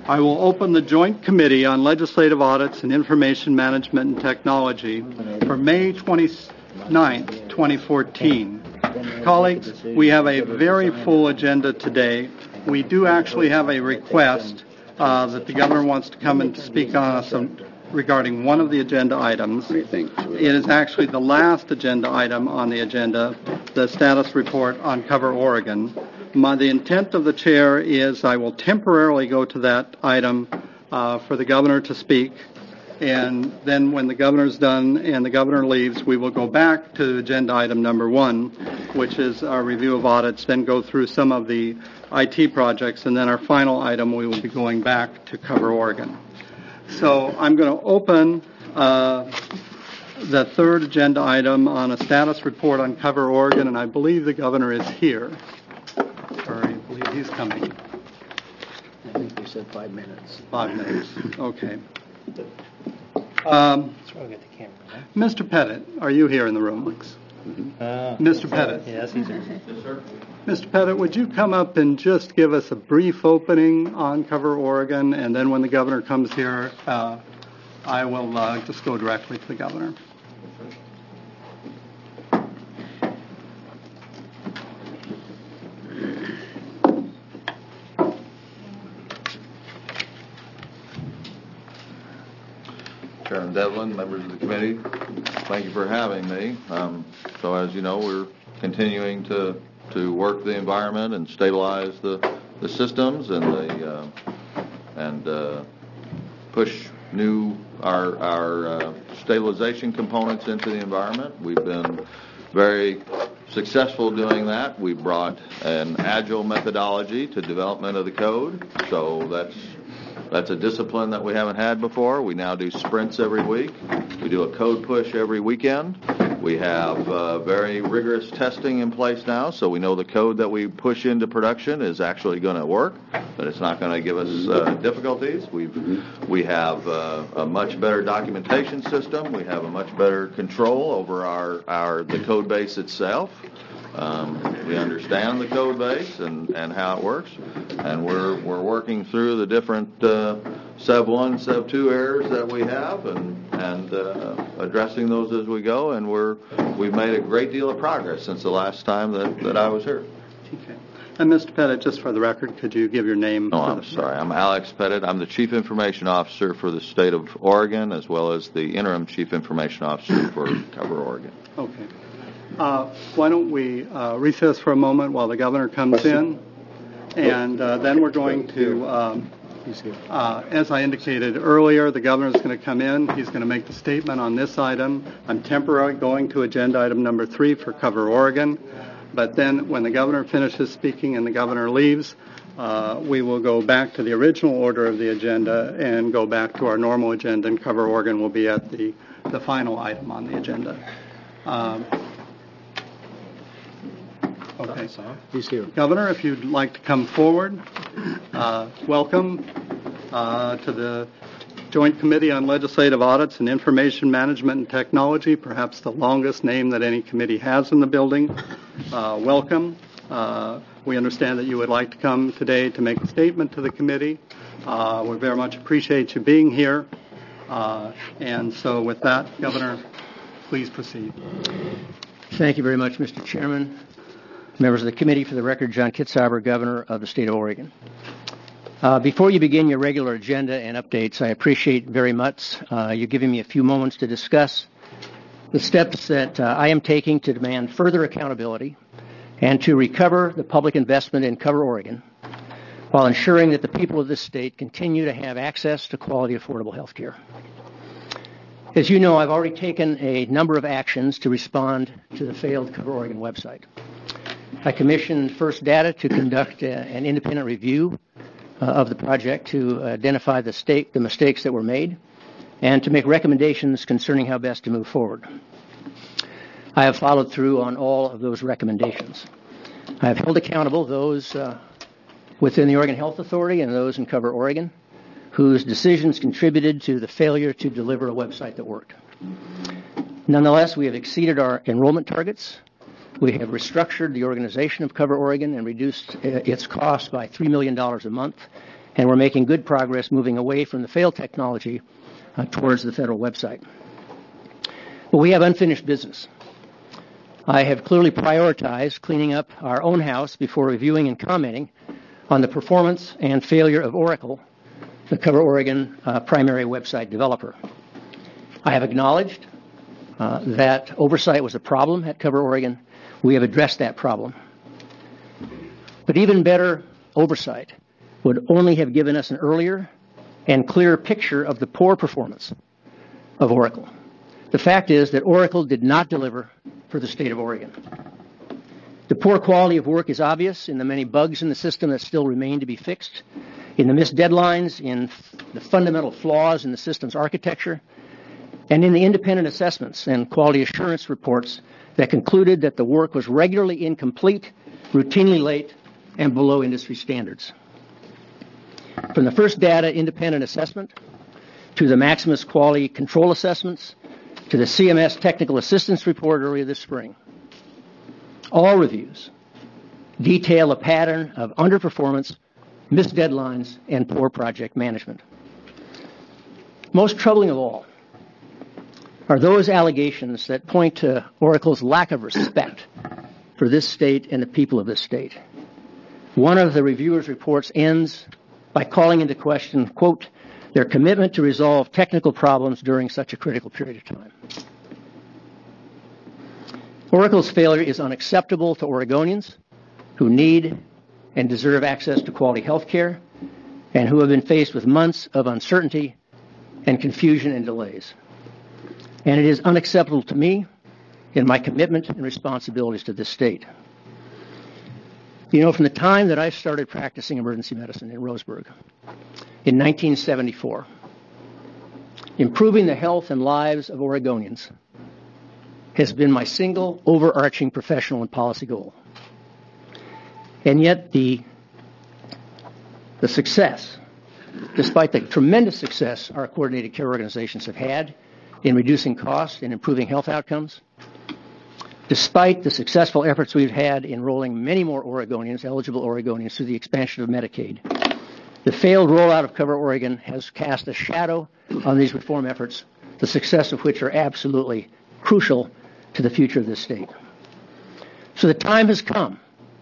I will open the Joint Committee on Legislative Audits and Information Management and Technology for May 29th, 2014. Colleagues, we have a very full agenda today. We do actually have a request that the governor wants to come and speak on us regarding one of the agenda items. It is actually the last agenda item on the agenda, the status report on Cover Oregon. The intent of the chair is I will temporarily go to that item for the governor to speak, and then when the governor's done and the governor leaves, we will go back to agenda item number 1, which is our review of audits, then go through some of the IT projects, and then our final item we will be going back to Cover Oregon. So I'm going to open the third agenda item on a status report on Cover Oregon, and I believe the governor is here. Or I believe he's coming. I think we said 5 minutes. 5 minutes. Okay. That's why we got the camera, right? Mr. Pettit, are you here in the room? Mr. Pettit. Yes, he's here. Yes, sir. Mr. Pettit, would you come up and just give us a brief opening on Cover Oregon, and then when the governor comes here, I will just go directly to the governor. Chairman Devlin, members of the committee, thank you for having me. So as you know, we're continuing to work the environment and stabilize the systems and push our stabilization components into the environment. We've been very successful doing that. We brought an agile methodology to development of the code, so that's a discipline that we haven't had before. We now do sprints every week. We do a code push every weekend. We have very rigorous testing in place now, so we know the code that we push into production is actually going to work, but it's not going to give us difficulties. We have a much better documentation system. We have a much better control over the code base itself. We understand the code base and how it works, and we're working through the different Sev 1, Sev 2 errors that we have and addressing those as we go, and we've made a great deal of progress since the last time that I was here. Okay. And Mr. Pettit, just for the record, could you give your name? Oh, I'm sorry. I'm Alex Pettit. I'm the Chief Information Officer for the state of Oregon, as well as the Interim Chief Information Officer for Cover Oregon. Okay. Why don't we recess for a moment while the governor comes in, and then we're going to, as I indicated earlier, the governor is going to come in. He's going to make the statement on this item. I'm temporarily going to agenda item number 3 for Cover Oregon, but then when the governor finishes speaking and the governor leaves, we will go back to the original order of the agenda and go back to our normal agenda, and Cover Oregon will be at the final item on the agenda. Okay. He's here. Governor, if you'd like to come forward, welcome to the Joint Committee on Legislative Audits and Information Management and Technology, perhaps the longest name that any committee has in the building. Welcome. We understand that you would like to come today to make a statement to the committee. We very much appreciate you being here. And so with that, Governor, please proceed. Thank you very much, Mr. Chairman. Members of the committee, for the record, John Kitzhaber, Governor of the state of Oregon. Before you begin your regular agenda and updates, I appreciate very much you giving me a few moments to discuss the steps that I am taking to demand further accountability and to recover the public investment in Cover Oregon while ensuring that the people of this state continue to have access to quality, affordable health care. As you know, I've already taken a number of actions to respond to the failed Cover Oregon website. I commissioned First Data to conduct an independent review of the project to identify the mistakes that were made and to make recommendations concerning how best to move forward. I have followed through on all of those recommendations. I have held accountable those within the Oregon Health Authority and those in Cover Oregon whose decisions contributed to the failure to deliver a website that worked. Nonetheless, we have exceeded our enrollment targets. We have restructured the organization of Cover Oregon and reduced its costs by $3 million a month and we're making good progress moving away from the failed technology towards the federal website. But we have unfinished business. I have clearly prioritized cleaning up our own house before reviewing and commenting on the performance and failure of Oracle, the Cover Oregon primary website developer. I have acknowledged that oversight was a problem at Cover Oregon. We have addressed that problem. But even better oversight would only have given us an earlier and clearer picture of the poor performance of Oracle. The fact is that Oracle did not deliver for the state of Oregon. The poor quality of work is obvious in the many bugs in the system that still remain to be fixed, in the missed deadlines, in the fundamental flaws in the system's architecture, and in the independent assessments and quality assurance reports that concluded that the work was regularly incomplete, routinely late, and below industry standards. From the first data independent assessment to the Maximus quality control assessments to the CMS technical assistance report earlier this spring, all reviews detail a pattern of underperformance, missed deadlines, and poor project management. Most troubling of all are those allegations that point to Oracle's lack of respect for this state and the people of this state. One of the reviewers' reports ends by calling into question, quote, their commitment to resolve technical problems during such a critical period of time. Oracle's failure is unacceptable to Oregonians who need and deserve access to quality health care and who have been faced with months of uncertainty and confusion and delays. And it is unacceptable to me in my commitment and responsibilities to this state. You know, from the time that I started practicing emergency medicine in Roseburg in 1974, improving the health and lives of Oregonians has been my single overarching professional and policy goal. And yet the success, despite the tremendous success our coordinated care organizations have had in reducing costs and improving health outcomes, despite the successful efforts we've had in enrolling many more Oregonians, eligible Oregonians, through the expansion of Medicaid, the failed rollout of Cover Oregon has cast a shadow on these reform efforts, the success of which are absolutely crucial to the future of this state. So the time has come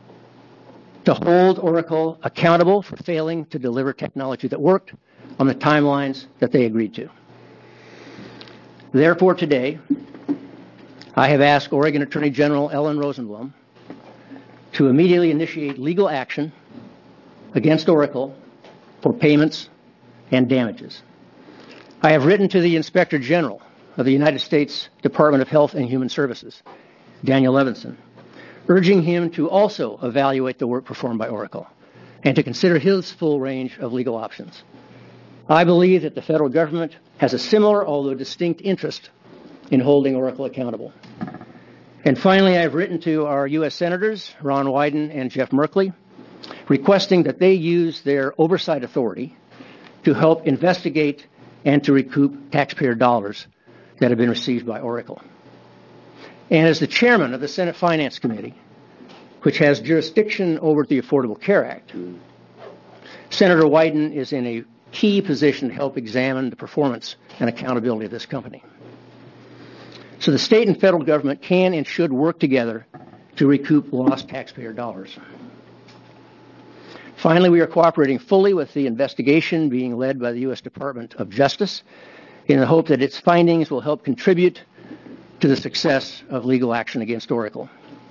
to hold Oracle accountable for failing to deliver technology that worked on the timelines that they agreed to. Therefore, today, I have asked Oregon Attorney General Ellen Rosenblum to immediately initiate legal action against Oracle for payments and damages. I have written to the Inspector General of the United States Department of Health and Human Services, Daniel Levinson, urging him to also evaluate the work performed by Oracle and to consider his full range of legal options. I believe that the federal government has a similar, although distinct, interest in holding Oracle accountable. And finally, I've written to our U.S. Senators, Ron Wyden and Jeff Merkley, requesting that they use their oversight authority to help investigate and to recoup taxpayer dollars that have been received by Oracle. And as the chairman of the Senate Finance Committee, which has jurisdiction over the Affordable Care Act, Senator Wyden is in a key position to help examine the performance and accountability of this company. So the state and federal government can and should work together to recoup lost taxpayer dollars. Finally, we are cooperating fully with the investigation being led by the U.S. Department of Justice in the hope that its findings will help contribute to the success of legal action against Oracle.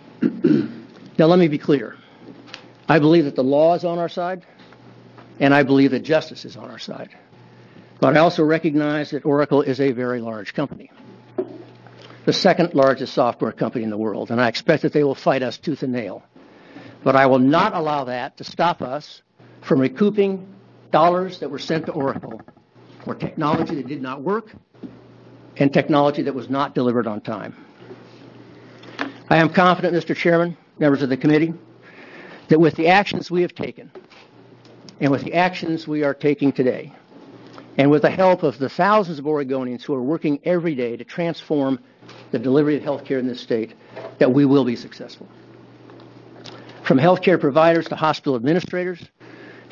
Now, let me be clear. I believe that the law is on our side, and I believe that justice is on our side. But I also recognize that Oracle is a very large company, the second largest software company in the world, and I expect that they will fight us tooth and nail. But I will not allow that to stop us from recouping dollars that were sent to Oracle for technology that did not work and technology that was not delivered on time. I am confident, Mr. Chairman, members of the committee, that with the actions we have taken and with the actions we are taking today, and with the help of the thousands of Oregonians who are working every day to transform the delivery of health care in this state, that we will be successful. From healthcare providers to hospital administrators,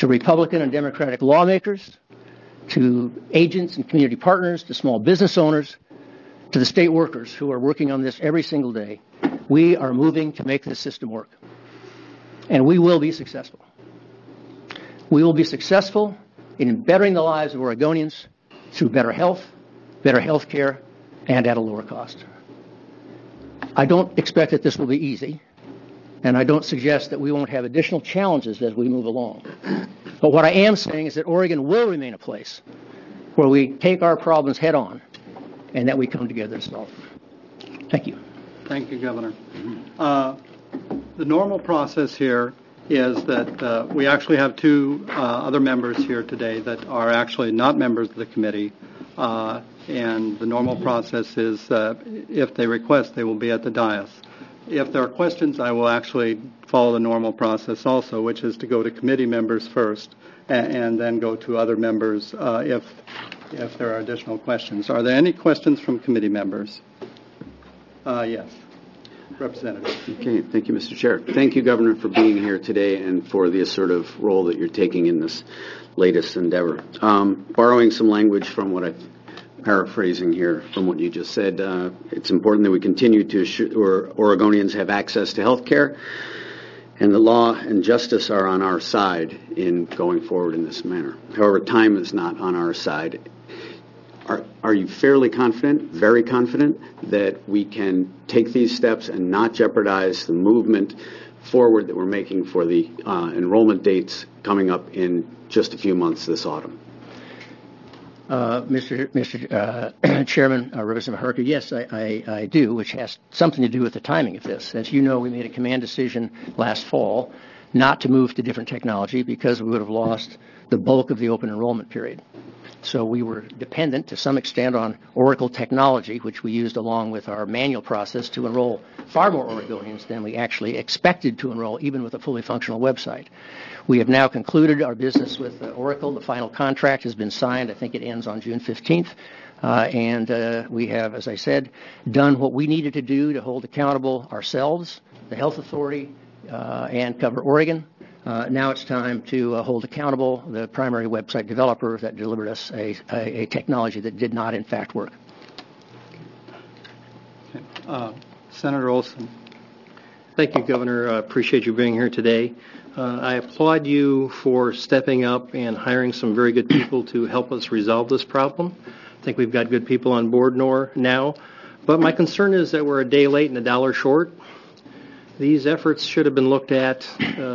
to Republican and Democratic lawmakers, to agents and community partners, to small business owners, to the state workers who are working on this every single day. We are moving to make this system work. And we will be successful. We will be successful in bettering the lives of Oregonians through better health care, and at a lower cost. I don't expect that this will be easy, and I don't suggest that we won't have additional challenges as we move along. But what I am saying is that Oregon will remain a place where we take our problems head on and that we come together to solve them. Thank you. Thank you, Governor. The normal process here is that we actually have two other members here today that are actually not members of the committee. And the normal process is if they request, they will be at the dais. If there are questions, I will actually follow the normal process also, which is to go to committee members first and then go to other members if there are additional questions. Are there any questions from committee members? Yes. Representative. Okay, thank you, Mr. Chair. Thank you, Governor, for being here today and for the assertive role that you're taking in this latest endeavor. Borrowing some language from what I'm paraphrasing here from what you just said, it's important that we continue to assure Oregonians have access to health care, and the law and justice are on our side in going forward in this manner. However, time is not on our side. Are you fairly confident, very confident, that we can take these steps and not jeopardize the movement forward that we're making for the enrollment dates coming up in just a few months this autumn? Mr. Chairman, Representative Harker, yes, I do, which has something to do with the timing of this. As you know, we made a command decision last fall not to move to different technology because we would have lost the bulk of the open enrollment period. So we were dependent to some extent on Oracle technology, which we used along with our manual process to enroll far more Oregonians than we actually expected to enroll, even with a fully functional website. We have now concluded our business with Oracle. The final contract has been signed. I think it ends on June 15th. And we have, as I said, done what we needed to do to hold accountable ourselves, the Health Authority, and Cover Oregon. Now it's time to hold accountable the primary website developer that delivered us a technology that did not, in fact, work. Okay. Senator Olson. Thank you, Governor. Appreciate you being here today. I applaud you for stepping up and hiring some very good people to help us resolve this problem. I think we've got good people on board now. But my concern is that we're a day late and a dollar short. These efforts should have been looked at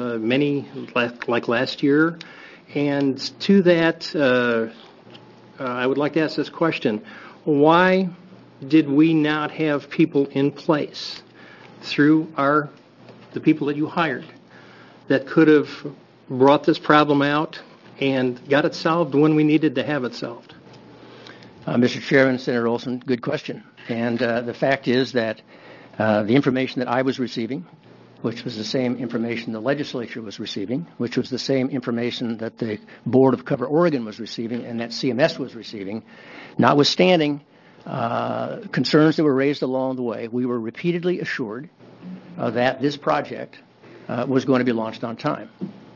like last year. And to that, I would like to ask this question. Why did we not have people in place through the people that you hired that could have brought this problem out and got it solved when we needed to have it solved? Mr. Chairman, Senator Olson, good question. And the fact is that the information that I was receiving, which was the same information the legislature was receiving, which was the same information that the Board of Cover Oregon was receiving and that CMS was receiving, notwithstanding concerns that were raised along the way, we were repeatedly assured that this project was going to be launched on time.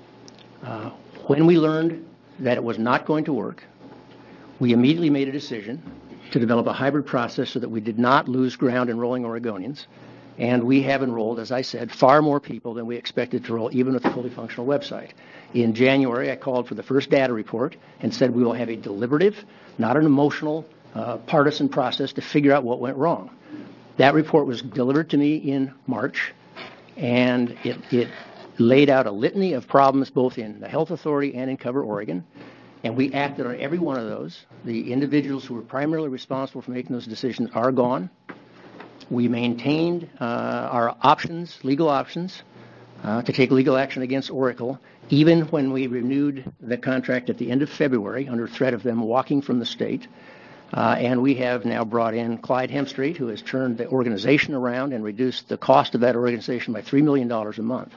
When we learned that it was not going to work, we immediately made a decision to develop a hybrid process so that we did not lose ground enrolling Oregonians. And we have enrolled, as I said, far more people than we expected to enroll, even with a fully functional website. In January, I called for the first data report and said we will have a deliberative, not an emotional, partisan process to figure out what went wrong. That report was delivered to me in March, and it laid out a litany of problems both in the Health Authority and in Cover Oregon. And we acted on every one of those. The individuals who were primarily responsible for making those decisions are gone. We maintained our options, legal options, to take legal action against Oracle, even when we renewed the contract at the end of February under threat of them walking from the state. And we have now brought in Clyde Hemstreet, who has turned the organization around and reduced the cost of that organization by $3 million a month.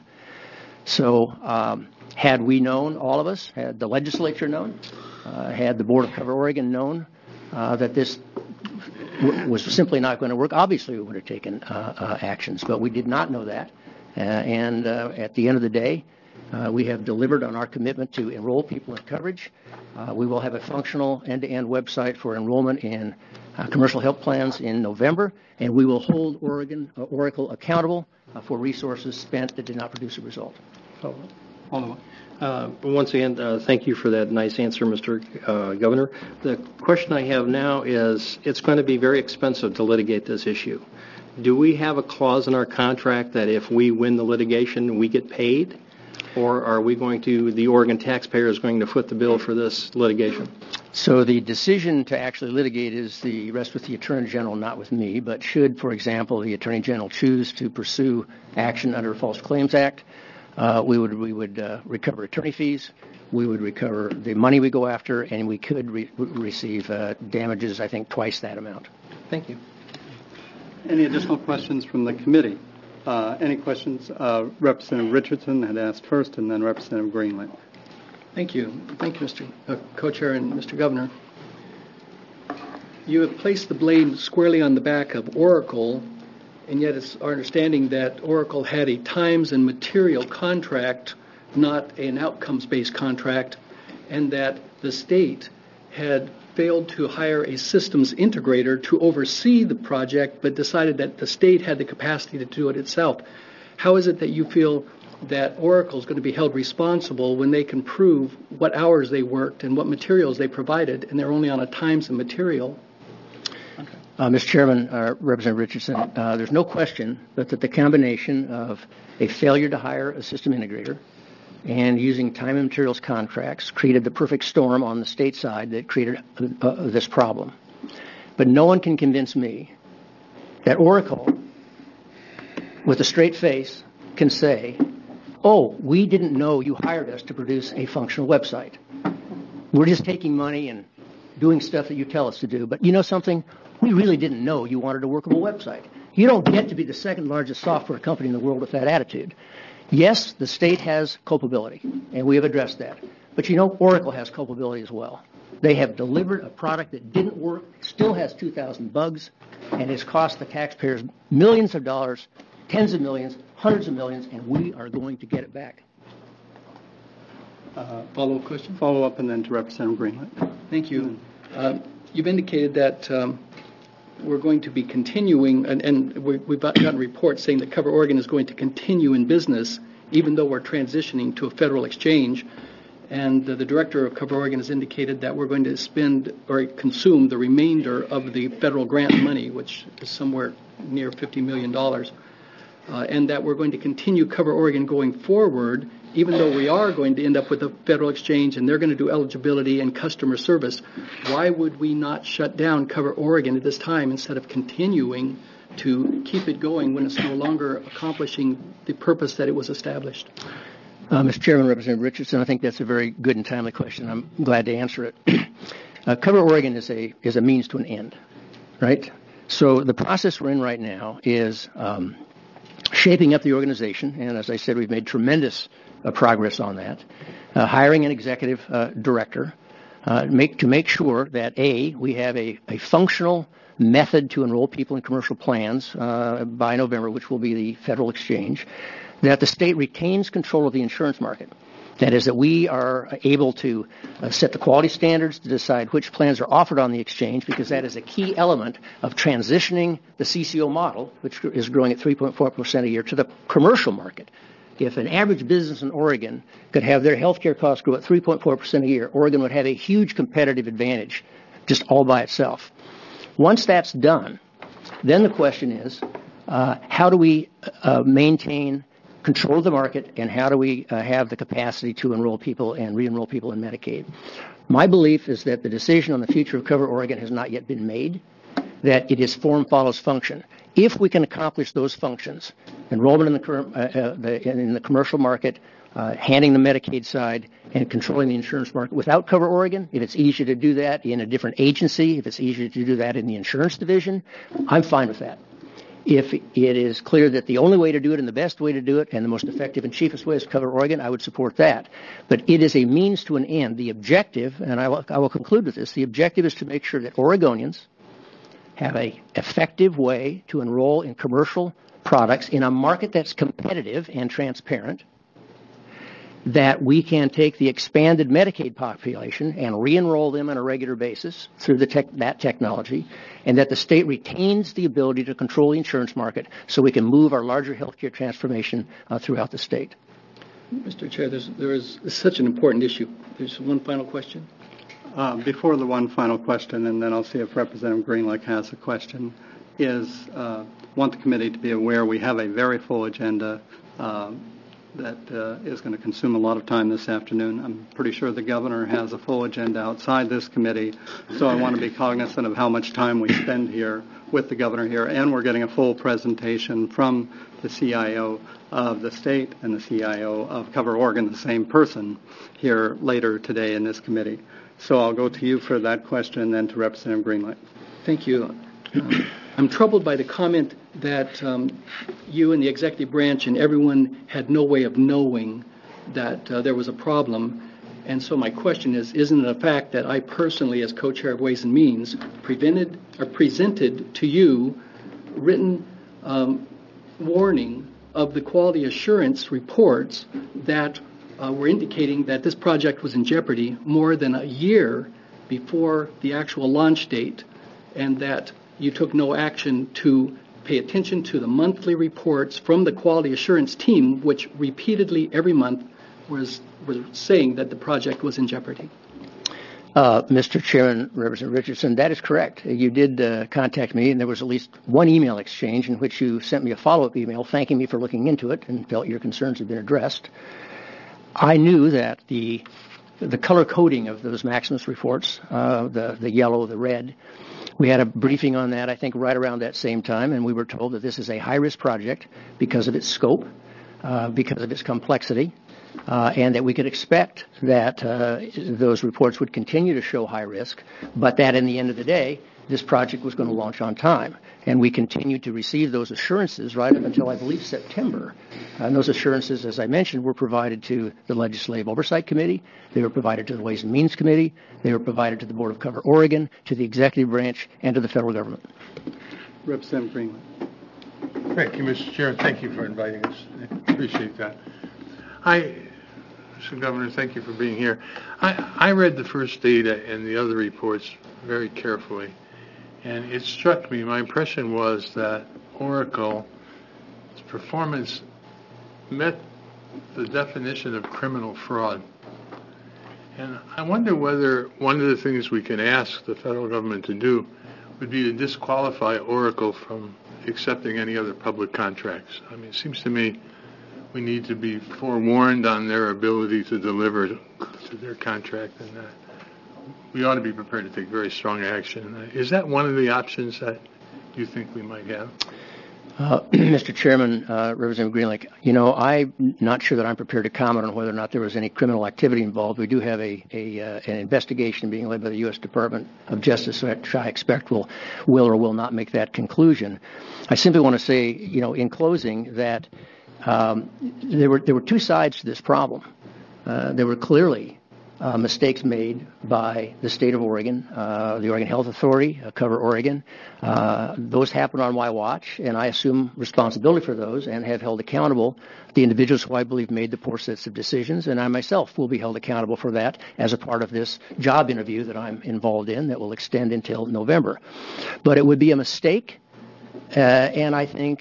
So had we known, all of us, had the legislature known, had the Board of Cover Oregon known that this was simply not going to work, obviously we would have taken actions. But we did not know that. And at the end of the day, We have delivered on our commitment to enroll people in coverage. We will have a functional end-to-end website for enrollment in commercial health plans in November, and we will hold Oracle accountable for resources spent that did not produce a result. Alderman. Once again, thank you for that nice answer, Mr. Governor. The question I have now is, it's going to be very expensive to litigate this issue. Do we have a clause in our contract that if we win the litigation, we get paid? Or are we going to, the Oregon taxpayer is going to foot the bill for this litigation? So the decision to actually litigate rests with the Attorney General, not with me. But should, for example, the Attorney General choose to pursue action under a False Claims Act, we would recover attorney fees, we would recover the money we go after, and we could receive damages, I think, twice that amount. Thank you. Any additional questions from the committee? Any questions? Representative Richardson had asked first, and then Representative Greenlee. Thank you. Thank you, Mr. Co-Chair and Mr. Governor. You have placed the blame squarely on the back of Oracle, and yet it's our understanding that Oracle had a times and material contract, not an outcomes-based contract, and that the state had failed to hire a systems integrator to oversee the project, but decided that the state had the capacity to do it itself. How is it that you feel that Oracle is going to be held responsible when they can prove what hours they worked and what materials they provided, and they're only on a times and material? Mr. Chairman, Representative Richardson, there's no question that the combination of a failure to hire a system integrator and using time and materials contracts created the perfect storm on the state side that created this problem. But no one can convince me that Oracle, with a straight face, can say, oh, we didn't know you hired us to produce a functional website. We're just taking money and doing stuff that you tell us to do. But you know something? We really didn't know you wanted a workable website. You don't get to be the second largest software company in the world with that attitude. Yes, the state has culpability, and we have addressed that. But you know, Oracle has culpability as well. They have delivered a product that didn't work, still has 2,000 bugs, and has cost the taxpayers millions of dollars, tens of millions, hundreds of millions, and we are going to get it back. Follow-up question? Follow-up, and then to Representative Greenlee. Thank you. You've indicated that we're going to be continuing, and we've gotten reports saying that Cover Oregon is going to continue in business even though we're transitioning to a federal exchange. And the director of Cover Oregon has indicated that we're going to spend or consume the remainder of the federal grant money, which is somewhere near $50 million, and that we're going to continue Cover Oregon going forward, even though we are going to end up with a federal exchange and they're going to do eligibility and customer service. Why would we not shut down Cover Oregon at this time instead of continuing to keep it going when it's no longer accomplishing the purpose that it was established? Mr. Chairman, Representative Richardson, I think that's a very good and timely question. I'm glad to answer it. Cover Oregon is a means to an end, right? So the process we're in right now is shaping up the organization, and as I said, we've made tremendous progress on that. Hiring an executive director to make sure that, A, we have a functional method to enroll people in commercial plans by November, which will be the federal exchange, that the state retains control of the insurance market. That is, that we are able to set the quality standards to decide which plans are offered on the exchange, because that is a key element of transitioning the CCO model, which is growing at 3.4% a year, to the commercial market. If an average business in Oregon could have their health care costs grow at 3.4% a year, Oregon would have a huge competitive advantage just all by itself. Once that's done, then the question is, how do we maintain control of the market, and how do we have the capacity to enroll people and re-enroll people in Medicaid? My belief is that the decision on the future of Cover Oregon has not yet been made, that it is form follows function. If we can accomplish those functions, enrollment in the commercial market, handling the Medicaid side, and controlling the insurance market without Cover Oregon, if it's easier to do that in a different agency, if it's easier to do that in the insurance division, I'm fine with that. If it is clear that the only way to do it and the best way to do it and the most effective and cheapest way is to Cover Oregon, I would support that. But it is a means to an end. The objective, and I will conclude with this, the objective is to make sure that Oregonians have an effective way to enroll in commercial products in a market that's competitive and transparent, that we can take the expanded Medicaid population and re-enroll them on a regular basis through that technology, and that the state retains the ability to control the insurance market so we can move our larger healthcare transformation throughout the state. Mr. Chair, there is such an important issue. There's one final question. Before the one final question, and then I'll see if Representative Greenlick has a question, is want the committee to be aware we have a very full agenda that is going to consume a lot of time this afternoon. I'm pretty sure the governor has a full agenda outside this committee, so I want to be cognizant of how much time we spend here with the governor here, and we're getting a full presentation from the CIO of the state and the CIO of Cover Oregon, the same person, here later today in this committee. So I'll go to you for that question and then to Representative Greenlight. Thank you. I'm troubled by the comment that you and the executive branch and everyone had no way of knowing that there was a problem. And so my question is, isn't it a fact that I personally, as co-chair of Ways and Means, presented to you written warning of the quality assurance reports that were indicating that this project was in jeopardy more than a year before the actual launch date, and that you took no action to pay attention to the monthly reports from the quality assurance team, which repeatedly every month was saying that the project was in jeopardy? Mr. Chairman, Representative Richardson, that is correct. You did contact me, and there was at least one email exchange in which you sent me a follow-up email thanking me for looking into it and felt your concerns had been addressed. I knew that the color coding of those Maximus reports, the yellow, the red, we had a briefing on that, I think, right around that same time, and we were told that this is a high-risk project because of its scope, because of its complexity, and that we could expect that those reports would continue to show high risk, but that in the end of the day, this project was going to launch on time. And we continued to receive those assurances right up until, I believe, September. And those assurances, as I mentioned, were provided to the Legislative Oversight Committee. They were provided to the Ways and Means Committee. They were provided to the Board of Cover Oregon, to the Executive Branch, and to the federal government. Representative Greenlee. Thank you, Mr. Chair. Thank you for inviting us. I appreciate that. Mr. Governor, thank you for being here. I read the first data and the other reports very carefully. And it struck me, my impression was that Oracle's performance met the definition of criminal fraud. And I wonder whether one of the things we can ask the federal government to do would be to disqualify Oracle from accepting any other public contracts. I mean, it seems to me we need to be forewarned on their ability to deliver to their contract, and we ought to be prepared to take very strong action. Is that one of the options that you think we might have? Mr. Chairman, Representative Greenlick, I'm not sure that I'm prepared to comment on whether or not there was any criminal activity involved. We do have an investigation being led by the U.S. Department of Justice, which I expect will or will not make that conclusion. I simply want to say, in closing, that there were two sides to this problem. There were clearly mistakes made by the state of Oregon, the Oregon Health Authority, Cover Oregon. Those happened on my watch, and I assume responsibility for those and have held accountable the individuals who I believe made the poor sets of decisions, and I myself will be held accountable for that as a part of this job interview that I'm involved in that will extend until November. But it would be a mistake, and I think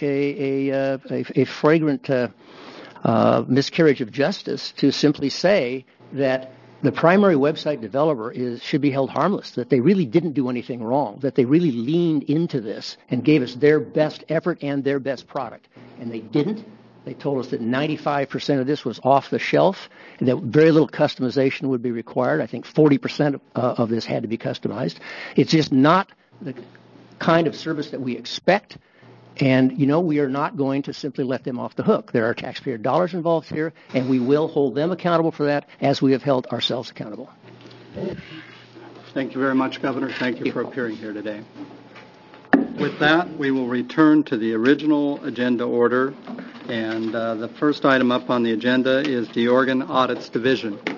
a flagrant miscarriage of justice to simply say that the primary website developer should be held harmless, that they really didn't do anything wrong, that they really leaned into this and gave us their best effort and their best product. And they didn't. They told us that 95% of this was off the shelf and that very little customization would be required. I think 40% of this had to be customized. It's just not the kind of service that we expect. And, we are not going to simply let them off the hook. There are taxpayer dollars involved here, and we will hold them accountable for that as we have held ourselves accountable. Thank you very much, Governor. Thank you for appearing here today. With that, we will return to the original agenda order, and the first item up on the agenda is the Oregon Audits Division. Do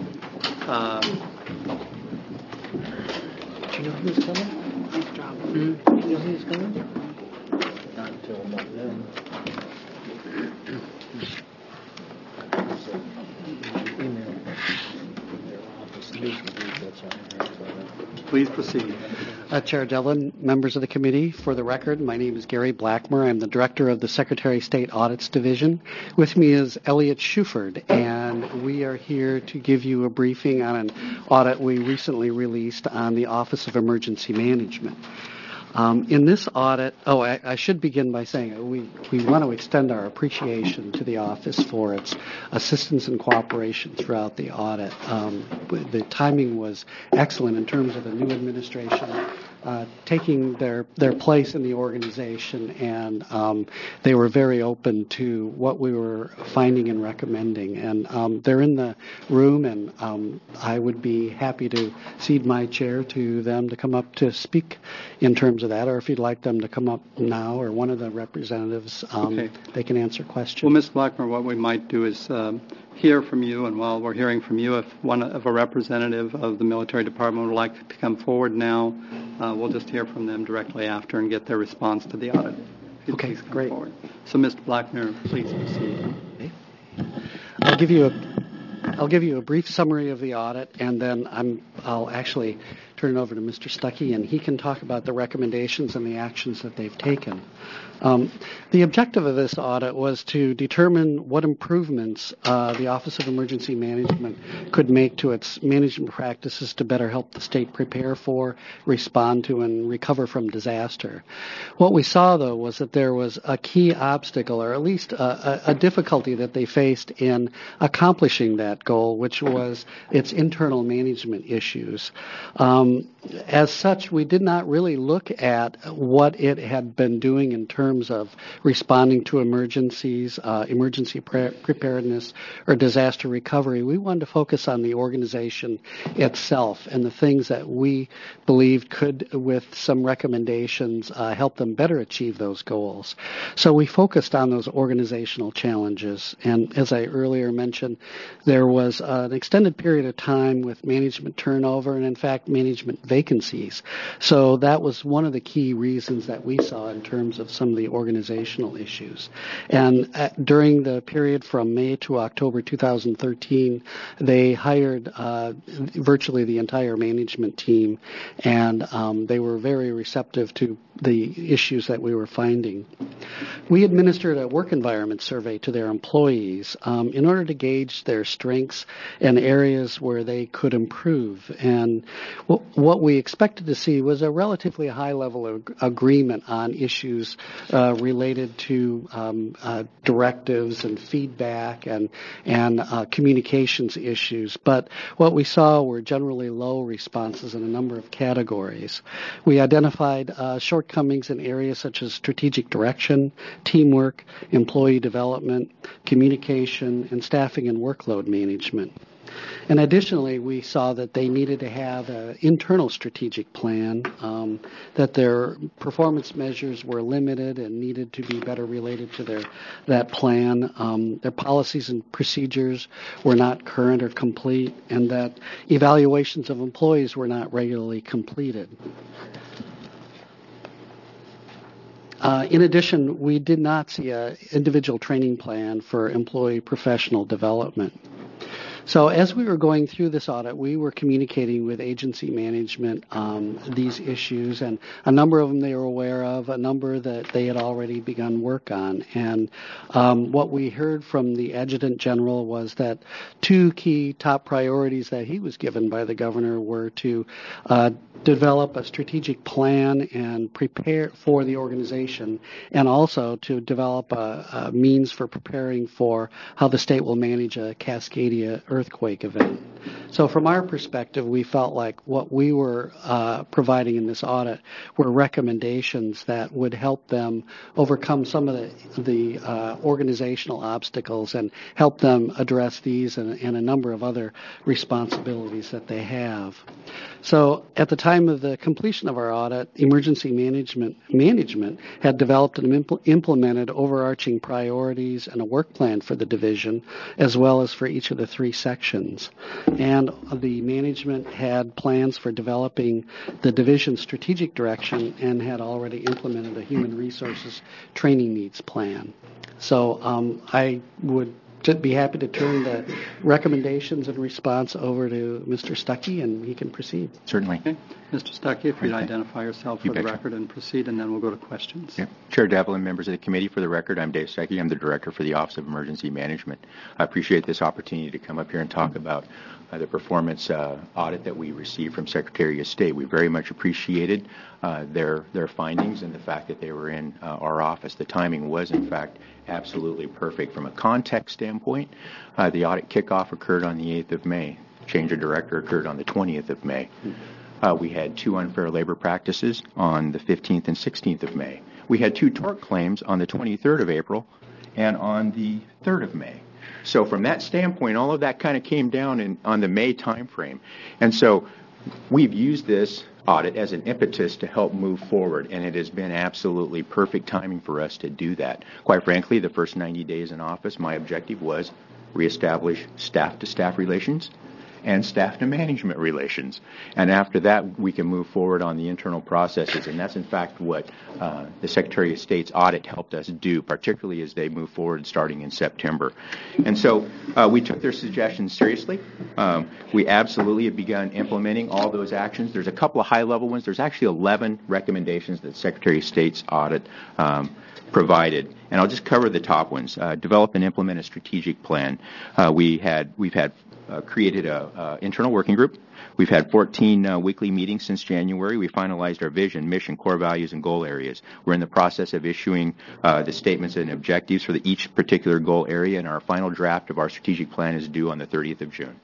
you know who's coming? Nice job. Do you know who's coming? Not until about then. Email. Please proceed. Chair Dillon, members of the committee, for the record, my name is Gary Blackmer. I'm the director of the Secretary of State Audits Division. With me is Elliot Shuford, and we are here to give you a briefing on an audit we recently released on the Office of Emergency Management. In this audit, I should begin by saying we want to extend our appreciation to the office for its assistance and cooperation throughout the audit. The timing was excellent in terms of the new administration taking their place in the organization, and they were very open to what we were finding and recommending. And they're in the room, and I would be happy to cede my chair to them to come up to speak in terms of that, or if you'd like them to come up now, or one of the representatives, Okay. They can answer questions. Well, Ms. Blackmer, what we might do is hear from you, and while we're hearing from you, if a representative of the military department would like to come forward now, we'll just hear from them directly after and get their response to the audit. If you'd Okay, please come great. forward. So, Mr. Blackmer, please proceed. I'll give you a brief summary of the audit, and then I'll actually turn it over to Mr. Stuckey, and he can talk about the recommendations and the actions that they've taken. The objective of this audit was to determine what improvements the Office of Emergency Management could make to its management practices to better help the state prepare for, respond to, and recover from disaster. What we saw, though, was that there was a key obstacle, or at least a difficulty that they faced in accomplishing that goal, which was its internal management issues. As such, we did not really look at what it had been doing in terms of responding to emergencies, emergency preparedness, or disaster recovery. We wanted to focus on the organization itself and the things that we believed could, with some recommendations, help them better achieve those goals. So we focused on those organizational challenges. And as I earlier mentioned, there was an extended period of time with management turnover and, in fact, management vacancies. So that was one of the key reasons that we saw in terms of some of the organizational issues. And during the period from May to October 2013, they hired virtually the entire management team, and they were very receptive to the issues that we were finding. We administered a work environment survey to their employees in order to gauge their strengths and areas where they could improve. And what we expected to see was a relatively high level of agreement on issues related to directives and feedback and communications issues. But what we saw were generally low responses in a number of categories. We identified shortcomings in areas such as strategic direction, teamwork, employee development, communication, and staffing and workload management. And additionally, we saw that they needed to have an internal strategic plan, that their performance measures were limited and needed to be better related to that plan. Their policies and procedures were not current or complete, and that evaluations of employees were not regularly completed. In addition, we did not see an individual training plan for employee professional development. So as we were going through this audit, we were communicating with agency management these issues, and a number of them they were aware of, a number that they had already begun work on. And what we heard from the Adjutant General was that two key top priorities that he was given by the governor were to develop a strategic plan and prepare for the organization, and also to develop a means for preparing for how the state will manage a Cascadia earthquake event. So from our perspective, we felt like what we were providing in this audit were recommendations that would help them overcome some of the organizational obstacles and help them address these and a number of other responsibilities that they have. So at the time of the completion of our audit, emergency management had developed and implemented overarching priorities and a work plan for the division, as well as for each of the three sections. And the management had plans for developing the division's strategic direction and had already implemented a human resources training needs plan. So I would be happy to turn the recommendations and response over to Mr. Stuckey, and he can proceed. Certainly. Okay. Mr. Stuckey, if you'd identify yourself for You the betcha. record and proceed, and then we'll go to questions. Yep. Chair Devlin, members of the committee, for the record, I'm Dave Stuckey. I'm the Director for the Office of Emergency Management. I appreciate this opportunity to come up here and talk about the performance audit that we received from Secretary of State. We very much appreciated their findings and the fact that they were in our office. The timing was, in fact, absolutely perfect. From a context standpoint, the audit kickoff occurred on the 8th of May. Change of director occurred on the 20th of May. We had 2 unfair labor practices on the 15th and 16th of May. We had 2 tort claims on the 23rd of April and on the 3rd of May. So from that standpoint, all of that kind of came down on the May timeframe. And so we've used this audit as an impetus to help move forward, and it has been absolutely perfect timing for us to do that. Quite frankly, the first 90 days in office, my objective was reestablish staff-to-staff relations and staff-to-management relations. And after that, we can move forward on the internal processes. And that's, in fact, what the Secretary of State's audit helped us do, particularly as they move forward starting in September. And so we took their suggestions seriously. We absolutely have begun implementing all those actions. There's a couple of high-level ones. There's actually 11 recommendations that the Secretary of State's audit provided. And I'll just cover the top ones. Develop and implement a strategic plan. We've created a internal working group. We've had 14 weekly meetings since January. We finalized our vision, mission, core values, and goal areas. We're in the process of issuing the statements and objectives for each particular goal area, and our final draft of our strategic plan is due on the 30th of June.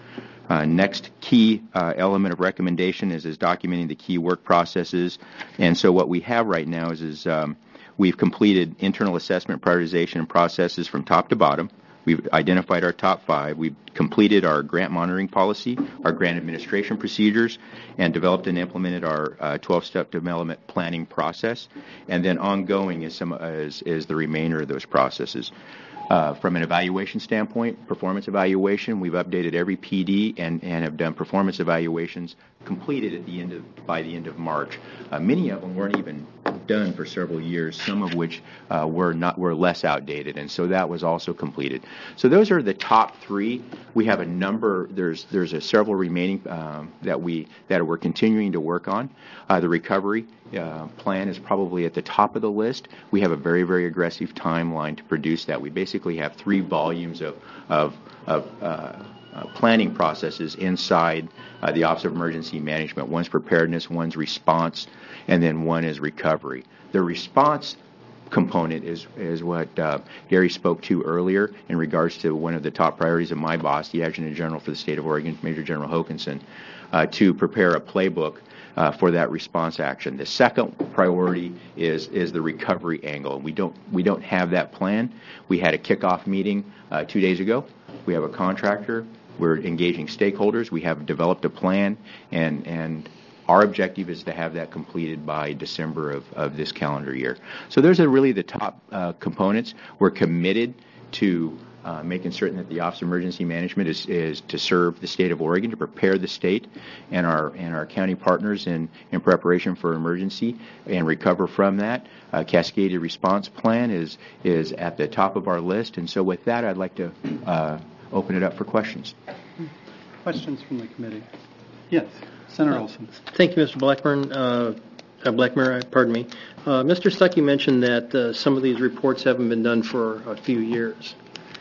Next key element of recommendation is documenting the key work processes. And so what we have right now is we've completed internal assessment, prioritization, and processes from top to bottom. We've identified our top 5. We've completed our grant monitoring policy, our grant administration procedures, and developed and implemented our 12-step development planning process. And then ongoing is the remainder of those processes. From an evaluation standpoint, performance evaluation, we've updated every PD and have done performance evaluations completed by the end of March. Many of them weren't even done for several years, some of which were less outdated, and so that was also completed. So those are the top 3. We have a number. There's several remaining that we're continuing to work on. The recovery plan is probably at the top of the list. We have a very, very aggressive timeline to produce that. We basically have 3 volumes of planning processes inside the Office of Emergency Management. One's preparedness, one's response, and then one is recovery. The response component is what Gary spoke to earlier in regards to one of the top priorities of my boss, the Adjutant General for the State of Oregon, Major General Hokanson, to prepare a playbook for that response action. The second priority is the recovery angle. We don't have that plan. We had a kickoff meeting 2 days ago. We have a contractor. We're engaging stakeholders. We have developed a plan, and our objective is to have that completed by December of this calendar year. So those are really the top components. We're committed to making certain that the Office of Emergency Management is to serve the state of Oregon, to prepare the state and our county partners in preparation for emergency and recover from that. Cascaded response plan is at the top of our list. And so with that, I'd like to open it up for questions. Questions from the committee? Yes, Senator Olson. Thank you, Mr. Blackmer, pardon me. Mr. Stuckey mentioned that some of these reports haven't been done for a few years.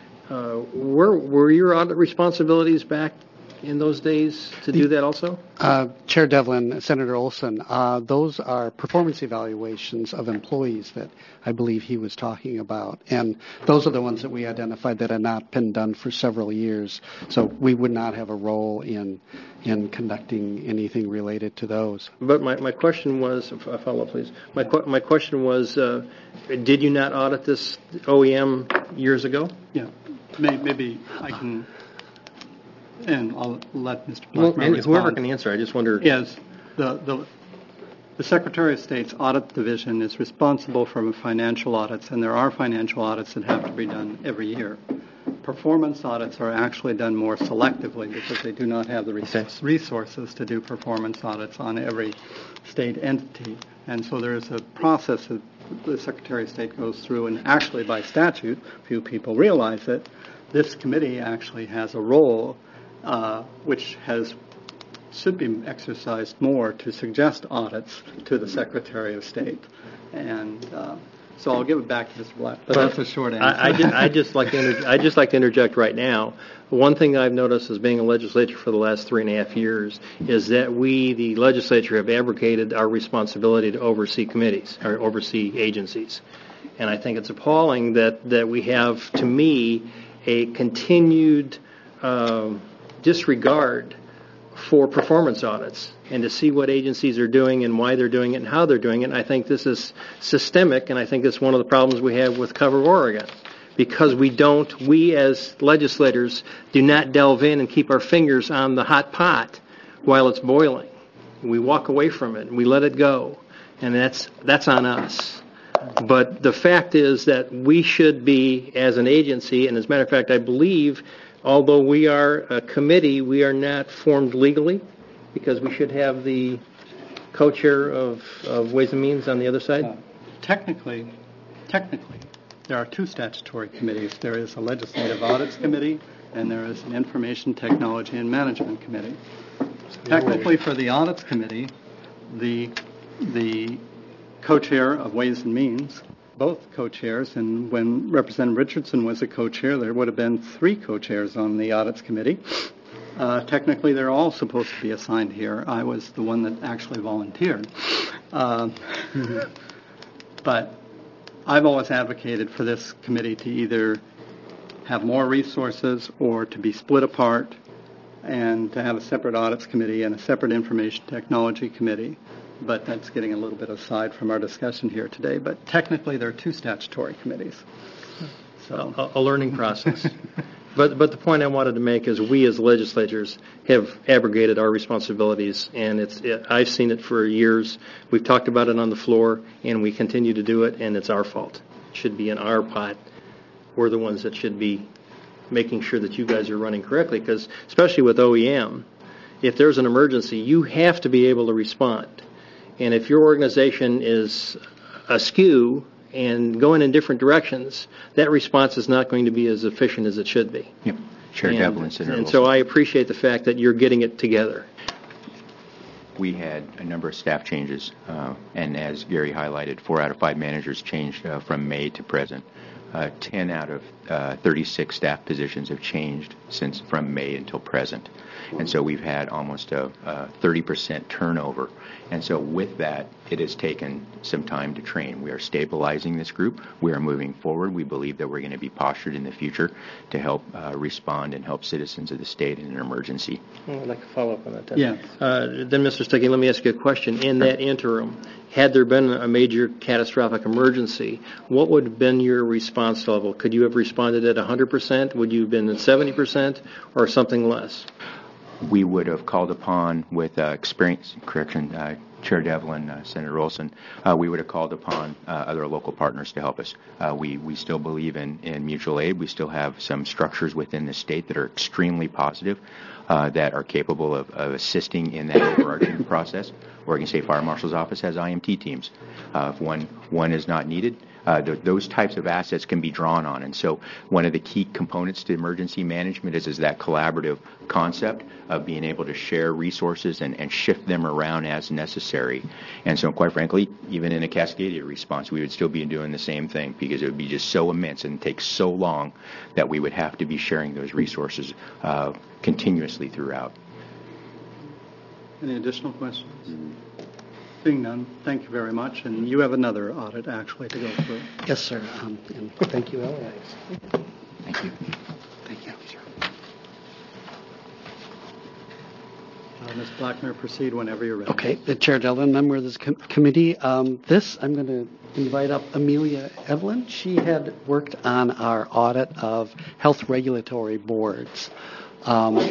Were your audit responsibilities back in those days to do that also? Chair Devlin, Senator Olson, those are performance evaluations of employees that I believe he was talking about. And those are the ones that we identified that had not been done for several years. So we would not have a role in conducting anything related to those. But my question was, follow up please. My question was, did you not audit this OEM years ago? Yeah, maybe I can... And I'll let Mr. Blackmer respond. Whoever can answer, I just wonder. Yes, the Secretary of State's audit division is responsible for financial audits, and there are financial audits that have to be done every year. Performance audits are actually done more selectively because they do not have the resources to do performance audits on every state entity. And so there is a process that the Secretary of State goes through, and actually by statute, few people realize it, this committee actually has a role which should be exercised more to suggest audits to the Secretary of State. And so I'll give it back to Mr. Black. But that's a short answer. I'd just like to interject right now. One thing I've noticed as being a legislator for the last 3.5 years is that we, the legislature, have abrogated our responsibility to oversee committees or oversee agencies. And I think it's appalling that we have, to me, a continued disregard for performance audits and to see what agencies are doing and why they're doing it and how they're doing it. And I think this is systemic, and I think that's one of the problems we have with Cover Oregon, because we as legislators do not delve in and keep our fingers on the hot pot while it's boiling. We walk away from it and we let it go, and that's on us. But the fact is that we should be, as an agency, and as a matter of fact, I believe, although we are a committee, we are not formed legally, because we should have the co-chair of Ways and Means on the other side. Technically, there are two statutory committees. There is a Legislative Audits Committee, and there is an Information Technology and Management Committee. Technically, for the Audits Committee, the co-chair of Ways and Means, both co-chairs, and when Representative Richardson was a co-chair, there would have been 3 co-chairs on the Audits Committee. Technically, they're all supposed to be assigned here. I was the one that actually volunteered. But I've always advocated for this committee to either have more resources or to be split apart and to have a separate Audits Committee and a separate Information Technology Committee. But that's getting a little bit aside from our discussion here today. But technically, there are 2 statutory committees. So A learning process. But the point I wanted to make is we as legislators have abrogated our responsibilities, and I've seen it for years. We've talked about it on the floor, and we continue to do it, and it's our fault. It should be in our pot. We're the ones that should be making sure that you guys are running correctly, because especially with OEM, if there's an emergency, you have to be able to respond. And if your organization is askew and going in different directions, that response is not going to be as efficient as it should be. Yep. Chair Devlin, Senator And so Wilson. I appreciate the fact that you're getting it together. We had a number of staff changes, and as Gary highlighted, 4 out of 5 managers changed from May to present. 10 out of 36 staff positions have changed from May until present. And so we've had almost a 30% turnover. And so with that, it has taken some time to train. We are stabilizing this group. We are moving forward. We believe that we're going to be postured in the future to help respond and help citizens of the state in an emergency. I'd like to follow up on that. yeah. Then, Mr. Stuckey, let me ask you a question. In that interim, had there been a major catastrophic emergency, what would have been your response level? Could you have responded at 100%? Would you have been at 70% or something less? We would have called upon with Chair Devlin, Senator Olson, we would have called upon other local partners to help us. We still believe in mutual aid. We still have some structures within the state that are extremely positive, that are capable of assisting in that overarching process. Oregon State Fire Marshal's Office has IMT teams. If one is not needed, those types of assets can be drawn on. And so one of the key components to emergency management is that collaborative concept of being able to share resources and shift them around as necessary. And so quite frankly, even in a Cascadia response, we would still be doing the same thing, because it would be just so immense and take so long that we would have to be sharing those resources continuously throughout. Any additional questions? Being none, thank you very much. And you have another audit, actually, to go through. Yes, sir. And thank you, Elliot. Thank you. Thank you. Ms. Blackmer, proceed whenever you're ready. Okay, the Chair Devlin, member of this committee. I'm going to invite up Amelia Evelyn. She had worked on our audit of health regulatory boards.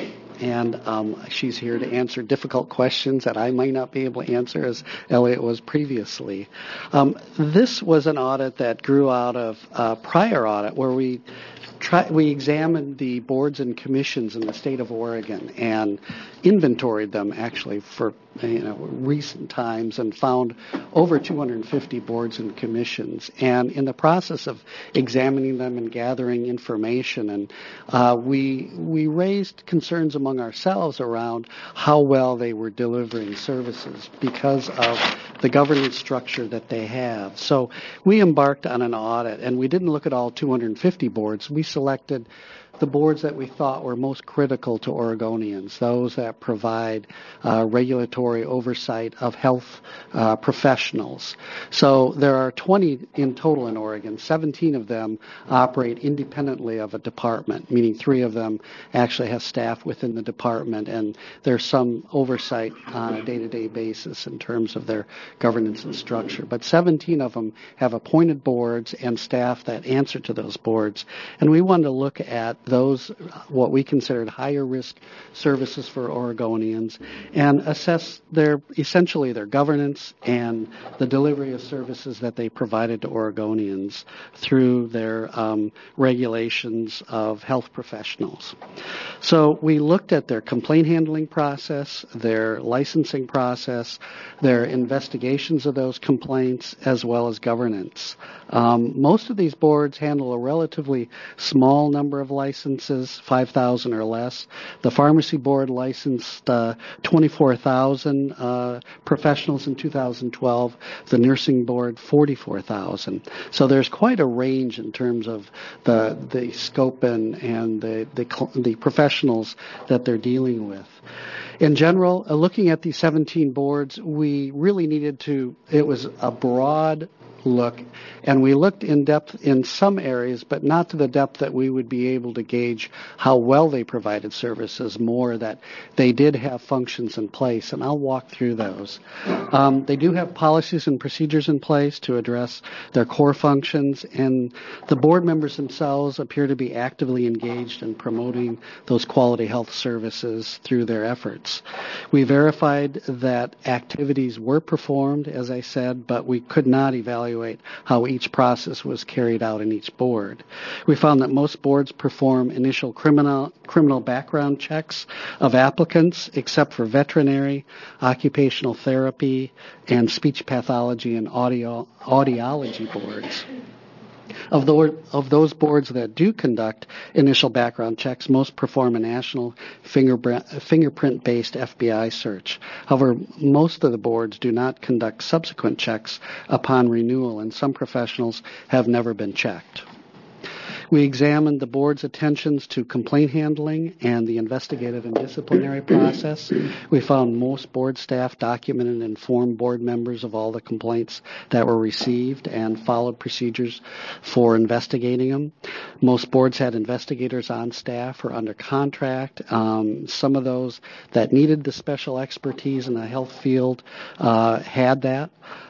and she's here to answer difficult questions that I might not be able to answer, as Elliot was previously. This was an audit that grew out of a prior audit where we examined the boards and commissions in the state of Oregon and inventoried them actually for recent times and found over 250 boards and commissions. And in the process of examining them and gathering information, and we raised concerns among ourselves around how well they were delivering services because of the governance structure that they have. So we embarked on an audit, and we didn't look at all 250 boards. We selected the boards that we thought were most critical to Oregonians, those that provide regulatory oversight of health professionals. So there are 20 in total in Oregon. 17 of them operate independently of a department, meaning 3 of them actually have staff within the department, and there's some oversight on a day-to-day basis in terms of their governance and structure. But 17 of them have appointed boards and staff that answer to those boards, and we wanted to look at those, what we considered higher risk services for Oregonians, and assess essentially their governance and the delivery of services that they provided to Oregonians through their regulations of health professionals. So we looked at their complaint handling process, their licensing process, their investigations of those complaints, as well as governance. Most of these boards handle a relatively small number of licenses, 5,000 or less. The pharmacy board licensed 24,000 professionals in 2012. The nursing board, 44,000. So there's quite a range in terms of the scope and the professionals that they're dealing with. In general, looking at these 17 boards, we really needed to, it was a broad look, and we looked in depth in some areas, but not to the depth that we would be able to gauge how well they provided services, more that they did have functions in place, and I'll walk through those. They do have policies and procedures in place to address their core functions, and the board members themselves appear to be actively engaged in promoting those quality health services through their efforts. We verified that activities were performed, as I said, but we could not evaluate how each process was carried out in each board. We found that most boards perform initial criminal background checks of applicants, except for veterinary, occupational therapy, and speech pathology and audiology boards. Of those boards that do conduct initial background checks, most perform a national fingerprint-based FBI search. However, most of the boards do not conduct subsequent checks upon renewal, and some professionals have never been checked. We examined the board's attentions to complaint handling and the investigative and disciplinary process. We found most board staff documented and informed board members of all the complaints that were received and followed procedures for investigating them. Most boards had investigators on staff or under contract. Some of those that needed the special expertise in the health field had that.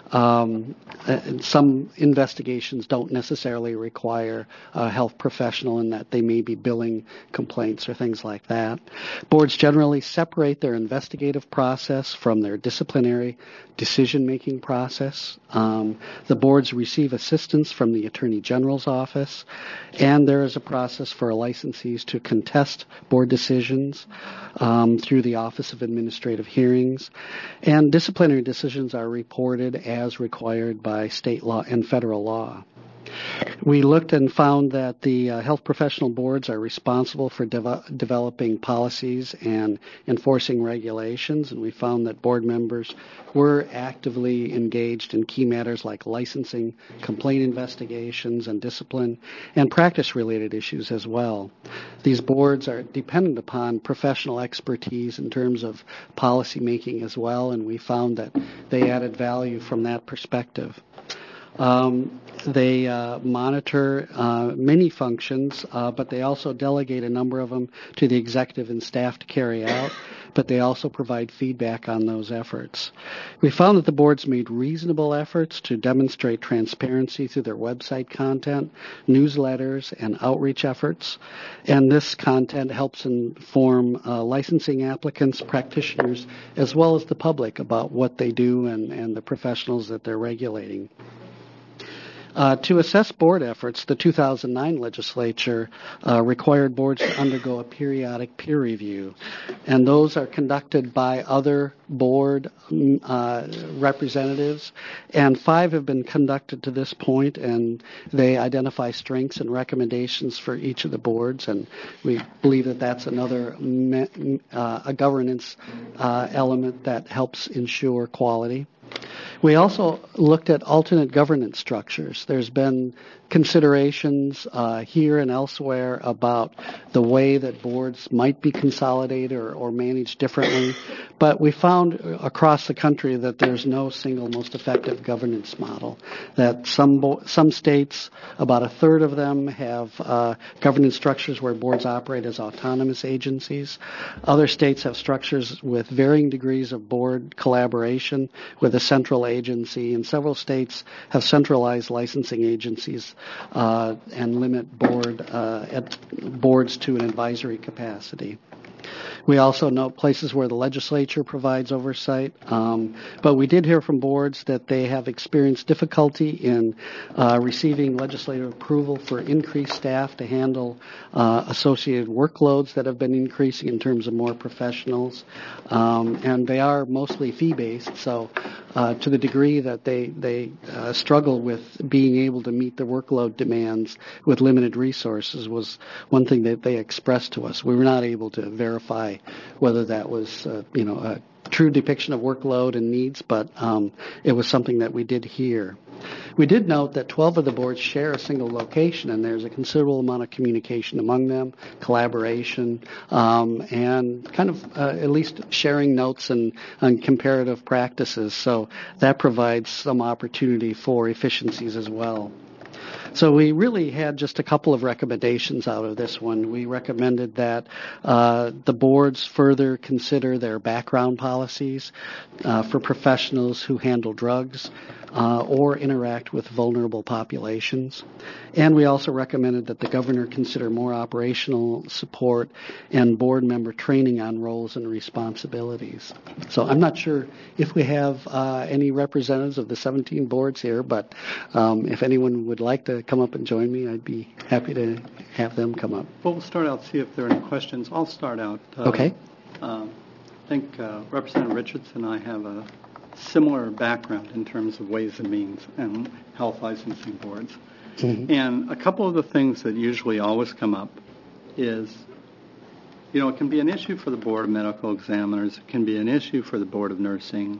Some investigations don't necessarily require a health professional in that they may be billing complaints or things like that. Boards generally separate their investigative process from their disciplinary decision-making process. The boards receive assistance from the Attorney General's office, and there is a process for licensees to contest board decisions through the Office of Administrative Hearings, and disciplinary decisions are reported as required by state law and federal law. We looked and found that the health professional boards are responsible for developing policies and enforcing regulations, and we found that board members were actively engaged in key matters like licensing, complaint investigations, and discipline, and practice-related issues as well. These boards are dependent upon professional expertise in terms of policy making as well, and we found that they added value from that perspective. They monitor many functions, but they also delegate a number of them to the executive and staff to carry out, but they also provide feedback on those efforts. We found that the boards made reasonable efforts to demonstrate transparency through their website content, newsletters, and outreach efforts, and this content helps inform licensing applicants, practitioners, as well as the public about what they do and the professionals that they're regulating. To assess board efforts, the 2009 legislature required boards to undergo a periodic peer review, and those are conducted by other board representatives, and 5 have been conducted to this point, and they identify strengths and recommendations for each of the boards, and we believe that that's another a governance element that helps ensure quality. We also looked at alternate governance structures. There's been considerations here and elsewhere about the way that boards might be consolidated or managed differently, but we found across the country that there's no single most effective governance model. That some states, about a third of them, have governance structures where boards operate as autonomous agencies. Other states have structures with varying degrees of board collaboration with a central agency, and several states have centralized licensing agencies and limit boards to an advisory capacity. We also note places where the legislature provides oversight, but we did hear from boards that they have experienced difficulty in receiving legislative approval for increased staff to handle associated workloads that have been increasing in terms of more professionals, and they are mostly fee-based, so to the degree that they struggle with being able to meet the workload demands with limited resources was one thing that they expressed to us. We were not able to verify whether that was a true depiction of workload and needs, but it was something that we did hear. We did note that 12 of the boards share a single location, and there's a considerable amount of communication among them, collaboration, and kind of at least sharing notes and comparative practices. So that provides some opportunity for efficiencies as well. So we really had just a couple of recommendations out of this one. We recommended that the boards further consider their background policies for professionals who handle drugs or interact with vulnerable populations. And we also recommended that the governor consider more operational support and board member training on roles and responsibilities. So I'm not sure if we have any representatives of the 17 boards here, but if anyone would like to come up and join me, I'd be happy to have them come up. Well, we'll start out, see if there are any questions. I'll start out. Okay. I think Representative Richardson and I have a similar background in terms of Ways and Means and health licensing boards. Mm-hmm. And a couple of the things that usually always come up is, it can be an issue for the Board of Medical Examiners, it can be an issue for the Board of Nursing,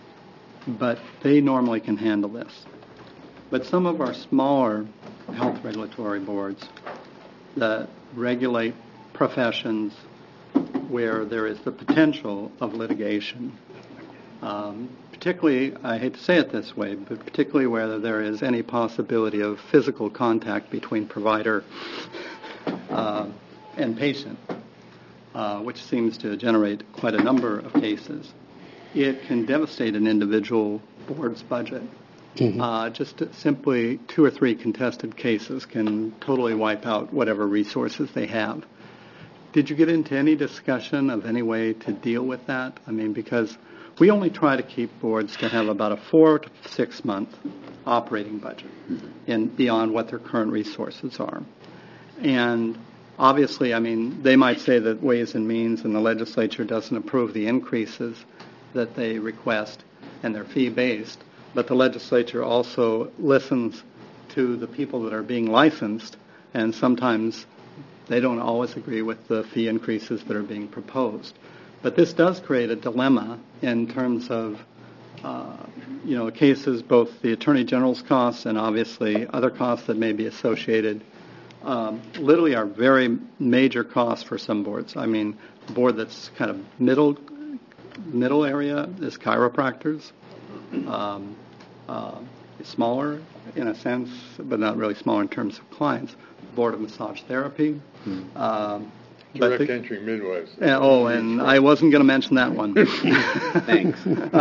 but they normally can handle this. But some of our smaller health regulatory boards that regulate professions where there is the potential of litigation, particularly, I hate to say it this way, but particularly where there is any possibility of physical contact between provider and patient, which seems to generate quite a number of cases, it can devastate an individual board's budget. Mm-hmm. Just simply 2 or 3 contested cases can totally wipe out whatever resources they have. Did you get into any discussion of any way to deal with that? I mean, because we only try to keep boards to have about a 4 to 6 month operating budget and beyond what their current resources are. And obviously, I mean, they might say that Ways and Means and the legislature doesn't approve the increases that they request and they're fee-based, but the legislature also listens to the people that are being licensed, and sometimes they don't always agree with the fee increases that are being proposed. But this does create a dilemma in terms of, cases, both the Attorney General's costs and obviously other costs that may be associated, literally are very major costs for some boards. I mean, a board that's kind of middle smaller in a sense, but not really smaller in terms of clients. Board of Massage Therapy. Direct entry midwives. And I wasn't going to mention that one. Thanks.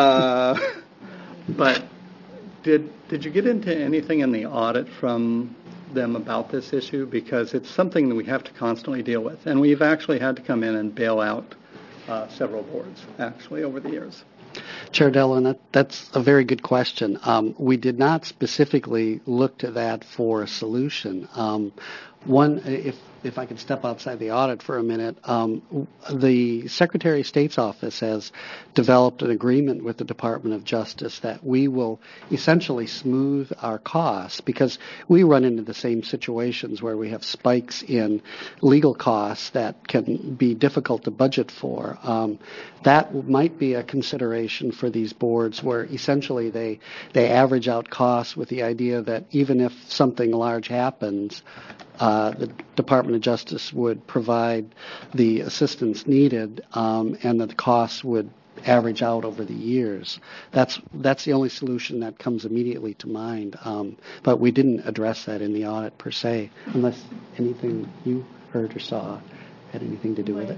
But did you get into anything in the audit from them about this issue? Because it's something that we have to constantly deal with. And we've actually had to come in and bail out several boards, actually, over the years. Chair Dillon, that's a very good question. We did not specifically look to that for a solution. One, if I could step outside the audit for a minute, the Secretary of State's office has developed an agreement with the Department of Justice that we will essentially smooth our costs because we run into the same situations where we have spikes in legal costs that can be difficult to budget for. That might be a consideration for these boards where essentially they average out costs with the idea that even if something large happens, the Department of Justice would provide the assistance needed, and that the costs would average out over the years. That's the only solution that comes immediately to mind. But we didn't address that in the audit per se, unless anything you heard or saw had anything to do with it.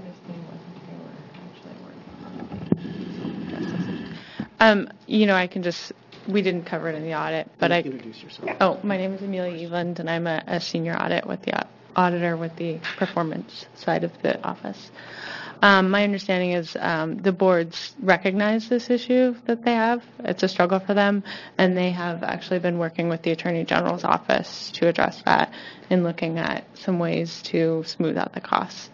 We didn't cover it in the audit, but Introduce yourself. Oh, my name is Amelia Eveland, and I'm a senior auditor with the performance side of the office. My understanding is the boards recognize this issue that they have. It's a struggle for them, and they have actually been working with the Attorney General's office to address that and looking at some ways to smooth out the costs.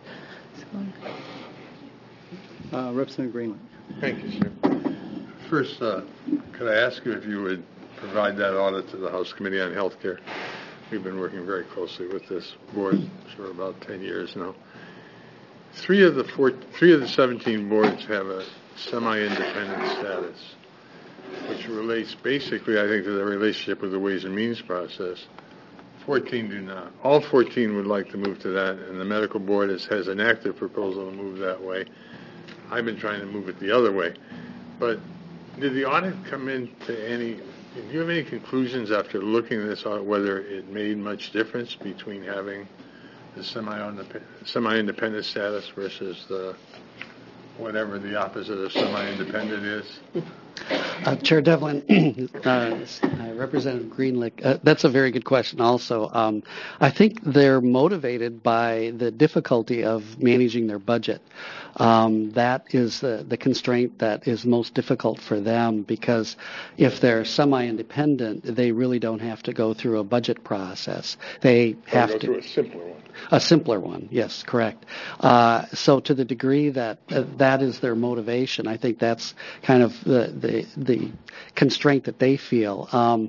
Representative Greenland. Thank you, sir. First, could I ask you if you would provide that audit to the House Committee on Health Care? We've been working very closely with this board for about 10 years now. Three of the 17 boards have a semi-independent status, which relates basically, I think, to the relationship with the Ways and Means process. 14 do not. All 14 would like to move to that, and the medical board has an active proposal to move that way. I've been trying to move it the other way. But did the audit come into do you have any conclusions after looking at this audit whether it made much difference between having the semi-independent status versus the whatever the opposite of semi-independent is? Chair Devlin, Representative Greenlick, that's a very good question also. I think they're motivated by the difficulty of managing their budget. That is the constraint that is most difficult for them because if they're semi-independent, they really don't have to go through a budget process. They have to go through a simpler one. A simpler one, yes, correct. So to the degree that that is their motivation, I think that's kind of the constraint that they feel.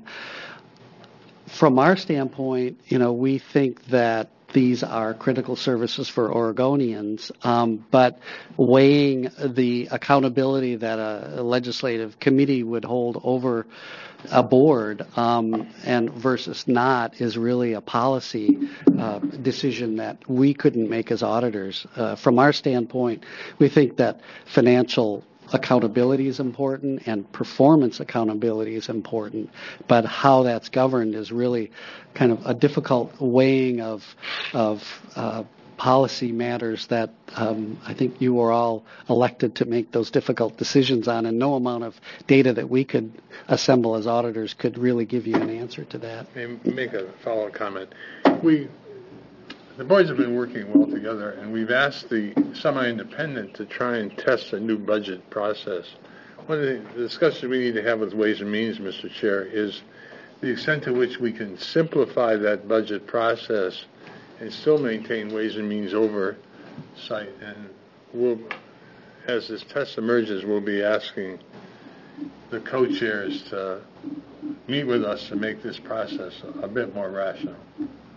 From our standpoint, we think that these are critical services for Oregonians, but weighing the accountability that a legislative committee would hold over a board and versus not is really a policy decision that we couldn't make as auditors. From our standpoint, we think that financial accountability is important and performance accountability is important, but how that's governed is really kind of a difficult weighing of policy matters that I think you were all elected to make those difficult decisions on, and no amount of data that we could assemble as auditors could really give you an answer to that. May I make a follow-up comment? The boards have been working well together, and we've asked the semi-independent to try and test a new budget process. One of the discussions we need to have with Ways and Means, Mr. Chair, is the extent to which we can simplify that budget process and still maintain Ways and Means oversight. And as this test emerges, we'll be asking the co-chairs to meet with us to make this process a bit more rational.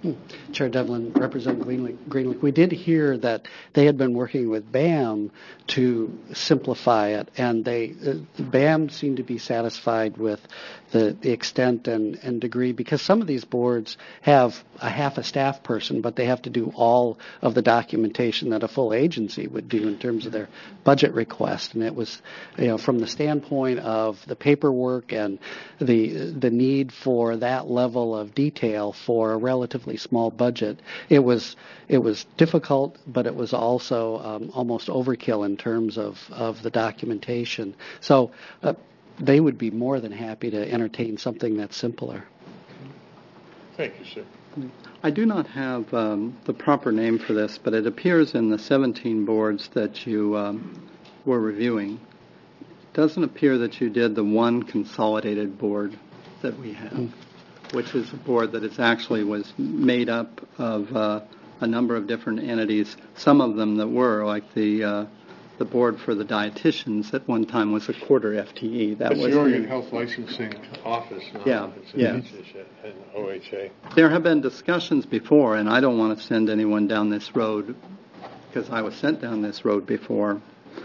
Chair Devlin, Representative Greenlee, we did hear that they had been working with BAM to simplify it, and BAM seemed to be satisfied with the extent and degree, because some of these boards have a half a staff person, but they have to do all of the documentation that a full agency would do in terms of their budget request. And it was, from the standpoint of the paperwork and the need for that level of detail for a relatively small budget, it was difficult, but it was also almost overkill in terms of the documentation. So they would be more than happy to entertain something that's simpler. Thank you, sir. I do not have the proper name for this, but it appears in the 17 boards that you were reviewing. It doesn't appear that you did the one consolidated board that we have, which is a board that was made up of a number of different entities, some of them that were, like the board for the dietitians at one time was a quarter FTE. That's the Oregon Health Licensing Office. Yeah. And OHA. There have been discussions before, and I don't want to send anyone down this road because I was sent down this road before,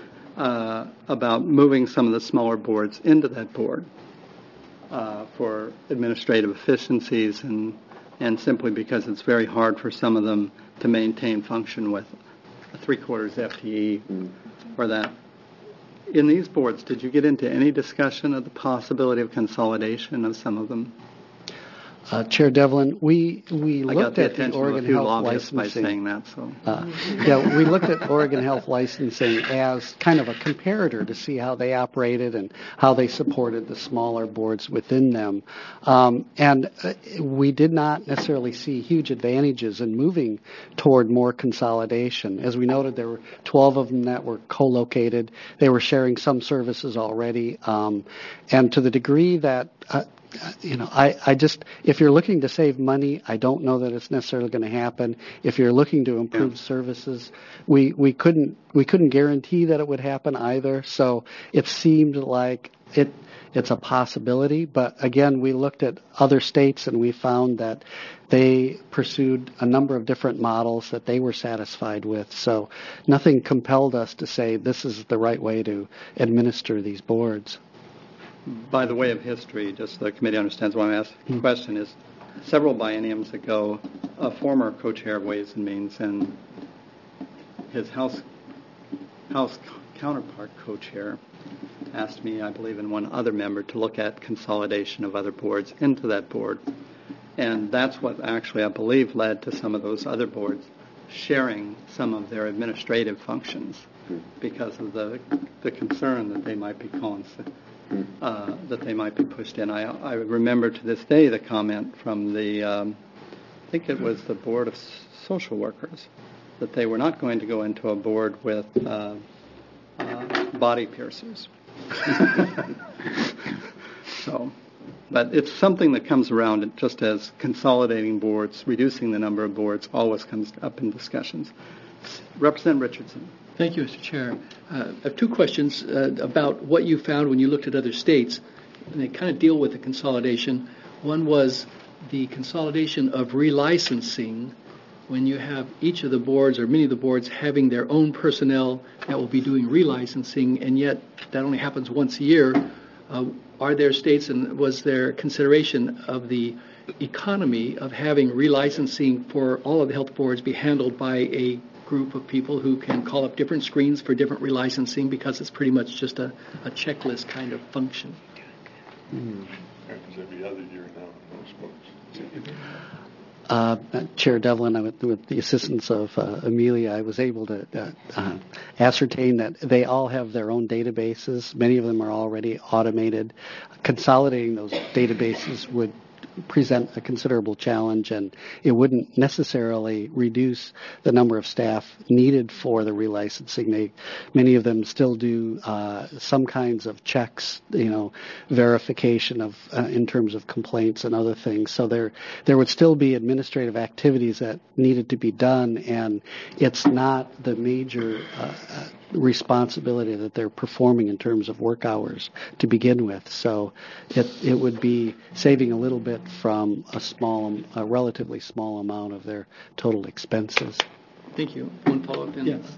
about moving some of the smaller boards into that board for administrative efficiencies and simply because it's very hard for some of them to maintain function with a 3/4 FTE or that. In these boards, did you get into any discussion of the possibility of consolidation of some of them? Chair Devlin, we looked at the Oregon Oregon Health Licensing. by saying that, so. We looked at Oregon Health Licensing as kind of a comparator to see how they operated and how they supported the smaller boards within them. And we did not necessarily see huge advantages in moving toward more consolidation. As we noted, there were 12 of them that were co-located. They were sharing some services already. And to the degree that if you're looking to save money, I don't know that it's necessarily going to happen. If you're looking to improve services, we couldn't guarantee that it would happen either. So it seemed like it's a possibility. But again, we looked at other states and we found that they pursued a number of different models that they were satisfied with. So nothing compelled us to say this is the right way to administer these boards. By the way of history, just so the committee understands why I'm asking the question, is several bienniums ago, a former co-chair of Ways and Means and his House counterpart co-chair asked me, I believe, and one other member to look at consolidation of other boards into that board. And that's what actually, I believe, led to some of those other boards sharing some of their administrative functions because of the concern that they might be that they might be pushed in. I remember to this day the comment from I think it was the Board of Social Workers, that they were not going to go into a board with body piercers. But it's something that comes around just as consolidating boards, reducing the number of boards, always comes up in discussions. Representative Richardson. Thank you, Mr. Chair. I have two questions about what you found when you looked at other states, and they kind of deal with the consolidation. One was the consolidation of relicensing, when you have each of the boards or many of the boards having their own personnel that will be doing relicensing, and yet that only happens once a year. Are there states, and was there consideration of the economy of having relicensing for all of the health boards be handled by a group of people who can call up different screens for different relicensing, because it's pretty much just a checklist kind of function? Happens every other year now in most boards. Chair Devlin, with the assistance of Amelia, I was able to ascertain that they all have their own databases. Many of them are already automated. Consolidating those databases would present a considerable challenge, and it wouldn't necessarily reduce the number of staff needed for the relicensing. Many of them still do some kinds of checks, verification of in terms of complaints and other things. So there would still be administrative activities that needed to be done, and it's not the major responsibility that they're performing in terms of work hours to begin with. So it would be saving a little bit from a relatively small amount of their total expenses. Thank you. One follow-up then. Yes.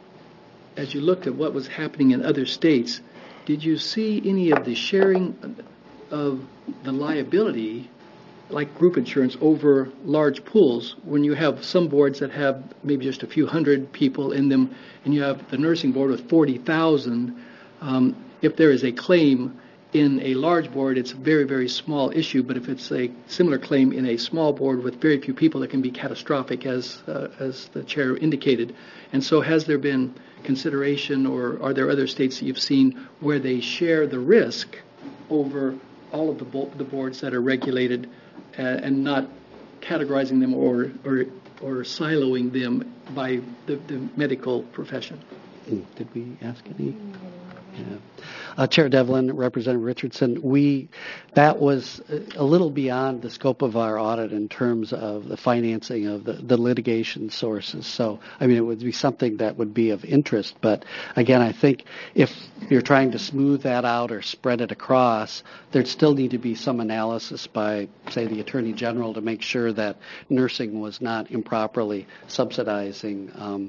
As you looked at what was happening in other states, did you see any of the sharing of the liability, like group insurance, over large pools, when you have some boards that have maybe just a few hundred people in them, and you have the nursing board with 40,000, if there is a claim in a large board, it's a very, very small issue, but if it's a similar claim in a small board with very few people, it can be catastrophic, as the chair indicated. And so has there been consideration, or are there other states that you've seen where they share the risk over all of the boards that are regulated, and not categorizing them or siloing them by the medical profession? Did we ask any? Yeah. Chair Devlin, Representative Richardson, that was a little beyond the scope of our audit in terms of the financing of the litigation sources. So, I mean, it would be something that would be of interest. But again, I think if you're trying to smooth that out or spread it across, there'd still need to be some analysis by, say, the Attorney General to make sure that nursing was not improperly subsidizing,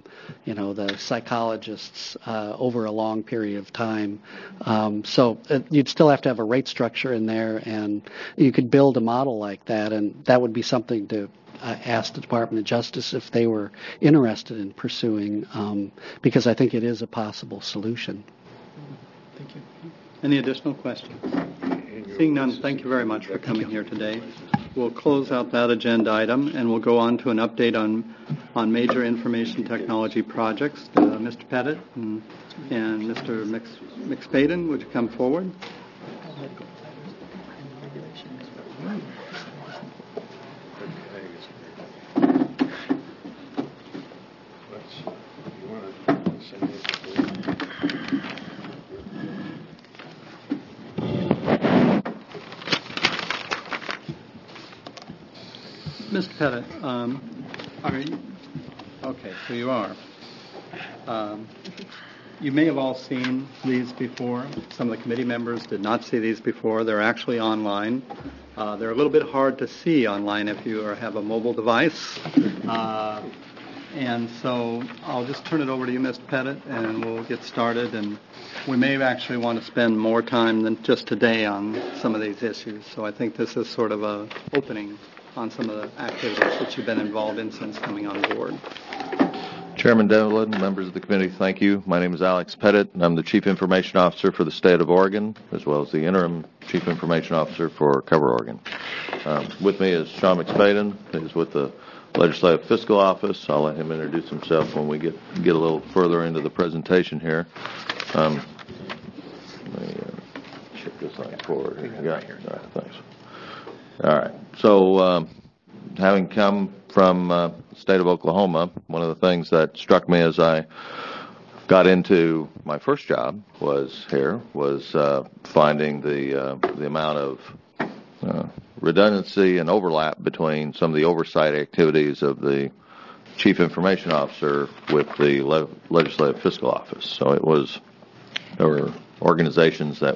the psychologists over a long period of time. So you'd still have to have a rate structure in there, and you could build a model like that, and that would be something to ask the Department of Justice if they were interested in pursuing, because I think it is a possible solution. Thank you. Any additional questions? Seeing none, thank you very much for coming here today. We'll close out that agenda item, and we'll go on to an update on major information technology projects. Mr. Pettit and Mr. McSpaden, would you come forward? Mr. Pettit, are you? Okay, so you are. You may have all seen these before. Some of the committee members did not see these before. They're actually online. They're a little bit hard to see online if you have a mobile device. And so I'll just turn it over to you, Mr. Pettit, and we'll get started. And we may actually want to spend more time than just today on some of these issues. So I think this is sort of an opening on some of the activities that you've been involved in since coming on board. Chairman Devlin, members of the committee, thank you. My name is Alex Pettit, and I'm the Chief Information Officer for the State of Oregon, as well as the Interim Chief Information Officer for Cover Oregon. With me is Sean McSpaden, who's with the Legislative Fiscal Office. I'll let him introduce himself when we get a little further into the presentation here. Let me check this line forward. Yeah. All right, thanks. All right. So, having come from the state of Oklahoma, one of the things that struck me as I got into my first job was finding the amount of redundancy and overlap between some of the oversight activities of the Chief Information Officer with the Legislative Fiscal Office. So there were organizations that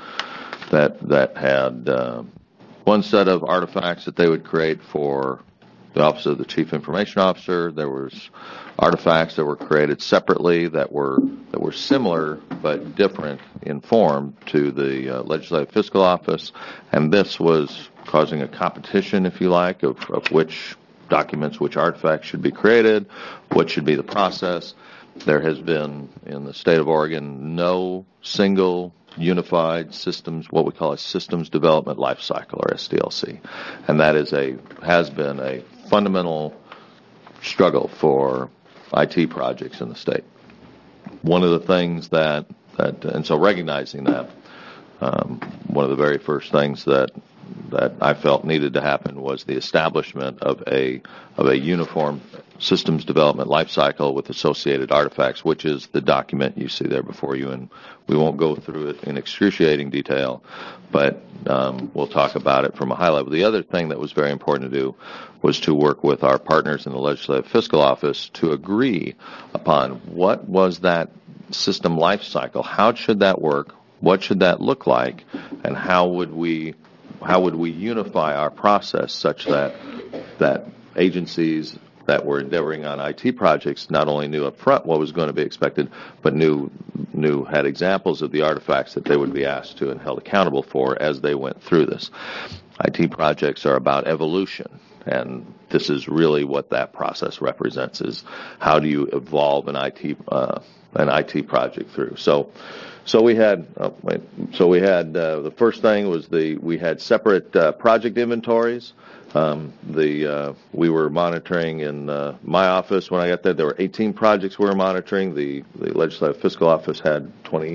had one set of artifacts that they would create for the Office of the Chief Information Officer. There was artifacts that were created separately that were similar but different in form to the Legislative Fiscal Office, and this was causing a competition, if you like, of which documents, which artifacts should be created, what should be the process. There has been, in the state of Oregon, no single unified systems, what we call a systems development life cycle, or SDLC, and that has been a fundamental struggle for IT projects in the state. One of the things and so recognizing that, one of the very first things that I felt needed to happen was the establishment of a uniform systems development lifecycle with associated artifacts, which is the document you see there before you. And we won't go through it in excruciating detail, but we'll talk about it from a high level. The other thing that was very important to do was to work with our partners in the Legislative Fiscal Office to agree upon what was that system life cycle. How should that work? What should that look like? And how would we unify our process such that agencies that were endeavoring on IT projects not only knew up front what was going to be expected, but had examples of the artifacts that they would be asked to and held accountable for as they went through this. IT projects are about evolution, and this is really what that process represents: is how do you evolve an IT project through. So we had the first thing was we had separate project inventories. We were monitoring in my office when I got there. There were 18 projects we were monitoring. The Legislative Fiscal Office had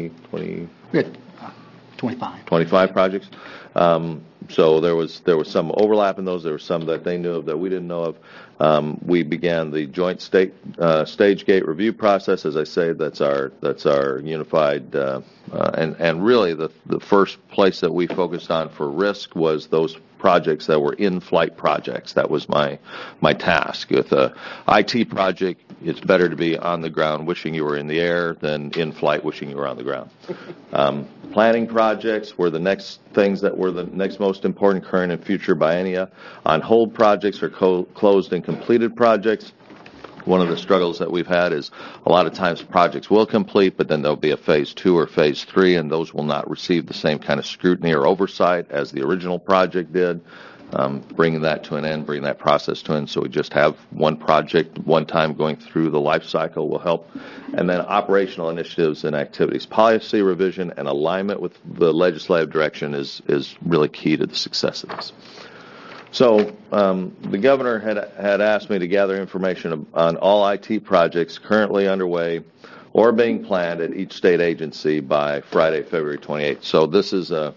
25 projects. So there was some overlap in those. There were some that they knew of that we didn't know of. We began the joint stage gate review process. As I say, that's our unified and really the first place that we focused on for risk was those projects that were in-flight projects. That was my task. With a IT project, it's better to be on the ground wishing you were in the air than in flight wishing you were on the ground. Planning projects were the next things that were the next most important current and future biennia. On hold projects or closed and completed projects. One of the struggles that we've had is a lot of times projects will complete, but then there'll be a phase 2 or phase 3, and those will not receive the same kind of scrutiny or oversight as the original project did. Bringing that to an end, bringing that process to an end, so we just have one project, one time going through the life cycle will help. And then operational initiatives and activities. Policy revision and alignment with the legislative direction is really key to the success of this. So the governor had asked me to gather information on all IT projects currently underway or being planned at each state agency by Friday, February 28th. So this is a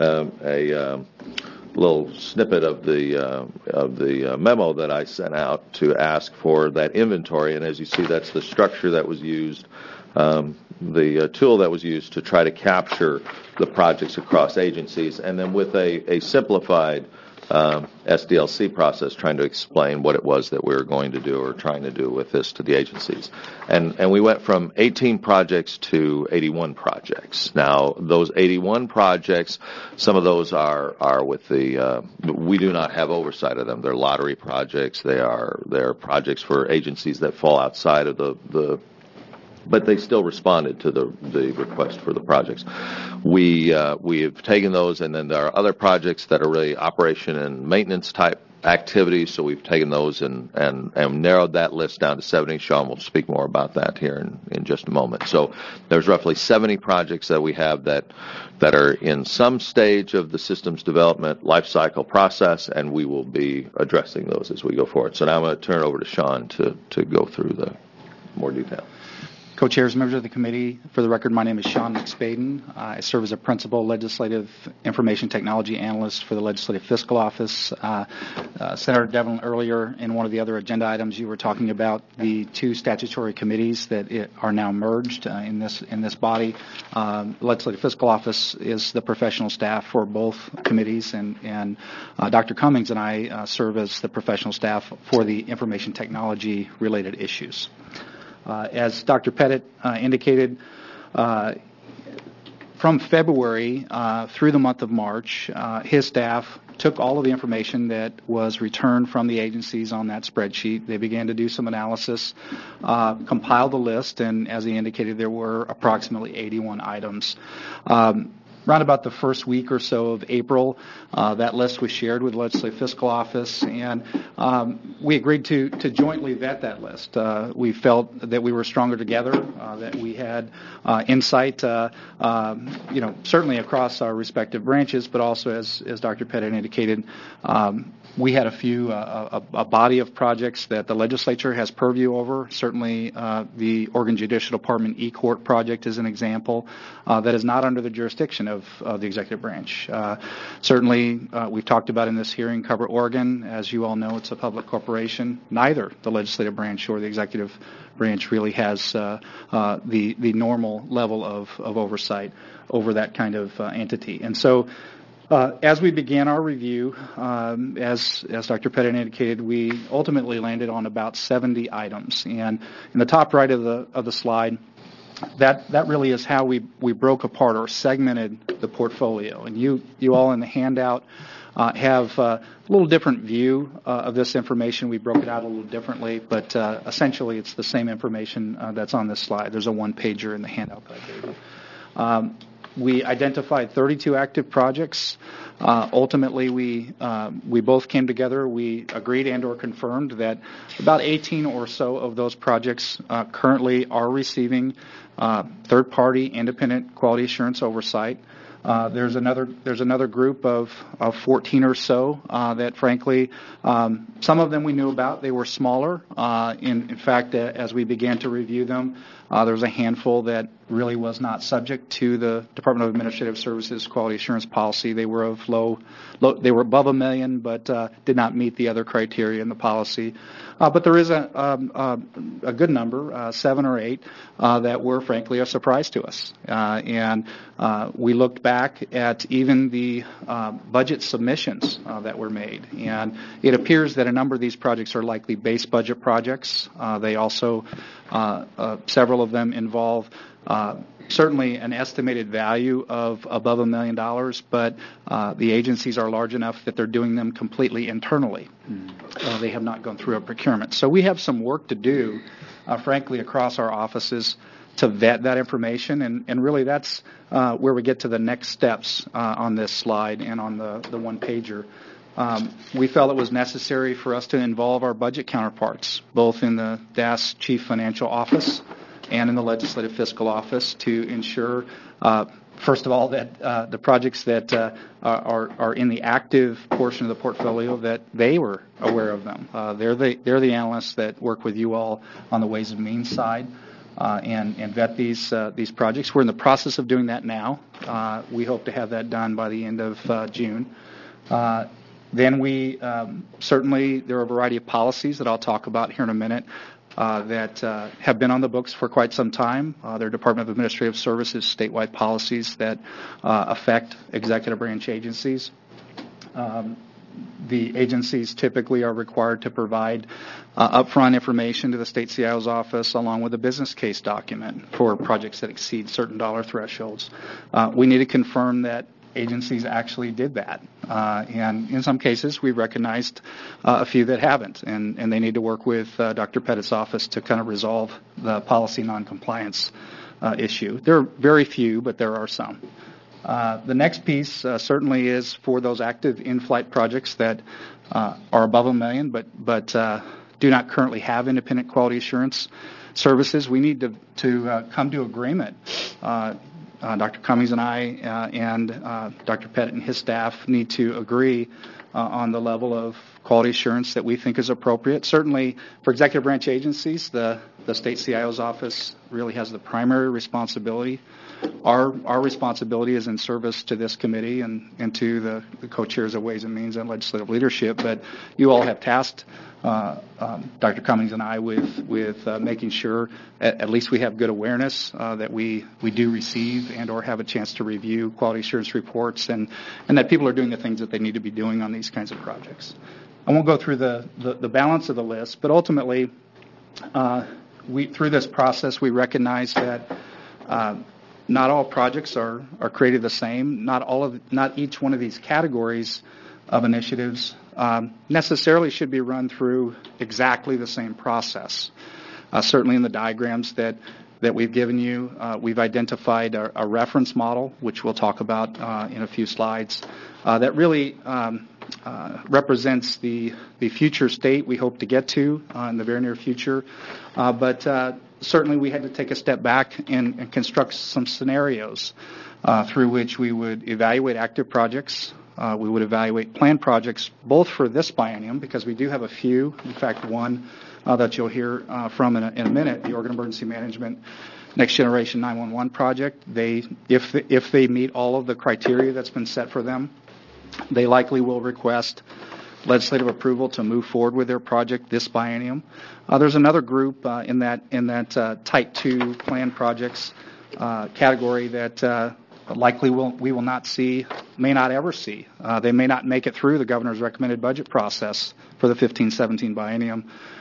little snippet of the memo that I sent out to ask for that inventory. And as you see, that's the structure that was used, the tool that was used to try to capture the projects across agencies, and then with a simplified SDLC process trying to explain what it was that we were going to do or trying to do with this to the agencies. And we went from 18 projects to 81 projects. Now, those 81 projects, some of those are with we do not have oversight of them. They're lottery projects. They're projects for agencies that fall outside of but they still responded to the request for the projects. We have taken those, and then there are other projects that are really operation and maintenance type activities, so we've taken those and narrowed that list down to 70. Sean will speak more about that here in just a moment. So there's roughly 70 projects that we have that are in some stage of the systems development life cycle process, and we will be addressing those as we go forward. So now I'm going to turn it over to Sean to go through the more detail. Co-chairs, members of the committee, for the record, my name is Sean McSpaden. I serve as a principal legislative information technology analyst for the Legislative Fiscal Office. Senator Devlin, earlier in one of the other agenda items, you were talking about the two statutory committees that are now merged in this body. Legislative Fiscal Office is the professional staff for both committees, and Dr. Cummings and I serve as the professional staff for the information technology related issues. As Dr. Pettit indicated, from February through the month of March, his staff took all of the information that was returned from the agencies on that spreadsheet. They began to do some analysis, compiled the list, and as he indicated, there were approximately 81 items. Around about the first week or so of April, that list was shared with the Legislative Fiscal Office, and we agreed to jointly vet that list. We felt that we were stronger together, that we had insight, certainly across our respective branches, but also, as Dr. Pettit indicated, we had a body of projects that the legislature has purview over. Certainly, the Oregon Judicial Department E-Court project is an example that is not under the jurisdiction of the executive branch. Certainly, we've talked about in this hearing, Cover Oregon. As you all know, it's a public corporation. Neither the legislative branch or the executive branch really has the normal level of oversight over that kind of entity. And so, as we began our review, as Dr. Pettit indicated, we ultimately landed on about 70 items. And in the top right of the slide, that really is how we broke apart or segmented the portfolio. And you all in the handout have a little different view of this information. We broke it out a little differently, but essentially it's the same information that's on this slide. There's a one-pager in the handout that I gave you. We identified 32 active projects. Ultimately, we both came together. We agreed and/or confirmed that about 18 or so of those projects currently are receiving third-party independent quality assurance oversight. There's another group of 14 or so that, frankly, some of them we knew about. They were smaller. In fact, as we began to review them, there was a handful that really was not subject to the Department of Administrative Services quality assurance policy. They were of low, they were above $1 million, but did not meet the other criteria in the policy. But there is a good number, 7 or 8, that were frankly a surprise to us. And we looked back at even the budget submissions that were made, and it appears that a number of these projects are likely base budget projects. They also, several of them involve certainly an estimated value of above $1 million, but the agencies are large enough that they're doing them completely internally. They have not gone through a procurement. So we have some work to do, frankly, across our offices to vet that information, and really that's where we get to the next steps on this slide and on the one-pager. We felt it was necessary for us to involve our budget counterparts, both in the DAS Chief Financial Office and in the Legislative Fiscal Office, to ensure, first of all, that the projects that are in the active portion of the portfolio, that they were aware of them. They're the analysts that work with you all on the Ways and Means side and vet these projects. We're in the process of doing that now. We hope to have that done by the end of June. Then we certainly, there are a variety of policies that I'll talk about here in a minute that have been on the books for quite some time. They're Department of Administrative Services statewide policies that affect executive branch agencies. The agencies typically are required to provide upfront information to the state CIO's office along with a business case document for projects that exceed certain dollar thresholds. We need to confirm that agencies actually did that. And in some cases, we've recognized a few that haven't, and they need to work with Dr. Pettit's office to kind of resolve the policy noncompliance issue. There are very few, but there are some. The next piece certainly is for those active in-flight projects that are above $1 million, but do not currently have independent quality assurance services. We need to come to agreement. Dr. Cummings and I and Dr. Pettit and his staff need to agree on the level of quality assurance that we think is appropriate. Certainly for executive branch agencies, the state CIO's office really has the primary responsibility. Our responsibility is in service to this committee and to the co-chairs of Ways and Means and Legislative Leadership, but you all have tasked Dr. Cummings and I with making sure at least we have good awareness that we do receive and or have a chance to review quality assurance reports and that people are doing the things that they need to be doing on these kinds of projects. I won't go through the balance of the list, but ultimately through this process we recognize that not all projects are created the same. Not each one of these categories of initiatives necessarily should be run through exactly the same process. Certainly in the diagrams that we've given you, we've identified a reference model, which we'll talk about in a few slides, that really represents the future state we hope to get to in the very near future. But certainly we had to take a step back and construct some scenarios through which we would evaluate active projects. We would evaluate planned projects both for this biennium, because we do have a few, in fact one that you'll hear from in a minute, the Oregon Emergency Management Next Generation 911 project. If they meet all of the criteria that's been set for them, they likely will request legislative approval to move forward with their project this biennium. There's another group in that Type 2 planned projects category that likely we will not see, may not ever see. They may not make it through the governor's recommended budget process for the 15-17 biennium.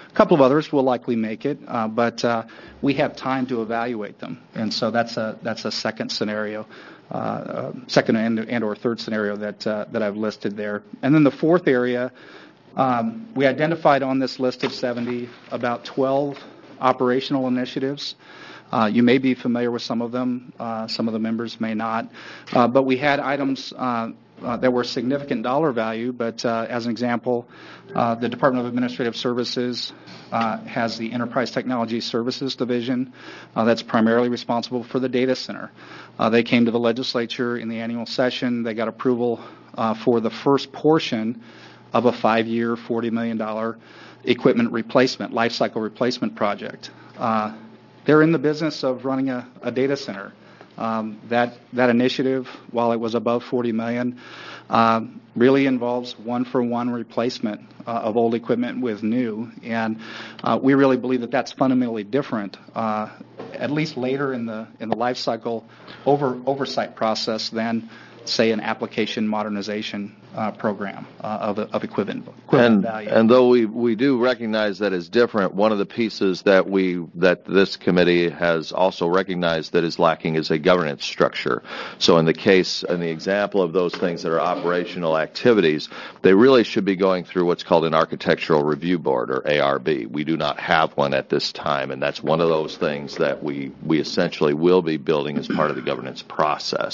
A couple of others will likely make it, but we have time to evaluate them, and so that's a second scenario, second and or third scenario that I've listed there. And then the fourth area, we identified on this list of 70 about 12 operational initiatives. You may be familiar with some of them. Some of the members may not. But we had items that were significant dollar value, but as an example, the Department of Administrative Services has the Enterprise Technology Services Division that's primarily responsible for the data center. They came to the legislature in the annual session. They got approval for the first portion of a 5-year, $40 million equipment replacement, life cycle replacement project. They're in the business of running a data center. That initiative, while it was above $40 million, really involves one-for-one replacement of old equipment with new, and we really believe that that's fundamentally different, at least later in the life cycle oversight process than, say, an application modernization program of equipment value. And though we do recognize that is different, one of the pieces that this committee has also recognized that is lacking is a governance structure. So in the example of those things that are operational activities, they really should be going through what's called an architectural review board, or ARB. We do not have one at this time, and that's one of those things that we essentially will be building as part of the governance process.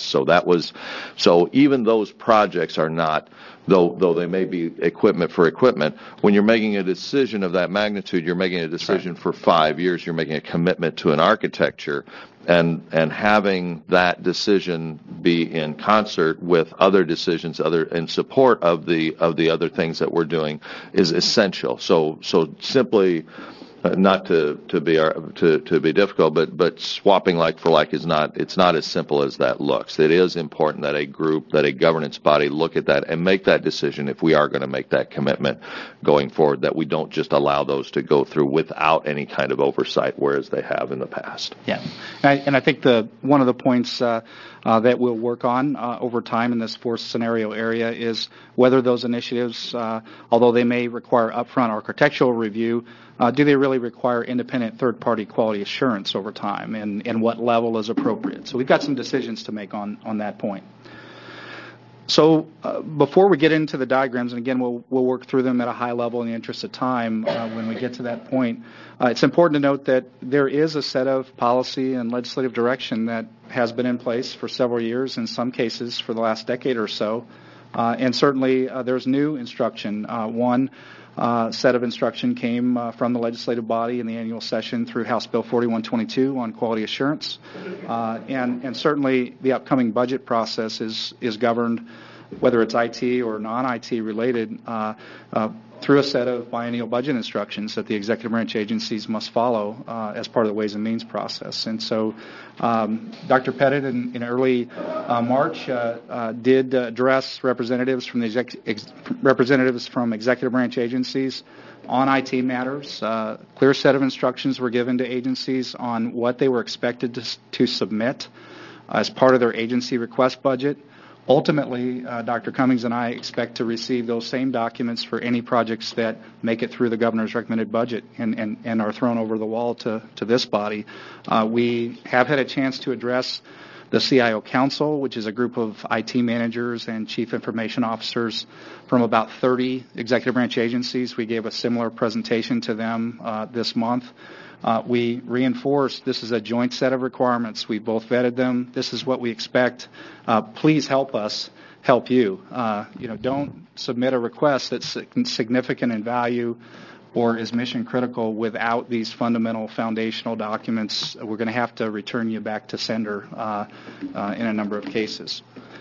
So even those projects are not, though they may be equipment for equipment, when you're making a decision of that magnitude, you're making a decision for 5 years, you're making a commitment to an architecture, and having that decision be in concert with other decisions in support of the other things that we're doing is essential. So simply, not to be difficult, but swapping like for like it's not as simple as that looks. It is important that a governance body look at that and make that decision if we are going to make that commitment going forward, that we don't just allow those to go through without any kind of oversight, whereas they have in the past. Yeah, and I think one of the points that we'll work on over time in this fourth scenario area is whether those initiatives, although they may require upfront architectural review, do they really require independent third-party quality assurance over time, and what level is appropriate? So we've got some decisions to make on that point. So before we get into the diagrams, and again, we'll work through them at a high level in the interest of time when we get to that point, it's important to note that there is a set of policy and legislative direction that has been in place for several years, in some cases for the last decade or so, and certainly there's new instruction. One set of instruction came from the legislative body in the annual session through House Bill 4122 on quality assurance, and certainly the upcoming budget process is governed, whether it's IT or non-IT related, through a set of biennial budget instructions that the executive branch agencies must follow as part of the Ways and Means process. And so Dr. Pettit in early March did address representatives from executive branch agencies on IT matters. Clear set of instructions were given to agencies on what they were expected to submit as part of their agency request budget. Ultimately, Dr. Cummings and I expect to receive those same documents for any projects that make it through the governor's recommended budget and are thrown over the wall to this body. We have had a chance to address the CIO Council, which is a group of IT managers and chief information officers from about 30 executive branch agencies. We gave a similar presentation to them this month. We reinforced this is a joint set of requirements. We both vetted them. This is what we expect. Please help us help you. Don't submit a request that's significant in value or is mission critical without these fundamental foundational documents. We're going to have to return you back to sender in a number of cases.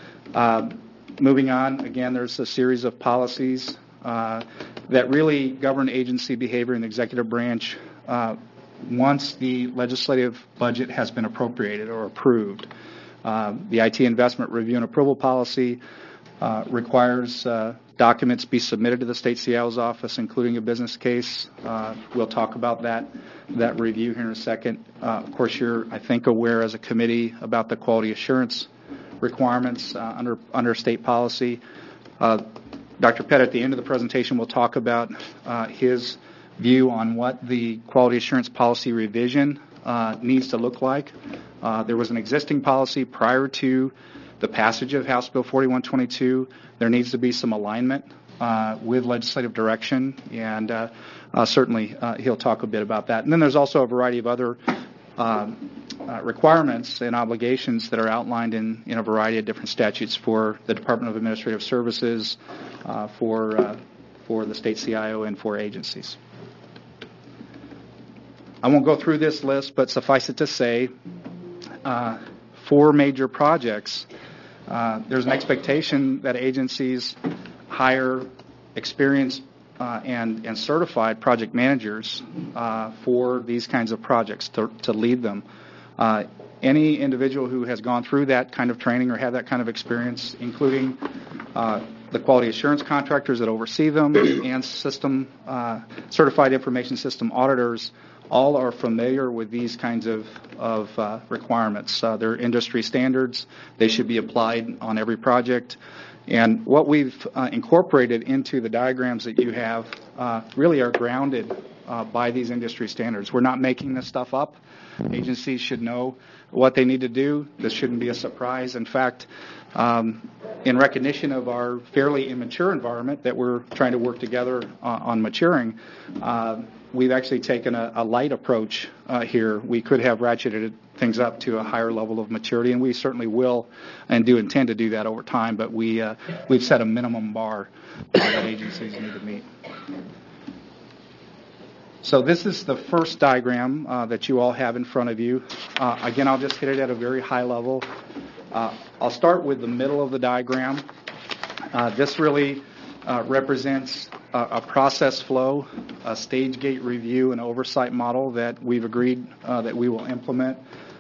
Moving on, again, there's a series of policies that really govern agency behavior in the executive branch once the legislative budget has been appropriated or approved. The IT investment review and approval policy requires documents be submitted to the state CIO's office, including a business case. We'll talk about that review here in a second. Of course, you're, I think, aware as a committee about the quality assurance requirements under state policy. Dr. Pettit, at the end of the presentation, will talk about his view on what the quality assurance policy revision needs to look like. There was an existing policy prior to the passage of House Bill 4122. There needs to be some alignment with legislative direction, and certainly he'll talk a bit about that. And then there's also a variety of other requirements and obligations that are outlined in a variety of different statutes for the Department of Administrative Services, for the state CIO, and for agencies. I won't go through this list, but suffice it to say, for major projects, there's an expectation that agencies hire experienced and certified project managers for these kinds of projects to lead them. Any individual who has gone through that kind of training or had that kind of experience, including the quality assurance contractors that oversee them and system certified information system auditors, all are familiar with these kinds of requirements. They're industry standards. They should be applied on every project. And what we've incorporated into the diagrams that you have really are grounded by these industry standards. We're not making this stuff up. Agencies should know what they need to do. This shouldn't be a surprise. In fact, in recognition of our fairly immature environment that we're trying to work together on maturing, we've actually taken a light approach here. We could have ratcheted things up to a higher level of maturity, and we certainly will and do intend to do that over time, but we've set a minimum bar that agencies need to meet. So this is the first diagram that you all have in front of you. Again, I'll just hit it at a very high level. I'll start with the middle of the diagram. This really represents a process flow, a stage gate review and oversight model that we've agreed that we will implement.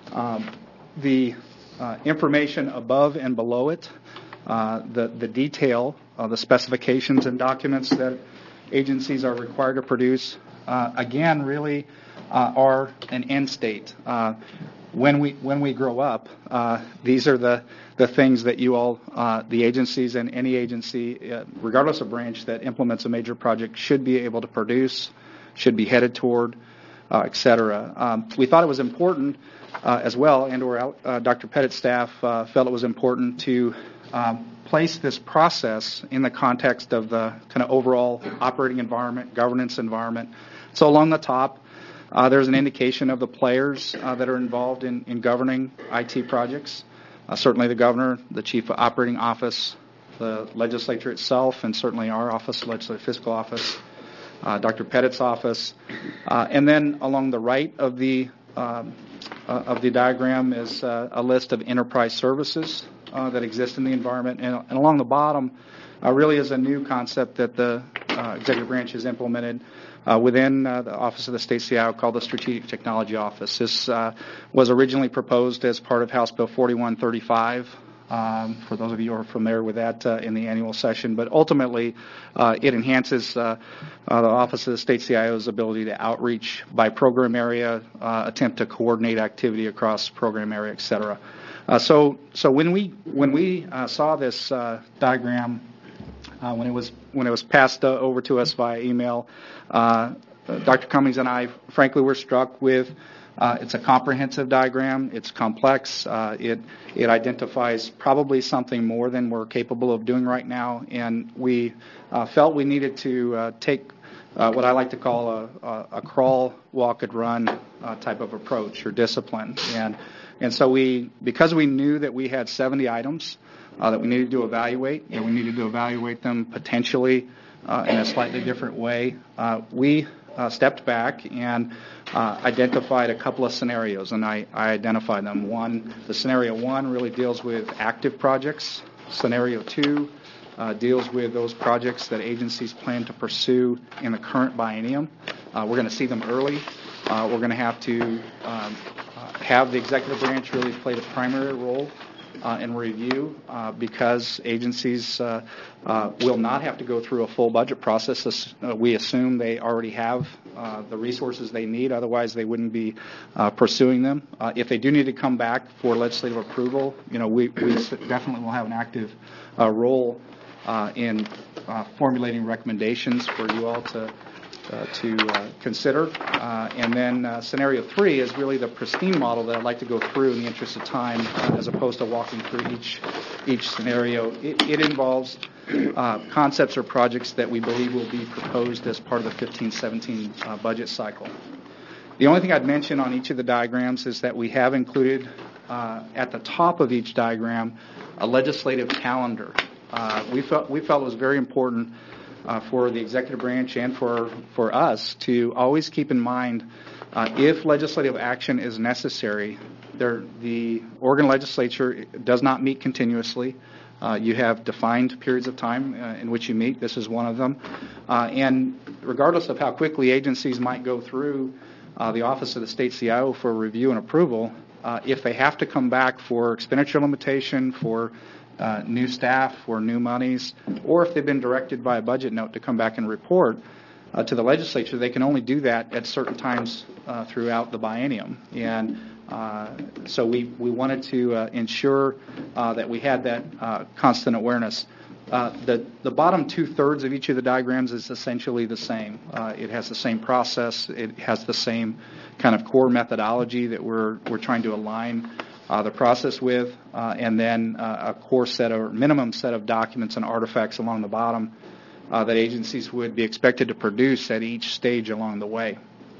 The information above and below it, the detail, the specifications and documents that agencies are required to produce, again, really are an end state. When we grow up, these are the things that you all, the agencies and any agency, regardless of branch, that implements a major project should be able to produce, should be headed toward, et cetera. We thought it was important as well, and Dr. Pettit's staff felt it was important to place this process in the context of the kind of overall operating environment, governance environment. So along the top, there's an indication of the players that are involved in governing IT projects. Certainly the governor, the chief operating office, the legislature itself, and certainly our office, the legislative fiscal office, Dr. Pettit's office. And then along the right of the diagram is a list of enterprise services that exist in the environment. And along the bottom really is a new concept that the executive branch has implemented within the Office of the State CIO called the Strategic Technology Office. This was originally proposed as part of House Bill 4135, for those of you who are familiar with that in the annual session. But ultimately, it enhances the Office of the State CIO's ability to outreach by program area, attempt to coordinate activity across program area, et cetera. So when we saw this diagram, when it was passed over to us via email, Dr. Cummings and I, frankly, were struck with it's a comprehensive diagram. It's complex. It identifies probably something more than we're capable of doing right now, and we felt we needed to take what I like to call a crawl, walk, and run type of approach or discipline. And so because we knew that we had 70 items that we needed to evaluate, and we needed to evaluate them potentially in a slightly different way, we stepped back and identified a couple of scenarios, and I identified them. The scenario one really deals with active projects. Scenario two deals with those projects that agencies plan to pursue in the current biennium. We're going to see them early. We're going to have to have the executive branch really play the primary role in review because agencies will not have to go through a full budget process. We assume they already have the resources they need, otherwise they wouldn't be pursuing them. If they do need to come back for legislative approval, we definitely will have an active role in formulating recommendations for you all to consider. And then scenario 3 is really the pristine model that I'd like to go through in the interest of time, as opposed to walking through each scenario. It involves concepts or projects that we believe will be proposed as part of the 15-17 budget cycle. The only thing I'd mention on each of the diagrams is that we have included at the top of each diagram a legislative calendar. We felt it was very important for the executive branch and for us to always keep in mind if legislative action is necessary. The Oregon legislature does not meet continuously. You have defined periods of time in which you meet. This is one of them. And regardless of how quickly agencies might go through the Office of the State CIO for review and approval, if they have to come back for expenditure limitation, for new staff, for new monies, or if they've been directed by a budget note to come back and report to the legislature, they can only do that at certain times throughout the biennium. And so we wanted to ensure that we had that constant awareness. The bottom 2/3 of each of the diagrams is essentially the same. It has the same process. It has the same kind of core methodology that we're trying to align the process with, and then a core set or minimum set of documents and artifacts along the bottom that agencies would be expected to produce at each stage along the way.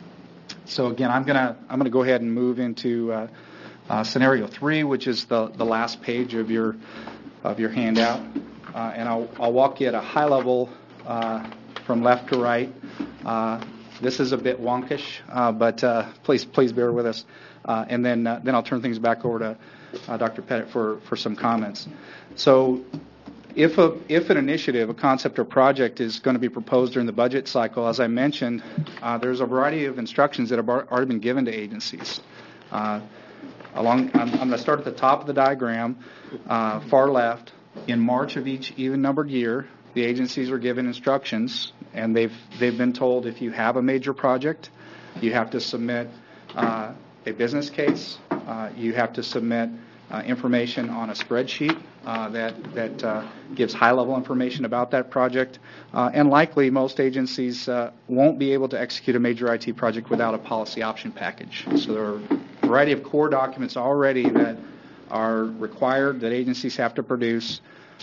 So again, I'm gonna go ahead and move into scenario 3, which is the last page of your handout, and I'll walk you at a high level from left to right. This is a bit wonkish, but please bear with us, and then I'll turn things back over to Dr. Pettit for some comments. So, if an initiative, a concept or project is going to be proposed during the budget cycle, as I mentioned, there's a variety of instructions that have already been given to agencies. I'm going to start at the top of the diagram, far left. In March of each even-numbered year, the agencies are given instructions, and they've been told if you have a major project, you have to submit a business case. You have to submit information on a spreadsheet that gives high-level information about that project. And likely, most agencies won't be able to execute a major IT project without a policy option package. So there are a variety of core documents already that are required that agencies have to produce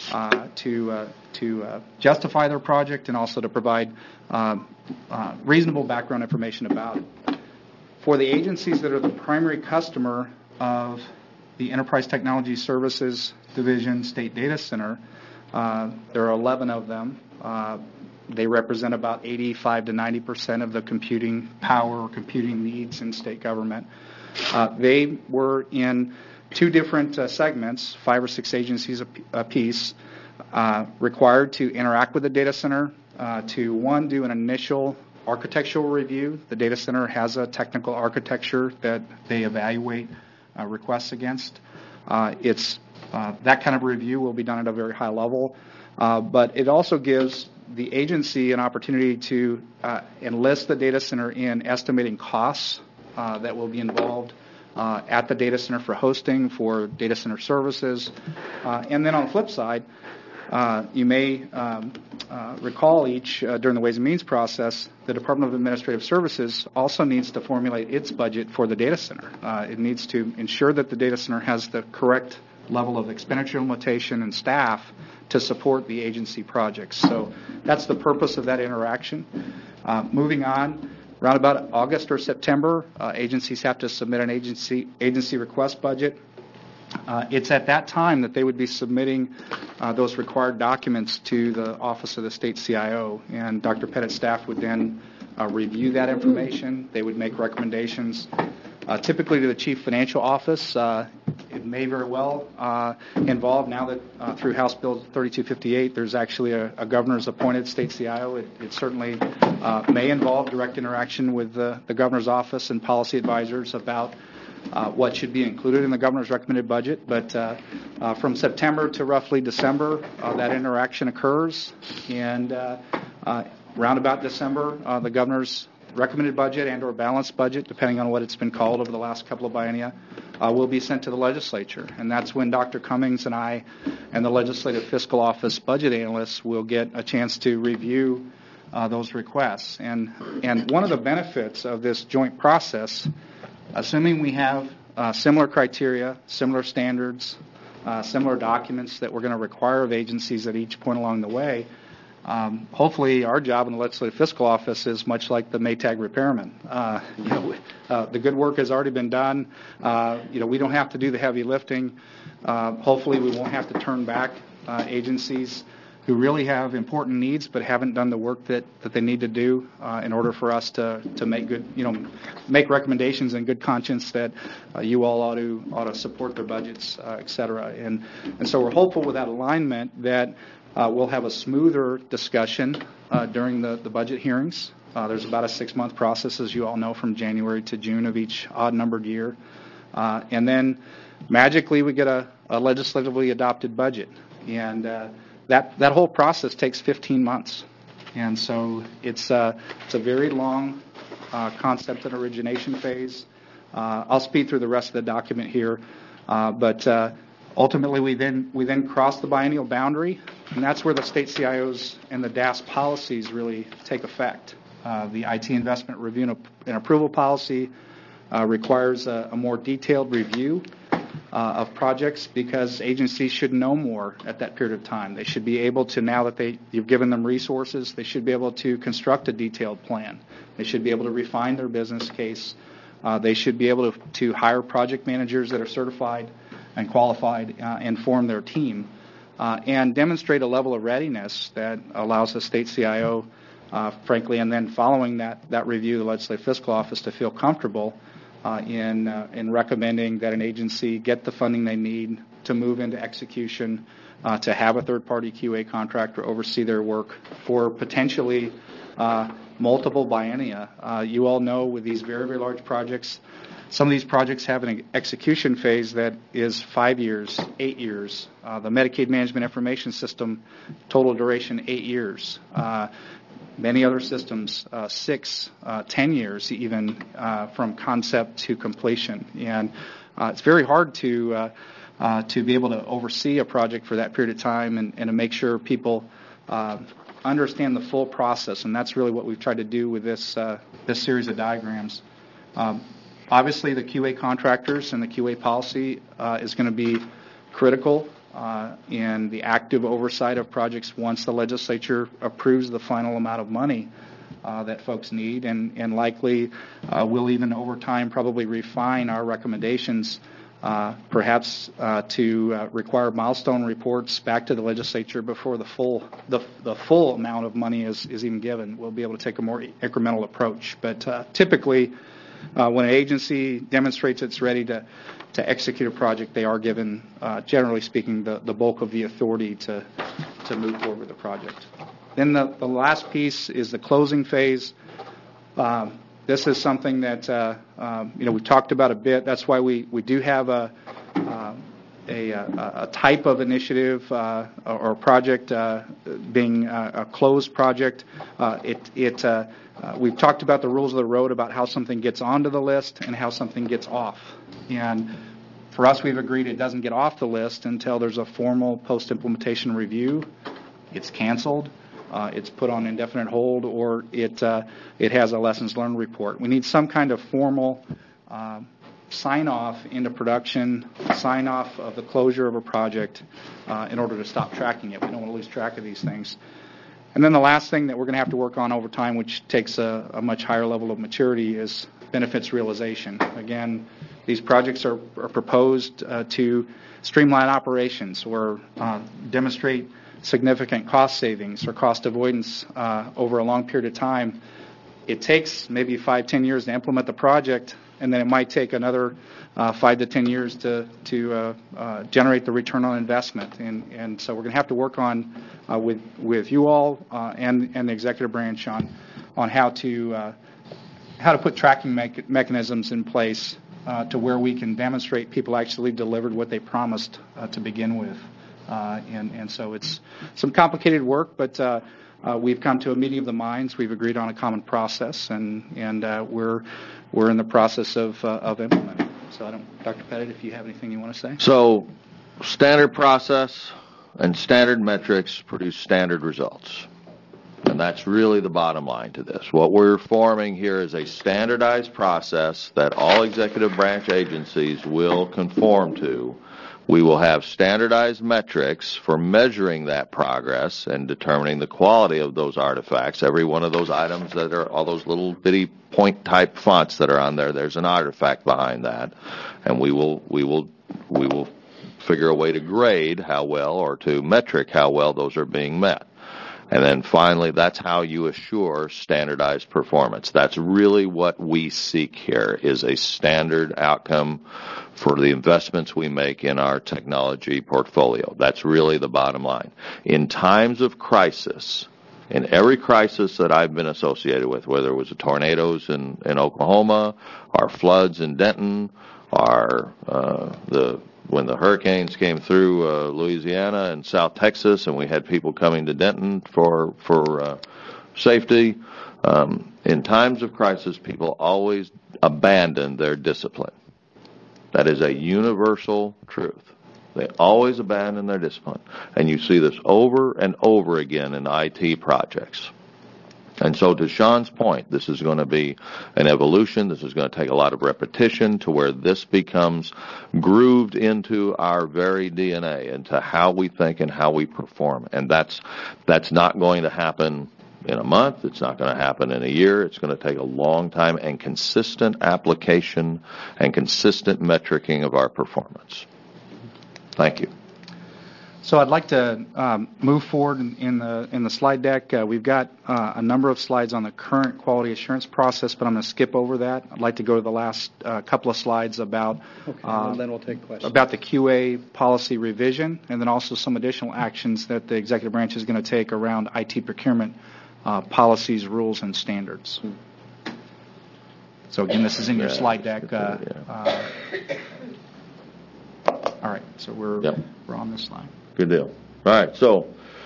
to justify their project and also to provide reasonable background information about it. For the agencies that are the primary customer of the Enterprise Technology Services Division State Data Center, there are 11 of them. They represent about 85 to 90% of the computing power or computing needs in state government. They were in 2 different segments, 5 or 6 agencies apiece, required to interact with the data center, to, 1, do an initial architectural review. The data center has a technical architecture that they evaluate requests against. That kind of review will be done at a very high level, but it also gives the agency an opportunity to enlist the data center in estimating costs that will be involved at the data center for hosting, for data center services. And then on the flip side, you may recall during the Ways and Means process, the Department of Administrative Services also needs to formulate its budget for the data center. It needs to ensure that the data center has the correct level of expenditure limitation and staff to support the agency projects. So that's the purpose of that interaction. Moving on, around about August or September, agencies have to submit an agency request budget. It's at that time that they would be submitting those required documents to the Office of the State CIO, and Dr. Pettit's staff would then review that information. They would make recommendations, typically to the Chief Financial Office. It may very well involve, now that through House Bill 3258, there's actually a governor's appointed state CIO. It certainly may involve direct interaction with the governor's office and policy advisors about what should be included in the governor's recommended budget. But from September to roughly December, that interaction occurs, and around about December, the governor's recommended budget and or balanced budget, depending on what it's been called over the last couple of biennia, will be sent to the legislature. And that's when Dr. Cummings and I and the Legislative Fiscal Office budget analysts will get a chance to review those requests. And one of the benefits of this joint process, assuming we have similar criteria, similar standards, similar documents that we're going to require of agencies at each point along the way, hopefully our job in the Legislative Fiscal Office is much like the Maytag repairman. The good work has already been done. We don't have to do the heavy lifting. Hopefully we won't have to turn back agencies who really have important needs but haven't done the work that they need to do in order for us to make good, make recommendations in good conscience that you all ought to support their budgets, et cetera. And so we're hopeful with that alignment that we'll have a smoother discussion during the budget hearings. There's about a 6-month process, as you all know, from January to June of each odd-numbered year. And then magically we get a legislatively adopted budget. And that whole process takes 15 months. And so it's a very long concept and origination phase. I'll speed through the rest of the document here. But ultimately, we then cross the biennial boundary, and that's where the state CIOs and the DAS policies really take effect. The IT investment review and approval policy requires a more detailed review of projects because agencies should know more at that period of time. They should be able to, now that you've given them resources, they should be able to construct a detailed plan. They should be able to refine their business case. They should be able to hire project managers that are certified and qualified and form their team and demonstrate a level of readiness that allows the state CIO, frankly, and then following that review, the Legislative Fiscal Office to feel comfortable in recommending that an agency get the funding they need to move into execution, to have a third-party QA contractor oversee their work for potentially multiple biennia. You all know with these very, very large projects, some of these projects have an execution phase that is 5 years, 8 years. The Medicaid Management Information System, total duration 8 years. Many other systems, 6, 10 years even from concept to completion. And it's very hard to be able to oversee a project for that period of time and to make sure people understand the full process. And that's really what we've tried to do with this series of diagrams. Obviously, the QA contractors and the QA policy is going to be critical in the active oversight of projects once the legislature approves the final amount of money that folks need, and likely we'll even over time probably refine our recommendations, perhaps to require milestone reports back to the legislature before the full amount of money is even given. We'll be able to take a more incremental approach, but typically when an agency demonstrates it's ready to execute a project, they are given, generally speaking, the bulk of the authority to move forward with the project. Then the last piece is the closing phase. This is something that we talked about a bit. That's why we do have a type of initiative or project being a closed project. We've talked about the rules of the road about how something gets onto the list and how something gets off. And for us, we've agreed it doesn't get off the list until there's a formal post-implementation review. It's canceled, it's put on indefinite hold, or it has a lessons learned report. We need some kind of formal sign-off into production, sign-off of the closure of a project in order to stop tracking it. We don't want to lose track of these things. And then the last thing that we're going to have to work on over time, which takes a much higher level of maturity, is benefits realization. Again, these projects are proposed to streamline operations or demonstrate significant cost savings or cost avoidance over a long period of time. It takes maybe 5-10 years to implement the project, and then it might take another 5 to 10 years to generate the return on investment. And so we're going to have to work on with you all and the executive branch on how to put tracking mechanisms in place to where we can demonstrate people actually delivered what they promised to begin with. And so it's some complicated work, but we've come to a meeting of the minds. We've agreed on a common process, and we're in the process of implementing. So, Dr. Pettit, if you have anything you want to say. So, standard process and standard metrics produce standard results. And that's really the bottom line to this. What we're forming here is a standardized process that all executive branch agencies will conform to. We will have standardized metrics for measuring that progress and determining the quality of those artifacts. Every one of those items that are all those little bitty point type fonts that are on there, there's an artifact behind that. And we will figure a way to grade how well or to metric how well those are being met. And then finally, that's how you assure standardized performance. That's really what we seek here, is a standard outcome for the investments we make in our technology portfolio. That's really the bottom line. In times of crisis, in every crisis that I've been associated with, whether it was the tornadoes in Oklahoma, or floods in Denton, or when the hurricanes came through Louisiana and South Texas, and we had people coming to Denton for safety. In times of crisis, people always abandon their discipline. That is a universal truth. They always abandon their discipline. And you see this over and over again in IT projects. And so to Sean's point, this is going to be an evolution. This is going to take a lot of repetition to where this becomes grooved into our very DNA, into how we think and how we perform. And that's not going to happen in a month. It's not going to happen in a year. It's going to take a long time and consistent application and consistent metricing of our performance. Thank you. So I'd like to move forward in the slide deck. We've got a number of slides on the current quality assurance process, but I'm going to skip over that. I'd like to go to the last couple of slides about and then we'll take questions. about the QA policy revision, and then also some additional actions that the executive branch is going to take around IT procurement policies, rules, and standards. So again, this is in your slide deck. All right, so we're on this slide. Good deal. All right, so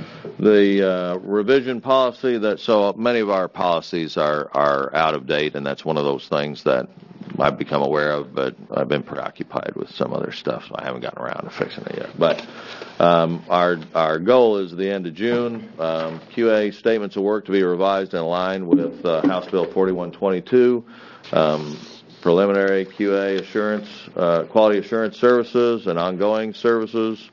the revision policy, so many of our policies are out of date, and that's one of those things that I've become aware of, but I've been preoccupied with some other stuff, so I haven't gotten around to fixing it yet. But our goal is the end of June. QA statements of work to be revised and aligned with House Bill 4122. Preliminary QA assurance, quality assurance services and ongoing services.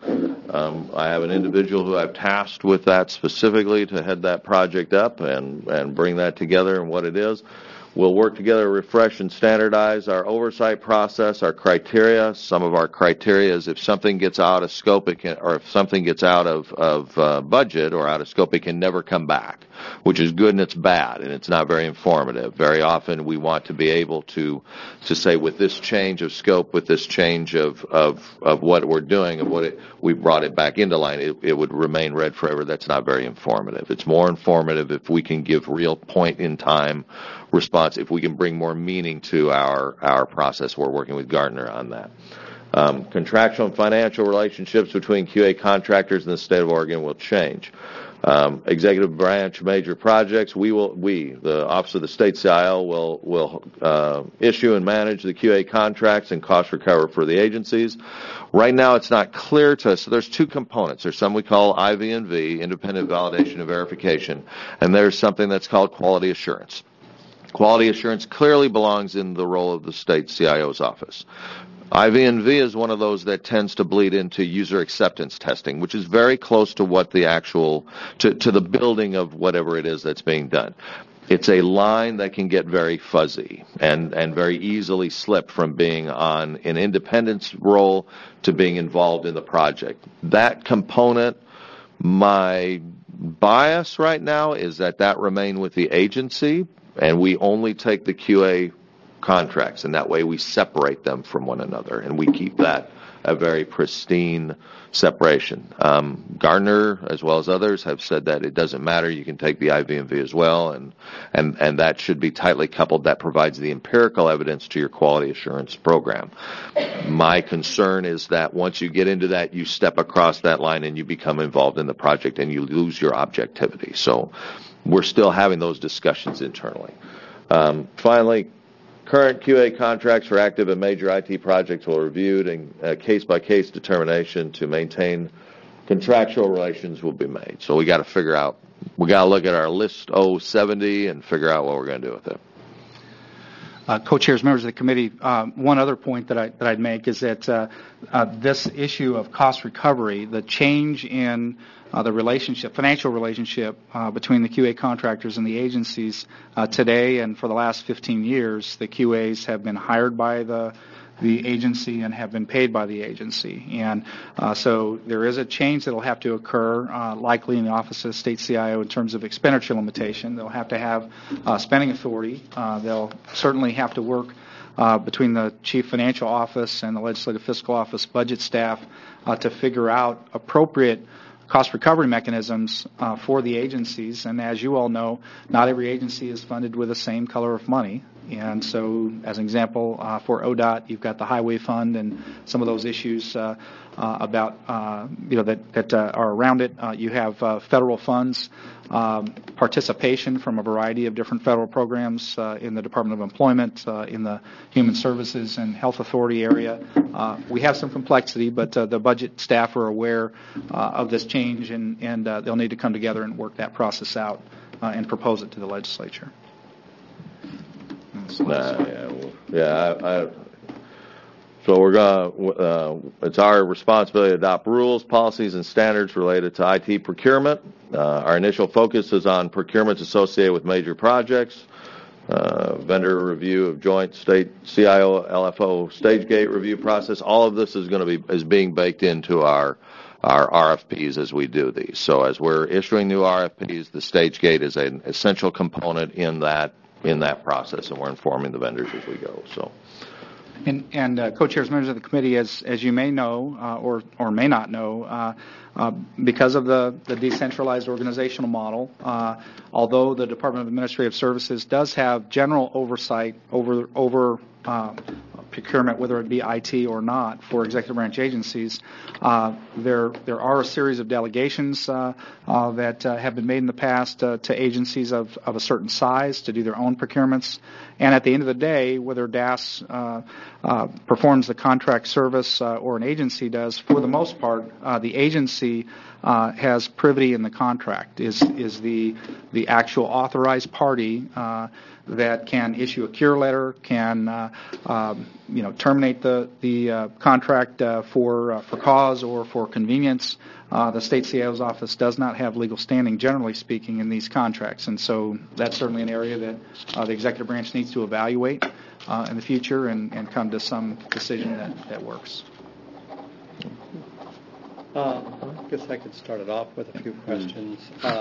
I have an individual who I've tasked with that specifically to head that project up and bring that together and what it is. We'll work together to refresh and standardize our oversight process, our criteria. Some of our criteria is if something gets out of scope, or if something gets out of budget or out of scope, it can never come back, which is good and it's bad, and it's not very informative. Very often we want to be able to say with this change of scope, with this change of what we're doing, of we brought it back into line, it would remain red forever. That's not very informative. It's more informative if we can give real point in time response, if we can bring more meaning to our process. We're working with Gartner on that. Contractual and financial relationships between QA contractors in the state of Oregon will change. Executive branch major projects, the Office of the State CIO will issue and manage the QA contracts and cost recover for the agencies. Right now, it's not clear to us. So there's two components. There's some we call IV&V, independent validation and verification, and there's something that's called quality assurance. Quality assurance clearly belongs in the role of the state CIO's office. IV&V is one of those that tends to bleed into user acceptance testing, which is very close to what the actual, to the building of whatever it is that's being done. It's a line that can get very fuzzy and very easily slip from being on an independence role to being involved in the project. That component, my bias right now is that remain with the agency, and we only take the QA contracts, and that way we separate them from one another, and we keep that a very pristine separation. Gartner, as well as others, have said that it doesn't matter. You can take the IV&V as well, and that should be tightly coupled. That provides the empirical evidence to your quality assurance program. My concern is that once you get into that, you step across that line and you become involved in the project and you lose your objectivity. So we're still having those discussions internally. Finally, current QA contracts for active and major IT projects will be reviewed and case-by-case determination to maintain contractual relations will be made. So we got to figure out, we got to look at our list 070 and figure out what we're going to do with it. Co-chairs, members of the committee, one other point that I'd make is that this issue of cost recovery, the change in the relationship, financial relationship between the QA contractors and the agencies today and for the last 15 years, the QAs have been hired by the agency and have been paid by the agency. And so there is a change that will have to occur likely in the Office of State CIO in terms of expenditure limitation. They'll have to have spending authority. They'll certainly have to work between the Chief Financial Office and the Legislative Fiscal Office budget staff to figure out appropriate cost recovery mechanisms for the agencies. And as you all know, not every agency is funded with the same color of money. And so, as an example, for ODOT, you've got the Highway Fund and some of those issues about that are around it. You have federal funds, participation from a variety of different federal programs in the Department of Employment, in the Human Services and Health Authority area. We have some complexity, but the budget staff are aware of this change, and they'll need to come together and work that process out and propose it to the legislature. So we're going. It's our responsibility to adopt rules, policies, and standards related to IT procurement. Our initial focus is on procurements associated with major projects, vendor review of joint state CIO LFO stage gate review process. All of this is being baked into our RFPs as we do these. So as we're issuing new RFPs, the stage gate is an essential component in that process, and we're informing the vendors as we go. So. And co-chairs, members of the committee, as you may know or may not know, because of the decentralized organizational model, although the Department of Administrative Services does have general oversight over procurement, whether it be IT or not, for executive branch agencies, there are a series of delegations that have been made in the past to agencies of a certain size to do their own procurements. And at the end of the day, whether DAS performs the contract service or an agency does, for the most part, the agency has privity in the contract, is the actual authorized party that can issue a cure letter, can terminate the contract for cause or for convenience. The state CIO's office does not have legal standing, generally speaking, in these contracts, and so that's certainly an area that the executive branch needs to evaluate in the future and come to some decision that works. I guess I could start it off with a few questions.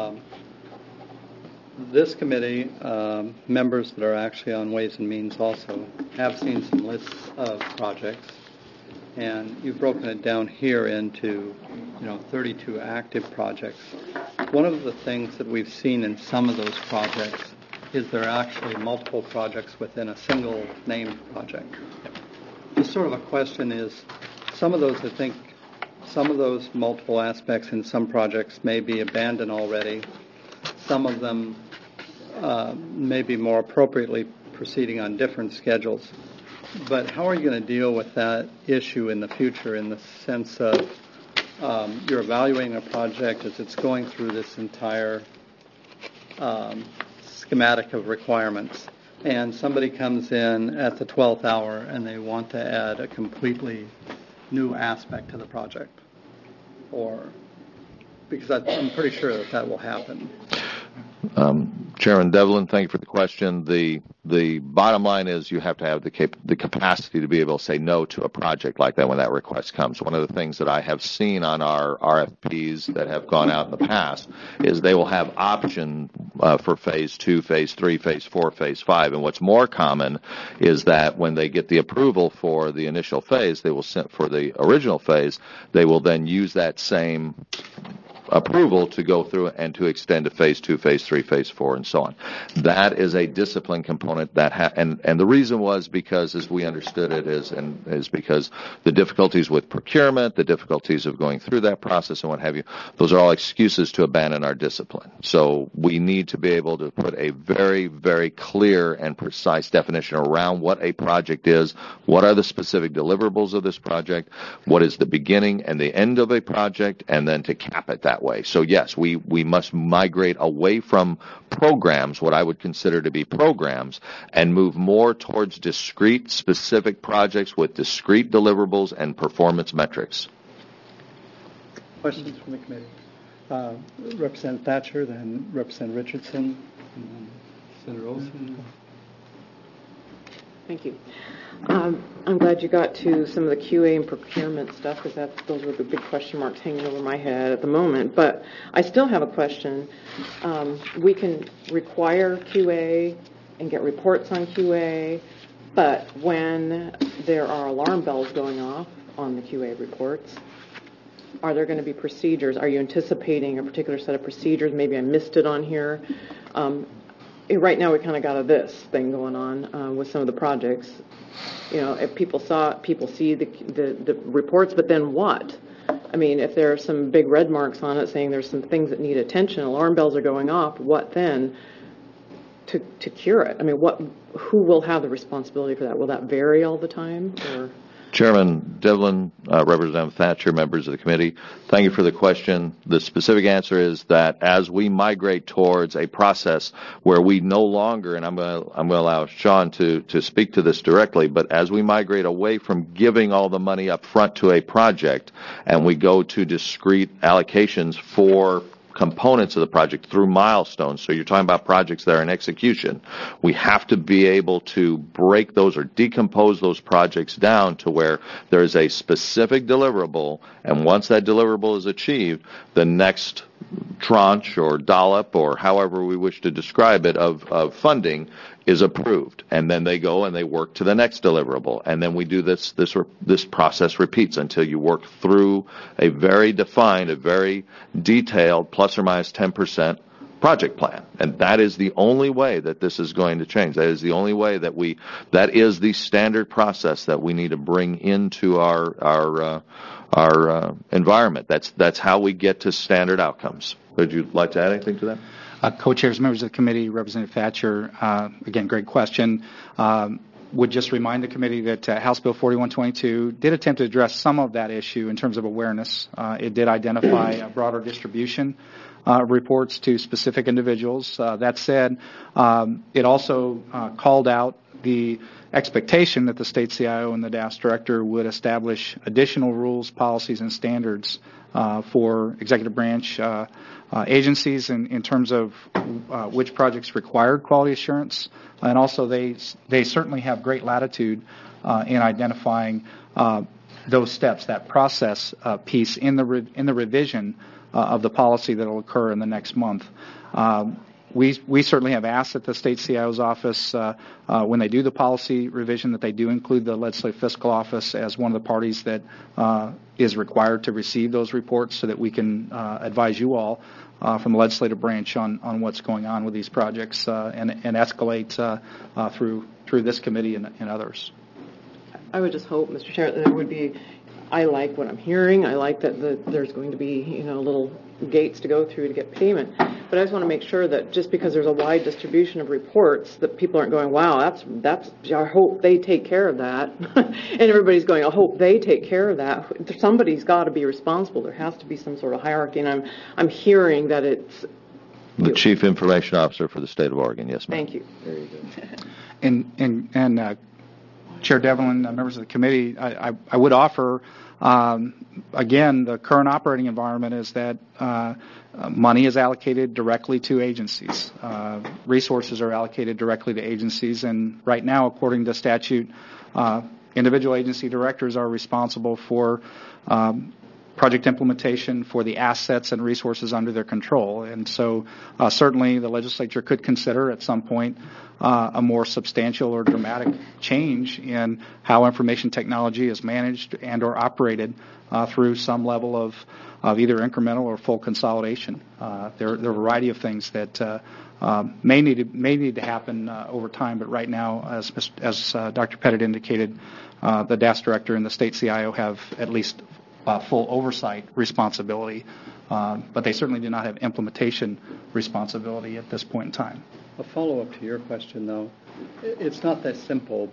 This committee, members that are actually on Ways and Means also, have seen some lists of projects, and you've broken it down here into 32 active projects. One of the things that we've seen in some of those projects is there are actually multiple projects within a single named project. Just sort of a question is, some of those multiple aspects in some projects may be abandoned already. Some of them may be more appropriately proceeding on different schedules. But how are you going to deal with that issue in the future, in the sense of you're evaluating a project as it's going through this entire schematic of requirements, and somebody comes in at the 12th hour and they want to add a completely new aspect to the project? Or, because I'm pretty sure that will happen. Chairman Devlin, thank you for the question. The bottom line is you have to have the capacity to be able to say no to a project like that when that request comes. One of the things that I have seen on our RFPs that have gone out in the past is they will have option for phase 2, phase 3, phase 4, phase 5. And what's more common is that when they get the approval for the initial phase, they will send for the original phase, they will then use that same approval to go through and to extend to phase 2, phase 3, phase 4, and so on. That is a discipline component that and the reason was because, as we understood it, is because the difficulties with procurement, the difficulties of going through that process and what have you, those are all excuses to abandon our discipline. So we need to be able to put a very, very clear and precise definition around what a project is, what are the specific deliverables of this project, what is the beginning and the end of a project, and then to cap it that way. So yes, we must migrate away from programs, what I would consider to be programs, and move more towards discrete, specific projects with discrete deliverables and performance metrics. Questions from the committee? Representative Thatcher, then Representative Richardson, and then Senator Olson. Thank you. I'm glad you got to some of the QA and procurement stuff, because those were the big question marks hanging over my head at the moment. But I still have a question. We can require QA and get reports on QA, but when there are alarm bells going off on the QA reports, are there going to be procedures? Are you anticipating a particular set of procedures? Maybe I missed it on here. Right now we kind of got a this thing going on with some of the projects. You know, if people see the reports, but then what? I mean, if there are some big red marks on it saying there's some things that need attention, alarm bells are going off, what then to cure it? I mean, who will have the responsibility for that? Will that vary all the time? Or? Chairman Devlin, Representative Thatcher, members of the committee, thank you for the question. The specific answer is that as we migrate towards a process where we no longer, and I'm going to allow Sean to speak to this directly, but as we migrate away from giving all the money up front to a project and we go to discrete allocations for components of the project through milestones. So you're talking about projects that are in execution. We have to be able to break those or decompose those projects down to where there is a specific deliverable, and once that deliverable is achieved, the next tranche or dollop or however we wish to describe it of funding is approved, and then they go and they work to the next deliverable, and then we do this process repeats until you work through a very defined, a very detailed plus or minus 10% project plan. And that is the only way that this is going to change. That is the only way that is the standard process that we need to bring into our environment. That's how we get to standard outcomes. Would you like to add anything to that? Co-chairs, members of the committee, Representative Thatcher, again, great question. Would just remind the committee that House Bill 4122 did attempt to address some of that issue in terms of awareness. It did identify a broader distribution reports to specific individuals. That said, it also called out the expectation that the state CIO and the DAS director would establish additional rules, policies, and standards for executive branch agencies in terms of which projects required quality assurance, and also they certainly have great latitude in identifying those steps, that process piece in the revision of the policy that will occur in the next month. We certainly have asked at the state CIO's office when they do the policy revision that they do include the legislative fiscal office as one of the parties that is required to receive those reports so that we can advise you all from the legislative branch on what's going on with these projects and escalate through this committee and others. I would just hope, Mr. Chair, that there would be. I like what I'm hearing. I like that there's going to be, little gates to go through to get payment. But I just want to make sure that just because there's a wide distribution of reports, that people aren't going, wow, that's. I hope they take care of that, and everybody's going, I hope they take care of that. Somebody's got to be responsible. There has to be some sort of hierarchy, and I'm hearing that it's. The Chief Information Officer for the State of Oregon. Yes, ma'am. Thank you. There you go. And Chair Devlin, members of the committee, I would offer, again, the current operating environment is that money is allocated directly to agencies. Resources are allocated directly to agencies, and right now, according to statute, individual agency directors are responsible for project implementation for the assets and resources under their control. And so certainly the legislature could consider at some point a more substantial or dramatic change in how information technology is managed and or operated through some level of either incremental or full consolidation. There are a variety of things that may need to happen over time, but right now, as Dr. Pettit indicated, the DAS director and the state CIO have at least full oversight responsibility, but they certainly do not have implementation responsibility at this point in time. A follow-up to your question, though, it's not that simple,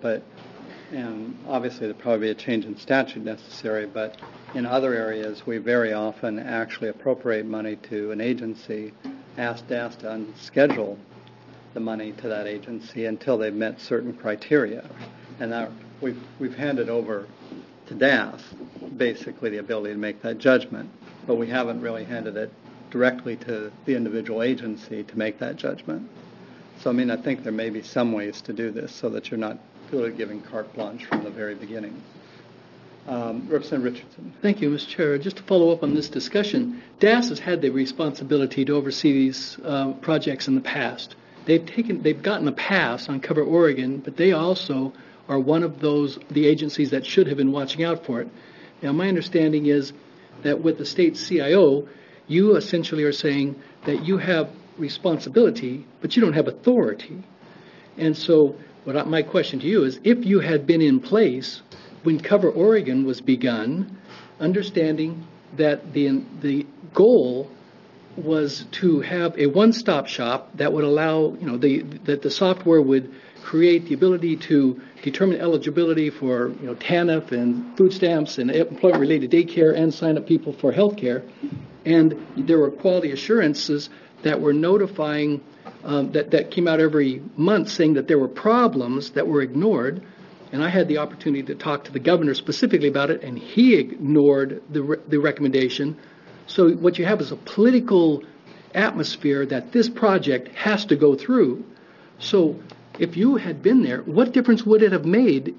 and obviously there'll probably be a change in statute necessary, but in other areas we very often actually appropriate money to an agency, ask DAS to unschedule the money to that agency until they've met certain criteria. And that we've handed over to DAS basically the ability to make that judgment, but we haven't really handed it directly to the individual agency to make that judgment. So, I think there may be some ways to do this so that you're not really giving carte blanche from the very beginning. Representative Richardson. Thank you, Mr. Chair. Just to follow up on this discussion, DAS has had the responsibility to oversee these projects in the past. They've gotten a pass on Cover Oregon, but they also are one of the agencies that should have been watching out for it. Now, my understanding is that with the state CIO, you essentially are saying that you have responsibility, but you don't have authority. And so my question to you is, if you had been in place when Cover Oregon was begun, understanding that the goal was to have a one-stop shop that would allow, that the software would create the ability to determine eligibility for, TANF and food stamps and employment-related daycare and sign up people for health care. And there were quality assurances that were notifying, that came out every month saying that there were problems that were ignored. And I had the opportunity to talk to the governor specifically about it, and he ignored the recommendation. So what you have is a political atmosphere that this project has to go through. So if you had been there, what difference would it have made?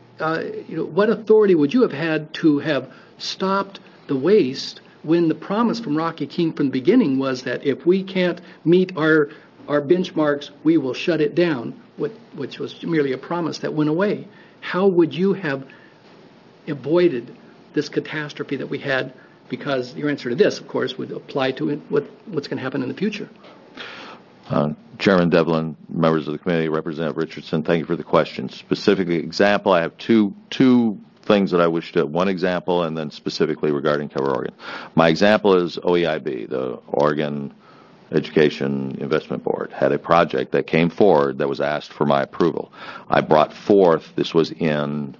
What authority would you have had to have stopped the waste when the promise from Rocky King from the beginning was that if we can't meet our benchmarks, we will shut it down, which was merely a promise that went away? How would you have avoided this catastrophe that we had? Because your answer to this, of course, would apply to what's going to happen in the future. Chairman Devlin, members of the committee, Representative Richardson, thank you for the question. Specifically, example, I have two things that I wish to, one example and then specifically regarding Cover Oregon. My example is OEIB, the Oregon Education Investment Board, had a project that came forward that was asked for my approval. I brought forth, this was in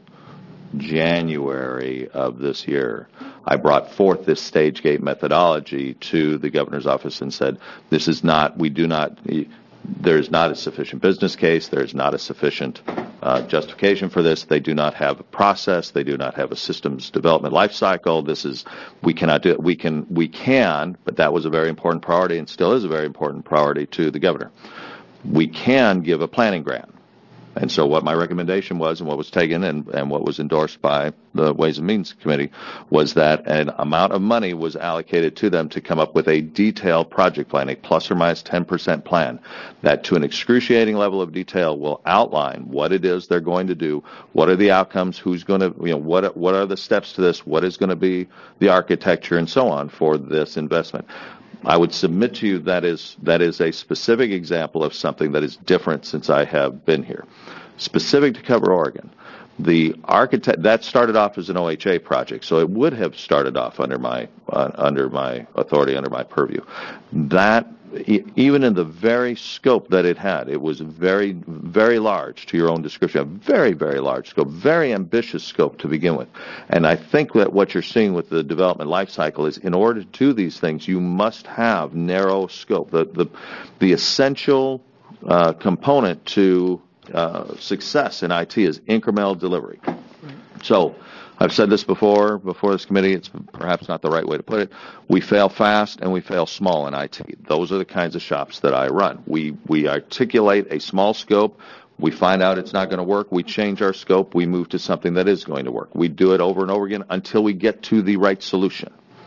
January of this year, I brought forth this stage gate methodology to the governor's office and said, this is not, there's not a sufficient business case, there's not a sufficient justification for this, they do not have a process, they do not have a systems development life cycle, we cannot do it, we can, but that was a very important priority and still is a very important priority to the governor. We can give a planning grant. And so what my recommendation was and what was taken and what was endorsed by the Ways and Means Committee was that an amount of money was allocated to them to come up with a detailed project plan, a plus or minus 10% plan, that to an excruciating level of detail will outline what it is they're going to do, what are the outcomes, who's going to, what are the steps to this, what is going to be the architecture and so on for this investment. I would submit to you that is a specific example of something that is different since I have been here. Specific to Cover Oregon, the architect, that started off as an OHA project, so it would have started off under my authority, under my purview. That, even in the very scope that it had, it was very, very large, to your own description, a very, very large scope, very ambitious scope to begin with. And I think that what you're seeing with the development life cycle is in order to do these things, you must have narrow scope. The essential component to success in IT is incremental delivery. Right. So I've said this before this committee, it's perhaps not the right way to put it. We fail fast and we fail small in IT. Those are the kinds of shops that I run. We articulate a small scope. We find out it's not going to work. We change our scope. We move to something that is going to work. We do it over and over again until we get to the right solution.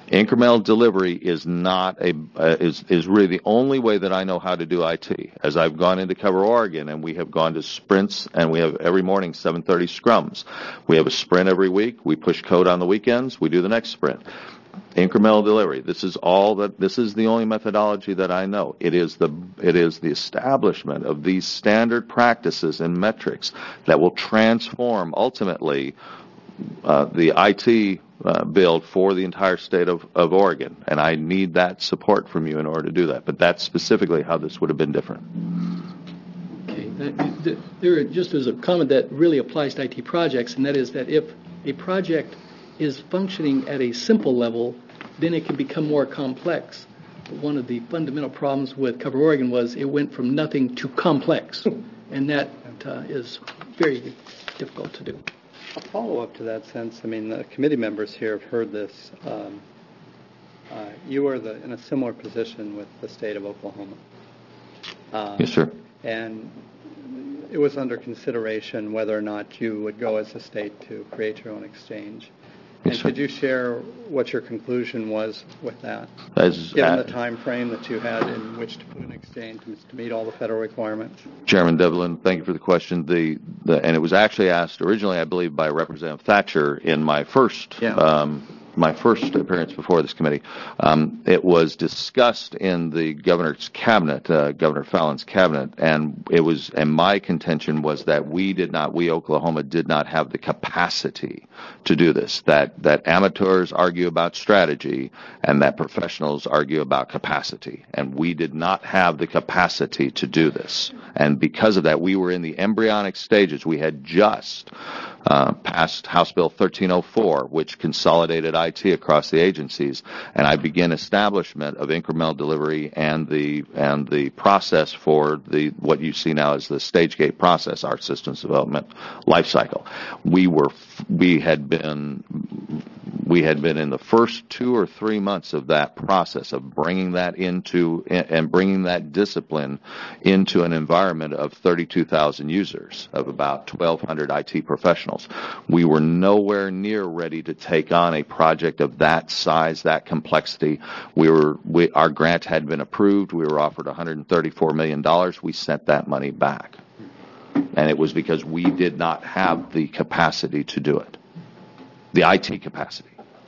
Incremental delivery is not is really the only way that I know how to do IT. As I've gone into Cover Oregon, and we have gone to sprints, and we have every morning 7:30 scrums. We have a sprint every week. We push code on the weekends. We do the next sprint. Incremental delivery. This is the only methodology that I know. It is the establishment of these standard practices and metrics that will transform ultimately the IT build for the entire state of Oregon, and I need that support from you in order to do that. But that's specifically how this would have been different. Okay. There just is a comment that really applies to IT projects, and that is that if a project is functioning at a simple level, then it can become more complex. But one of the fundamental problems with Cover Oregon was it went from nothing to complex, and that is very difficult to do. A follow-up to that sense, I mean, the committee members here have heard this. You were in a similar position with the state of Oklahoma. Yes, sir. And it was under consideration whether or not you would go as a state to create your own exchange. And could you share what your conclusion was with that, given the time frame that you had in which to put an exchange to meet all the federal requirements? Chairman Devlin, thank you for the question. And it was actually asked originally, I believe, by Representative Thatcher in my first appearance before this committee. It was discussed in the governor's cabinet, Governor Fallon's cabinet, and my contention was that we Oklahoma did not have the capacity to do this. That amateurs argue about strategy and that professionals argue about capacity, and we did not have the capacity to do this. And because of that, we were in the embryonic stages. We had just passed House Bill 1304, which consolidated IT across the agencies, and I began establishment of incremental delivery and the process for what you see now as the stage gate process, our systems development life cycle. We had been in the first 2 or 3 months of that process of bringing that bringing that discipline into an environment of 32,000 users, of about 1,200 IT professionals. We were nowhere near ready to take on a project of that size, that complexity. Our grant had been approved. We were offered $134 million. We sent that money back. And it was because we did not have the capacity to do it, the IT capacity.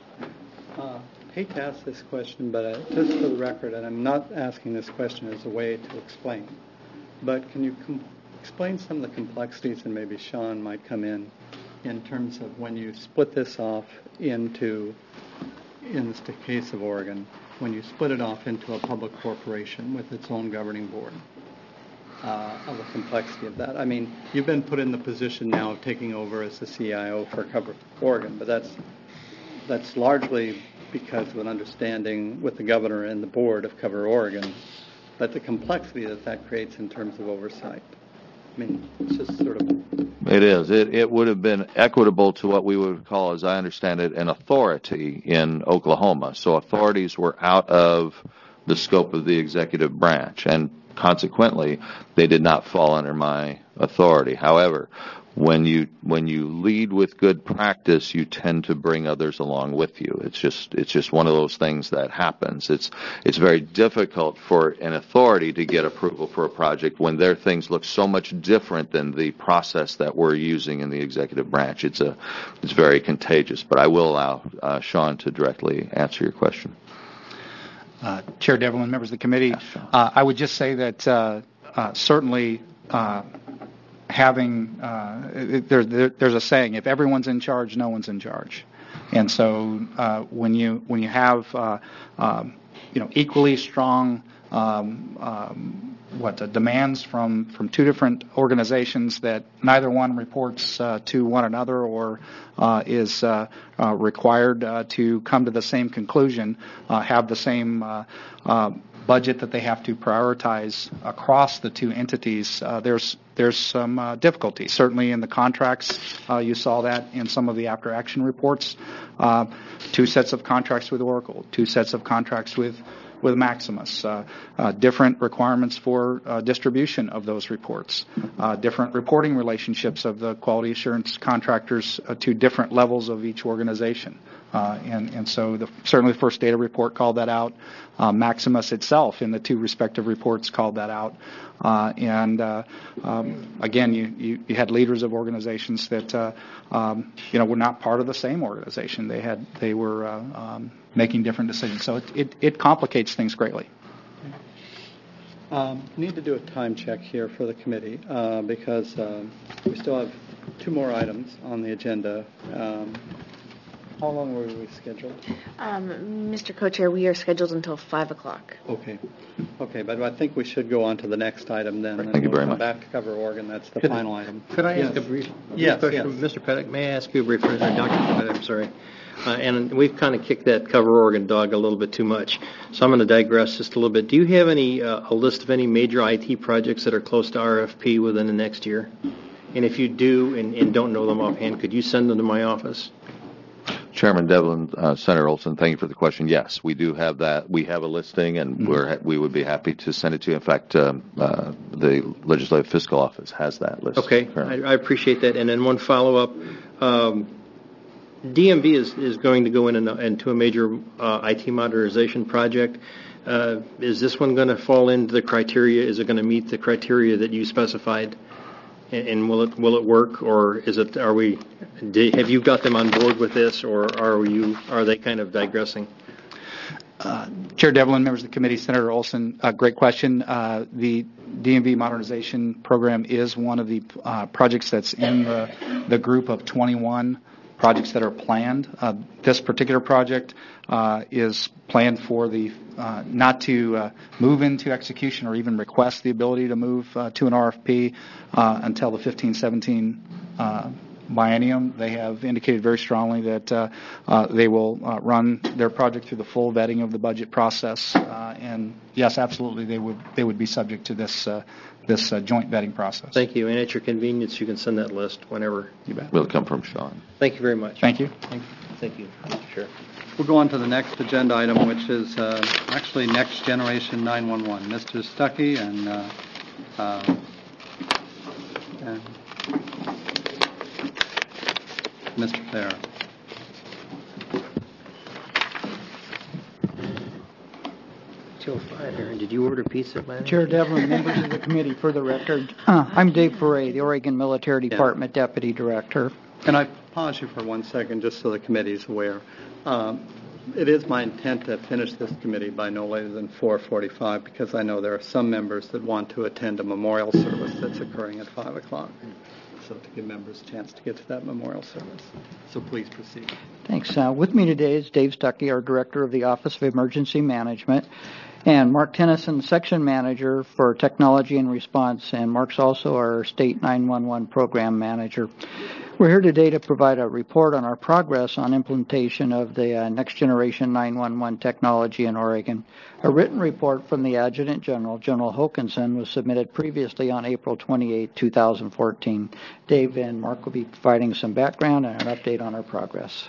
I hate to ask this question, but just for the record, and I'm not asking this question as a way to explain, but can you explain some of the complexities, and maybe Sean might come in terms of when you split this off into, in the case of Oregon, when you split it off into a public corporation with its own governing board, of the complexity of that. I mean, you've been put in the position now of taking over as the CIO for Cover Oregon, but that's largely because of an understanding with the governor and the board of Cover Oregon, but the complexity that creates in terms of oversight. I mean, it's just sort of... It is. It would have been equitable to what we would call, as I understand it, an authority in Oklahoma. So authorities were out of the scope of the executive branch, and consequently, they did not fall under my authority. However, when you lead with good practice, you tend to bring others along with you. It's just one of those things that happens. It's very difficult for an authority to get approval for a project when their things look so much different than the process that we're using in the executive branch. It's very contagious. But I will allow Sean to directly answer your question. Chair Devlin, members of the committee, I would just say that certainly having there's a saying, if everyone's in charge, no one's in charge. And so when you have equally strong demands from two different organizations that neither one reports to one another or is required to come to the same conclusion, have the same budget that they have to prioritize across the two entities, there's some difficulty. Certainly in the contracts, you saw that in some of the after-action reports. 2 sets of contracts with Oracle, 2 sets of contracts with with Maximus, different requirements for distribution of those reports, different reporting relationships of the quality assurance contractors to different levels of each organization. And so certainly the first data report called that out. Maximus itself in the two respective reports called that out. Again, you had leaders of organizations that were not part of the same organization. They were making different decisions. So it complicates things greatly. Need to do a time check here for the committee because we still have two more items on the agenda. How long were we scheduled? Mr. Co-Chair, we are scheduled until 5 o'clock. Okay, but I think we should go on to the next item then. Thank you very come much. Back to cover Oregon. That's the final item. Could I ask a brief Yes, question? yes. Mr. Pettit, may I ask you a brief question? Dr. Pettit, I'm sorry. And we've kind of kicked that cover Oregon dog a little bit too much. So I'm going to digress just a little bit. Do you have a list of any major IT projects that are close to RFP within the next year? And if you do and don't know them offhand, could you send them to my office? Chairman Devlin, Senator Olson, thank you for the question. Yes, we do have that. We have a listing, and we would be happy to send it to you. In fact, the Legislative Fiscal Office has that list. Okay, I appreciate that. And then one follow-up. DMV is going to go into a major IT modernization project. Is this one going to fall into the criteria? Is it going to meet the criteria that you specified? And will it work, or have you got them on board with this, or are they kind of digressing? Chair Devlin, members of the committee, Senator Olson, great question. The DMV modernization program is one of the projects that's in the group of 21 projects that are planned. This particular project is planned for not to move into execution or even request the ability to move to an RFP until the 15-17 biennium. They have indicated very strongly that they will run their project through the full vetting of the budget process. And yes, absolutely, they would be subject to this joint vetting process. Thank you. And at your convenience, you can send that list whenever. You bet. Will come from Sean. Thank you very much. Thank you. Thank you, Mr. Chair. We'll go on to the next agenda item, which is actually Next Generation 911. Mr. Stuckey and Mr. Thayer. Till 5, Aaron. Did you order pizza, man? Chair Devlin, members of the committee, for the record, I'm Dave Foray, the Oregon Military Department Deputy Director. And I pause you for 1 second just so the committee is aware. It is my intent to finish this committee by no later than 4:45 because I know there are some members that want to attend a memorial service that's occurring at 5 o'clock. So to give members a chance to get to that memorial service. So please proceed. Thanks. With me today is Dave Stuckey, our Director of the Office of Emergency Management, and Mark Tennyson, Section Manager for Technology and Response, and Mark's also our State 911 Program Manager. We're here today to provide a report on our progress on implementation of the Next Generation 911 technology in Oregon. A written report from the Adjutant General, General Hokanson, was submitted previously on April 28, 2014. Dave and Mark will be providing some background and an update on our progress.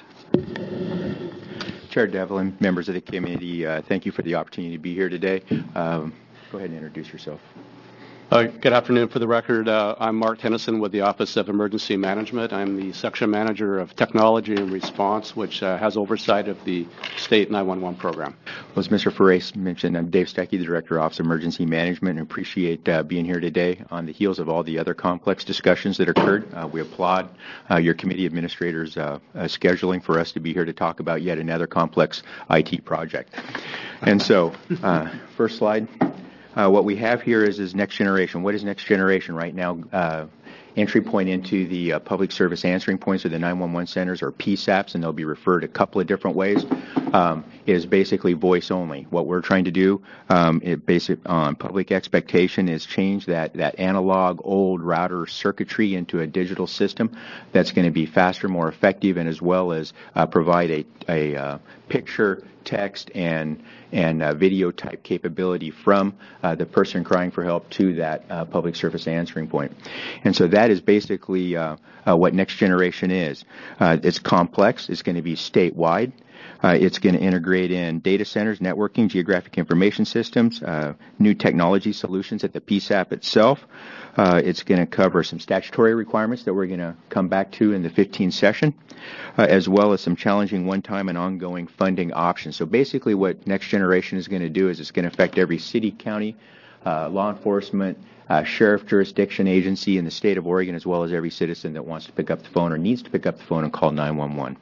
Chair Devlin, members of the committee, thank you for the opportunity to be here today. Go ahead and introduce yourself. Good afternoon. For the record, I'm Mark Tennyson with the Office of Emergency Management. I'm the Section Manager of Technology and Response, which has oversight of the State 911 program. Well, as Mr. Ferrace mentioned, I'm Dave Stecky, the Director of Office of Emergency Management, and appreciate being here today on the heels of all the other complex discussions that occurred. We applaud your committee administrators' scheduling for us to be here to talk about yet another complex IT project. And so, first slide. What we have here is Next Generation. What is Next Generation right now? Entry point into the public service answering points of the 911 centers, or PSAPs, and they'll be referred a couple of different ways, is basically voice only. What we're trying to do, based on public expectation, is change that analog old router circuitry into a digital system that's going to be faster, more effective, and as well as provide a picture, text, and video type capability from the person crying for help to that public service answering point. And so that is basically what Next Generation is. It's complex. It's going to be statewide. It's going to integrate in data centers, networking, geographic information systems, new technology solutions at the PSAP itself. It's going to cover some statutory requirements that we're going to come back to in the 15 session, as well as some challenging one-time and ongoing funding options. So basically what Next Generation is going to do is it's going to affect every city, county, law enforcement, sheriff jurisdiction agency in the state of Oregon, as well as every citizen that wants to pick up the phone or needs to pick up the phone and call 911.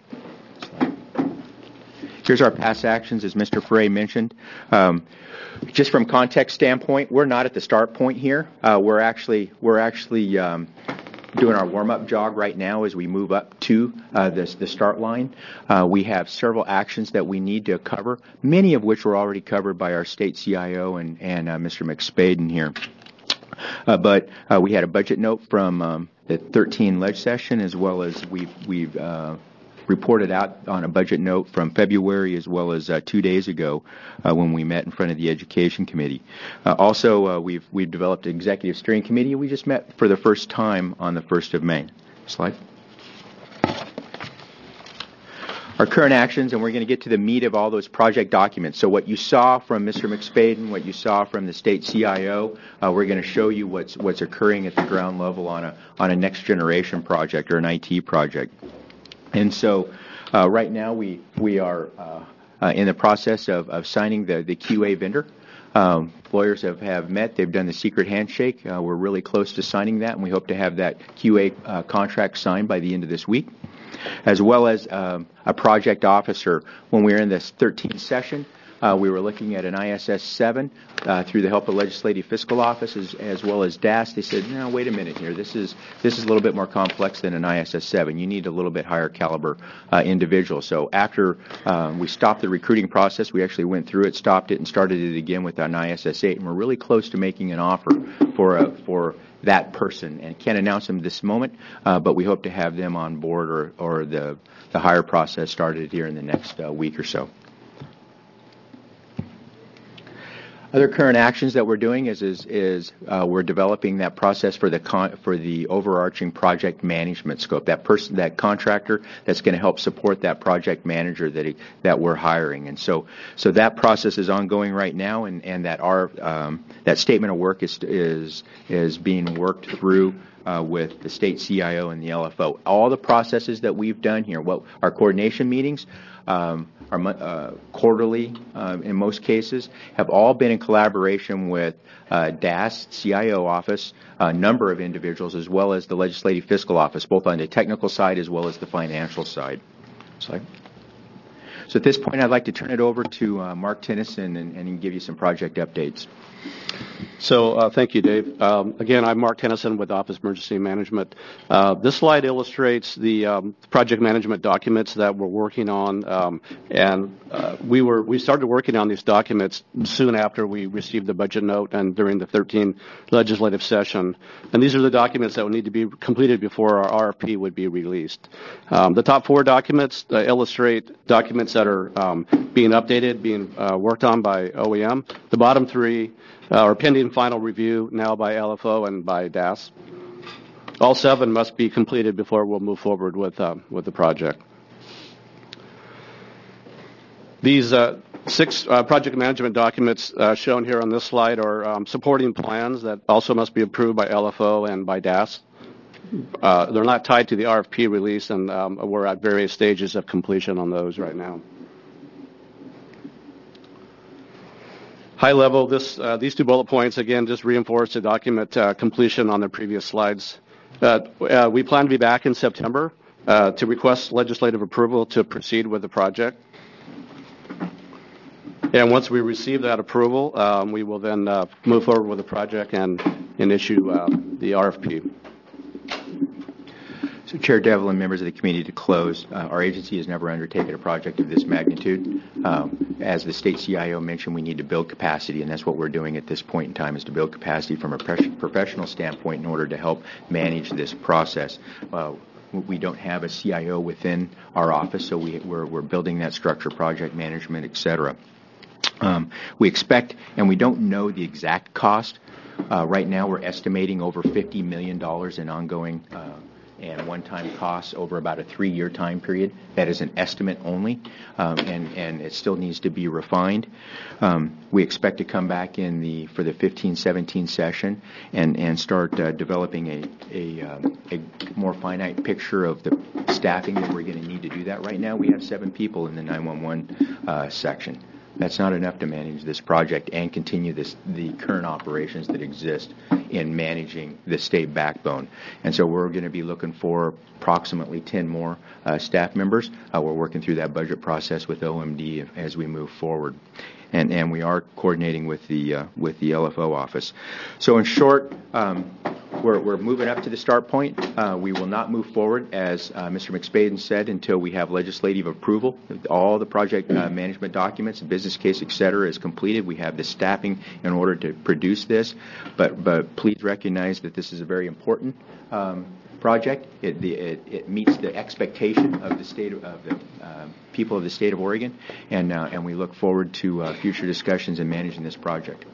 Here's our past actions, as Mr. Frey mentioned. Just from context standpoint, we're not at the start point here. We're actually doing our warm-up jog right now as we move up to the start line. We have several actions that we need to cover, many of which were already covered by our state CIO and Mr. McSpaden here. But we had a budget note from the 13 ledge session, as well as we've reported out on a budget note from February, as well as 2 days ago when we met in front of the Education Committee. Also, we've developed an executive steering committee. We just met for the first time on the 1st of May. Slide. Our current actions, and we're going to get to the meat of all those project documents. So what you saw from Mr. McSpaden, what you saw from the state CIO, we're going to show you what's occurring at the ground level on a next generation project or an IT project. And so right now we are in the process of signing the QA vendor. Lawyers have met. They've done the secret handshake. We're really close to signing that, and we hope to have that QA contract signed by the end of this week, as well as a project officer. When we were in this 13th session, we were looking at an ISS 7 through the help of Legislative Fiscal Office as well as DAS. They said, no, wait a minute here. This is a little bit more complex than an ISS 7. You need a little bit higher caliber individual. So after we stopped the recruiting process, we actually went through it, stopped it, and started it again with an ISS 8. And we're really close to making an offer for that person. And can't announce them this moment, but we hope to have them on board or the hire process started here in the next week or so. Other current actions that we're doing is we're developing that process for the overarching project management scope. That contractor that's going to help support that project manager that we're hiring, and so that process is ongoing right now, and that statement of work is being worked through with the state CIO and the LFO. All the processes that we've done here, our coordination meetings. Our quarterly, in most cases, have all been in collaboration with DAS, CIO office, a number of individuals, as well as the Legislative Fiscal Office, both on the technical side as well as the financial side. So at this point, I'd like to turn it over to Mark Tennyson and give you some project updates. So thank you, Dave. Again, I'm Mark Tennyson with Office of Emergency Management. This slide illustrates the project management documents that we're working on, and we started working on these documents soon after we received the budget note and during the 13th legislative session. And these are the documents that would need to be completed before our RFP would be released. The top 4 documents illustrate documents that are being updated, being worked on by OEM. The bottom 3 are pending final review now by LFO and by DAS. All 7 must be completed before we'll move forward with the project. These 6 project management documents shown here on this slide are supporting plans that also must be approved by LFO and by DAS. They're not tied to the RFP release, and we're at various stages of completion on those right now. High level, these 2 bullet points, again, just reinforce the document completion on the previous slides. We plan to be back in September to request legislative approval to proceed with the project. And once we receive that approval, we will then move forward with the project and issue the RFP. So, Chair Devlin and members of the committee, to close, our agency has never undertaken a project of this magnitude. As the state CIO mentioned, we need to build capacity, and that's what we're doing at this point in time, is to build capacity from a professional standpoint in order to help manage this process. We don't have a CIO within our office, so we're building that structure, project management, et cetera. We expect, and we don't know the exact cost. Right now, we're estimating over $50 million in ongoing and one-time costs over about a 3-year time period. That is an estimate only, and it still needs to be refined. We expect to come back for the 15-17 session and start developing a more finite picture of the staffing that we're going to need to do that. Right now we have 7 people in the 911 section. That's not enough to manage this project and continue the current operations that exist in managing the state backbone. And so we're going to be looking for approximately 10 more staff members. We're working through that budget process with OMD as we move forward. And we are coordinating with the LFO office. So in short, we're moving up to the start point. We will not move forward, as Mr. McSpaden said, until we have legislative approval. All the project management documents, business case, et cetera, is completed. We have the staffing in order to produce this. But please recognize that this is a very important project. It meets the expectation of the state of the people of the state of Oregon, and we look forward to future discussions in managing this project.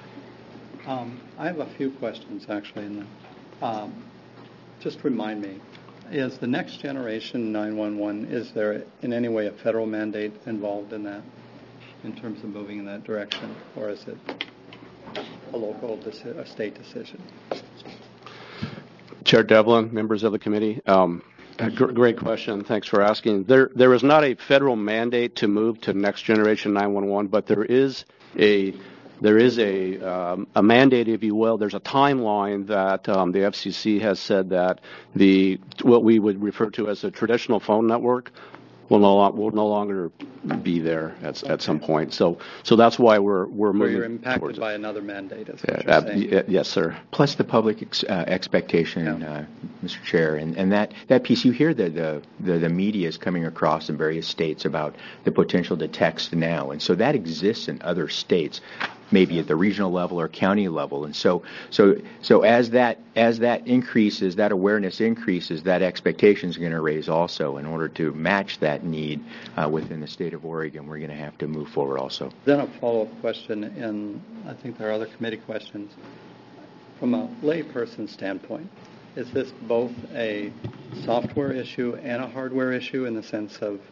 I have a few questions, actually. Just remind me, is the Next Generation 911, is there in any way a federal mandate involved in that, in terms of moving in that direction, or is it a local, a state decision? Chair Devlin, members of the committee, great question. Thanks for asking. There is not a federal mandate to move to Next Generation 911, but there is a mandate, if you will. There's a timeline that the FCC has said that what we would refer to as a traditional phone network will no longer be there at some point. So that's why we're moving. You're impacted by another mandate, is what you're saying. Yes, sir. Plus the public expectation, Mr. Chair, and that piece, you hear the media is coming across in various states about the potential to text now, and so that exists in other states, maybe at the regional level or county level. And so as that increases, that awareness increases, that expectation is going to raise also. In order to match that need within the state of Oregon, we're going to have to move forward also. Then a follow-up question, and I think there are other committee questions. From a layperson standpoint, is this both a software issue and a hardware issue in the sense of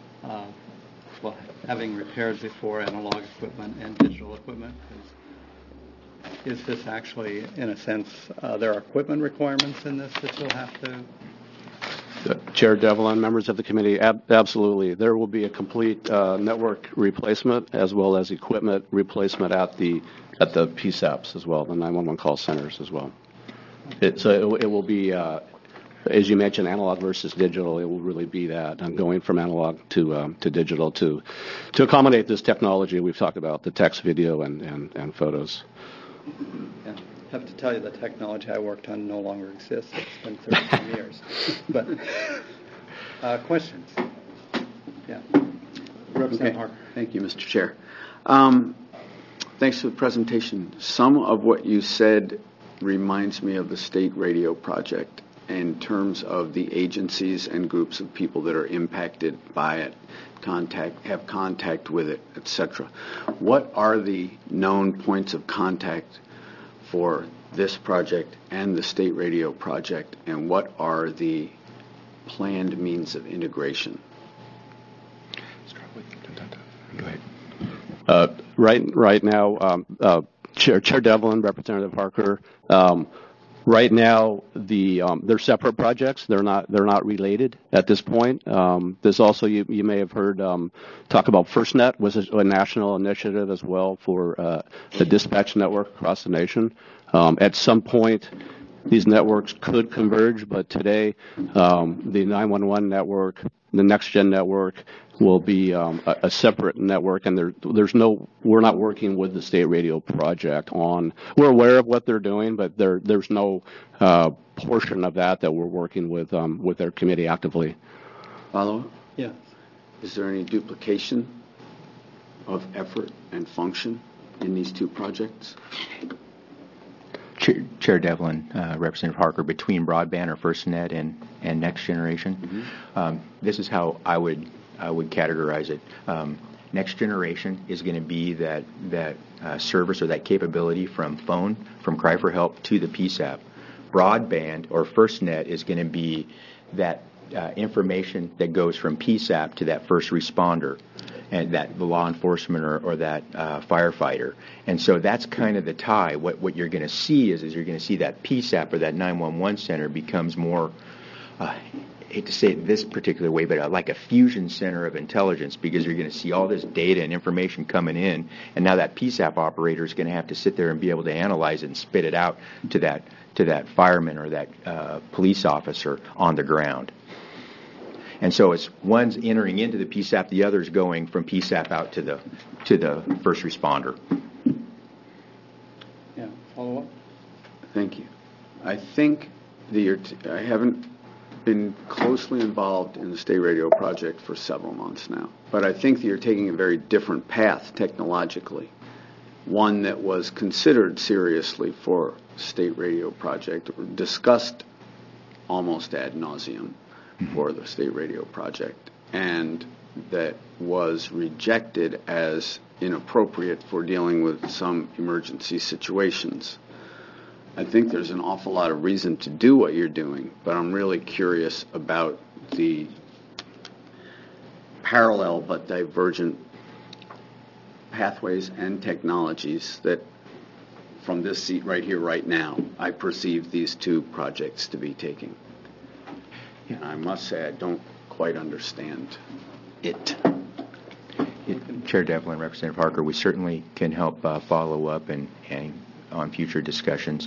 having repaired before analog equipment and digital equipment? Is this actually, in a sense, there are equipment requirements in this that you'll have to? Chair Devlin, members of the committee, absolutely. There will be a complete network replacement as well as equipment replacement at the PSAPs as well, the 911 call centers as well. It will be, as you mentioned, analog versus digital. It will really be that. Going from analog to digital to accommodate this technology we've talked about, the text, video, and photos. Yeah. I have to tell you, the technology I worked on no longer exists. It's been 13 years. But questions? Yeah. Representative Harker. Thank you, Mr. Chair. Thanks for the presentation. Some of what you said reminds me of the state radio project in terms of the agencies and groups of people that are impacted by it, have contact with it, etc. What are the known points of contact for this project and the state radio project, and what are the planned means of integration? Go ahead. Right now, Chair Devlin, Representative Harker, right now they're separate projects. They're not related at this point. There's also, you may have heard talk about FirstNet, was a national initiative as well for the dispatch network across the nation. At some point, these networks could converge, but today the 911 network, the NextGen network, will be a separate network, and we're not working with the state radio project on. We're aware of what they're doing, but there's no portion of that we're working with their committee actively. Follow-up? Yes. Is there any duplication of effort and function in these two projects? Chair Devlin, Representative Harker, between broadband or FirstNet and Next Generation, this is how I would categorize it. Next Generation is going to be that service or that capability from phone, from cry for help to the PSAP. broadband or FirstNet is going to be that information that goes from PSAP to that first responder and that the law enforcement or that firefighter. And so that's kind of the tie. What you're going to see is you're going to see that PSAP or that 911 center becomes more, I hate to say it this particular way, but like a fusion center of intelligence, because you're going to see all this data and information coming in, and now that PSAP operator is going to have to sit there and be able to analyze it and spit it out to that fireman or that police officer on the ground. And so it's one's entering into the PSAP, the other's going from PSAP out to the first responder. Yeah, follow up? Thank you. I think I haven't been closely involved in the state radio project for several months now, but I think that you're taking a very different path technologically, one that was considered seriously for state radio project, or discussed almost ad nauseum for the state radio project, and that was rejected as inappropriate for dealing with some emergency situations. I think there's an awful lot of reason to do what you're doing, but I'm really curious about the parallel but divergent pathways and technologies that, from this seat right here, right now, I perceive these two projects to be taking. And I must say, I don't quite understand it. Chair Devlin, Representative Harker, we certainly can help follow up and on future discussions.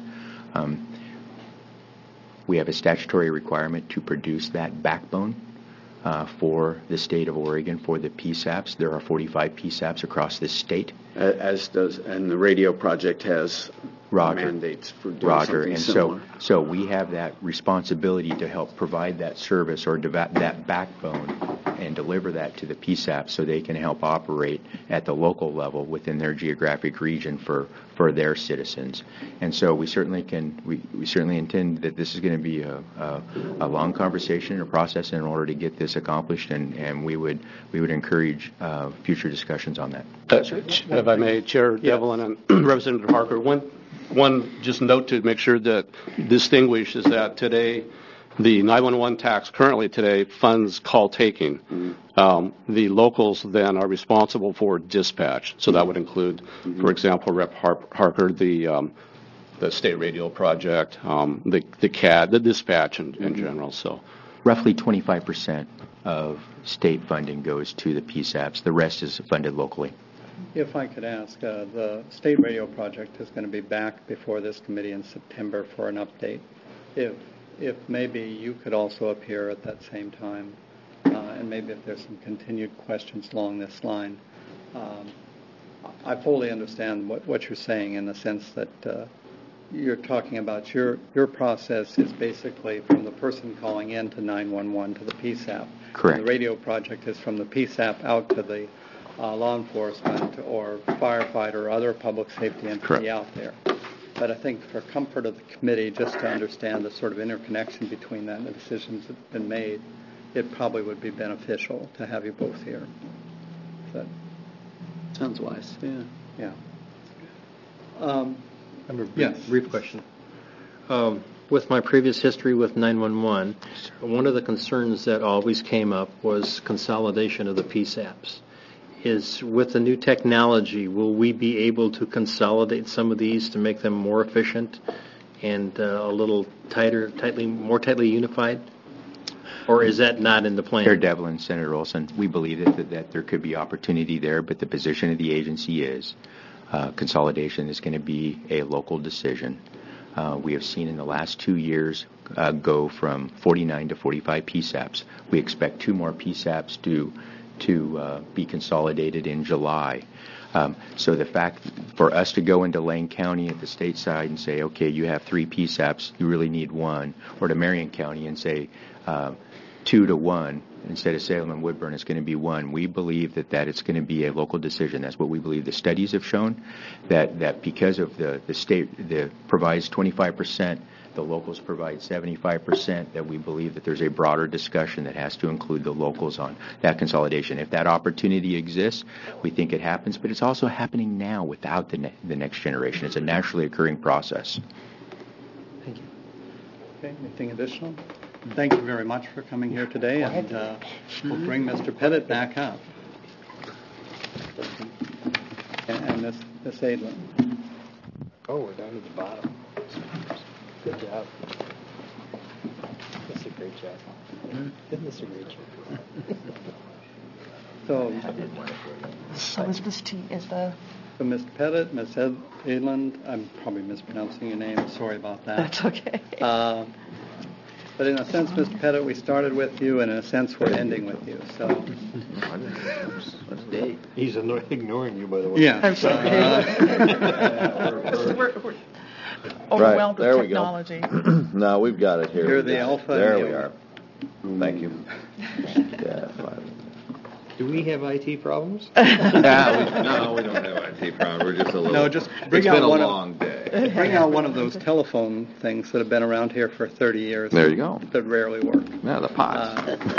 We have a statutory requirement to produce that backbone for the state of Oregon for the PSAPs. There are 45 PSAPs across this state. And the radio project has mandates for doing something similar. So we have that responsibility to help provide that service or that backbone and deliver that to the PSAP so they can help operate at the local level within their geographic region for their citizens. And so we certainly intend that this is going to be a long conversation or process in order to get this accomplished, and we would encourage future discussions on that. If I may, Chair Devlin and Representative Harker, one just note to make sure that distinguish is that today the 911 tax currently today funds call taking. The locals then are responsible for dispatch. So that would include, for example, Rep. Harker, the state radio project, the CAD, the dispatch in general. So roughly 25% of state funding goes to the PSAPs. The rest is funded locally. If I could ask, the state radio project is going to be back before this committee in September for an update. If maybe you could also appear at that same time, and maybe if there's some continued questions along this line. I fully understand what you're saying in the sense that you're talking about your process is basically from the person calling in to 911 to the PSAP. Correct. And the radio project is from the PSAP out to the law enforcement or firefighter or other public safety entity out there. But I think for comfort of the committee, just to understand the sort of interconnection between that and the decisions that have been made, it probably would be beneficial to have you both here. Sounds wise. Yeah. I have a brief question. With my previous history with 911, one of the concerns that always came up was consolidation of the PSAPs. With the new technology, will we be able to consolidate some of these to make them more efficient and a little more tightly unified? Or is that not in the plan? Chair Devlin, Senator Olson, we believe that there could be opportunity there, but the position of the agency is consolidation is going to be a local decision. We have seen in the last 2 years go from 49 to 45 PSAPs. We expect 2 more PSAPs to be consolidated in July. So the fact for us to go into Lane County at the state side and say, okay, you have 3 PSAPs, you really need 1, or to Marion County and say 2 to 1, instead of Salem and Woodburn, it's going to be 1. We believe that it's going to be a local decision. That's what we believe. The studies have shown that because of the state provides 25%, the locals provide 75%, that we believe that there's a broader discussion that has to include the locals on that consolidation. If that opportunity exists, we think it happens, but it's also happening now without the next generation. It's a naturally occurring process. Thank you. Okay, anything additional? Thank you very much for coming here today, and we'll bring Mr. Pettit back up. And Ms. Adlin. Oh, we're down to the bottom. Good job. That's a great job. Isn't this a great job? So is this is the... So Mr. Pettit, Ms. Adland, I'm probably mispronouncing your name, sorry about that. That's okay. But in a sense, Mr. Pettit, we started with you, and in a sense, we're ending with you. So That's Dave. He's ignoring you, by the way. Yeah. I'm sorry. We're overwhelmed with technology. No, we've got it here. You're the alpha. There we are. Thank you. Yeah, fine. Do we have IT problems? No, we don't have IT problems. We're just a little. No, just bring it's out been a one long day. Bring out one of those telephone things that have been around here for 30 years. There you go. That rarely work. Yeah, the pots.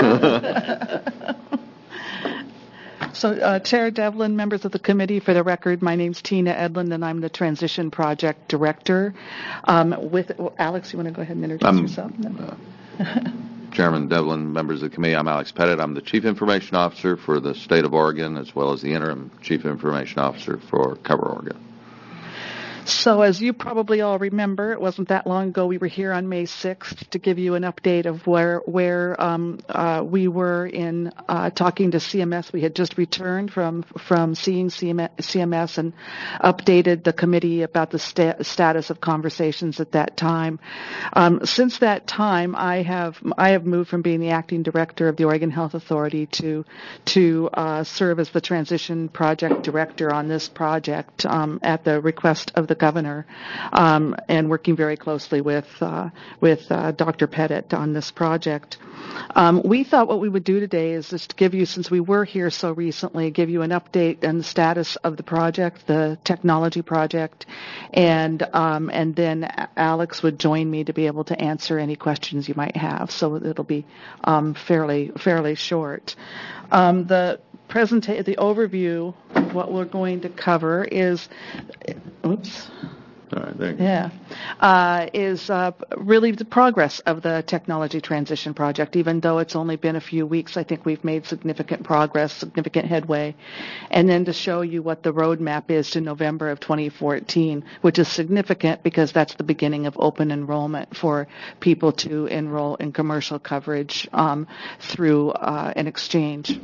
So, Chair Devlin, members of the committee, for the record, my name's Tina Edlund, and I'm the Transition Project Director. With Alex, you want to go ahead and introduce yourself? No. Chairman Devlin, members of the committee, I'm Alex Pettit. I'm the Chief Information Officer for the state of Oregon, as well as the Interim Chief Information Officer for Cover Oregon. So as you probably all remember, it wasn't that long ago we were here on May 6th to give you an update of where we were in talking to CMS. We had just returned from seeing CMS and updated the committee about the status of conversations at that time. Since that time, I have moved from being the acting director of the Oregon Health Authority to serve as the Transition Project Director on this project at the request of the governor, and working very closely with Dr. Pettit on this project. We thought what we would do today is just give you, since we were here so recently, give you an update on the status of the project, the technology project, and then Alex would join me to be able to answer any questions you might have. So it'll be fairly short. The overview of what we're going to cover is, oops. All right, there you go. Is really the progress of the technology transition project. Even though it's only been a few weeks, I think we've made significant progress, significant headway. And then to show you what the roadmap is to November of 2014, which is significant because that's the beginning of open enrollment for people to enroll in commercial coverage through an exchange.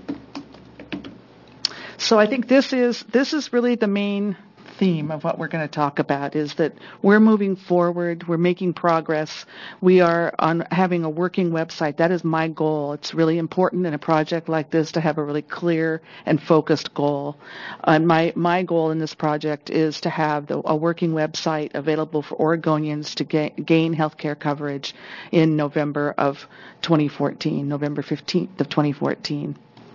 So I think this is really the main theme of what we're going to talk about, is that we're moving forward, we're making progress, we are having a working website. That is my goal. It's really important in a project like this to have a really clear and focused goal. And my goal in this project is to have a working website available for Oregonians to gain health care coverage in November of 2014, November 15th of 2014.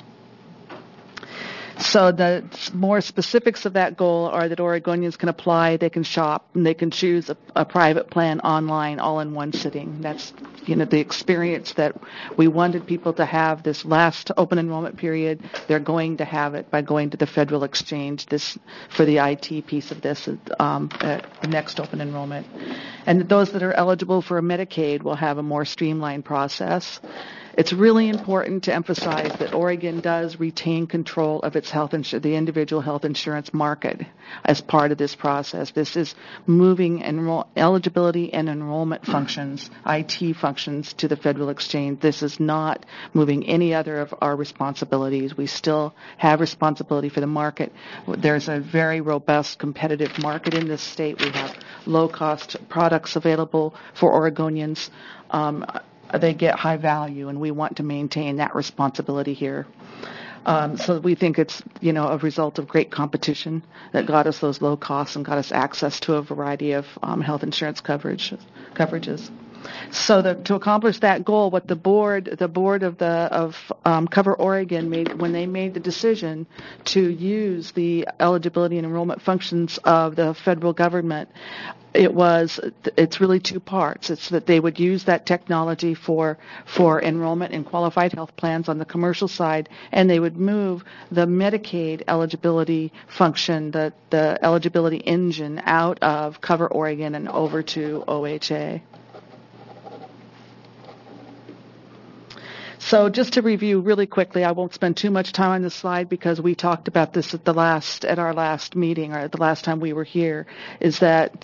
So the more specifics of that goal are that Oregonians can apply, they can shop, and they can choose a private plan online all in one sitting. That's, the experience that we wanted people to have this last open enrollment period. They're going to have it by going to the federal exchange for the IT piece of this at the next open enrollment. And those that are eligible for a Medicaid will have a more streamlined process. It's really important to emphasize that Oregon does retain control of its the individual health insurance market as part of this process. This is moving eligibility and enrollment functions, IT functions, to the federal exchange. This is not moving any other of our responsibilities. We still have responsibility for the market. There's a very robust competitive market in this state. We have low-cost products available for Oregonians. They get high value, and we want to maintain that responsibility here. So we think it's, a result of great competition that got us those low costs and got us access to a variety of health insurance coverages. So to accomplish that goal, what the board of Cover Oregon made when they made the decision to use the eligibility and enrollment functions of the federal government, it's really two parts. It's that they would use that technology for enrollment in qualified health plans on the commercial side, and they would move the Medicaid eligibility function, the eligibility engine, out of Cover Oregon and over to OHA. So just to review really quickly, I won't spend too much time on this slide because we talked about this at our last meeting, or the last time we were here, is that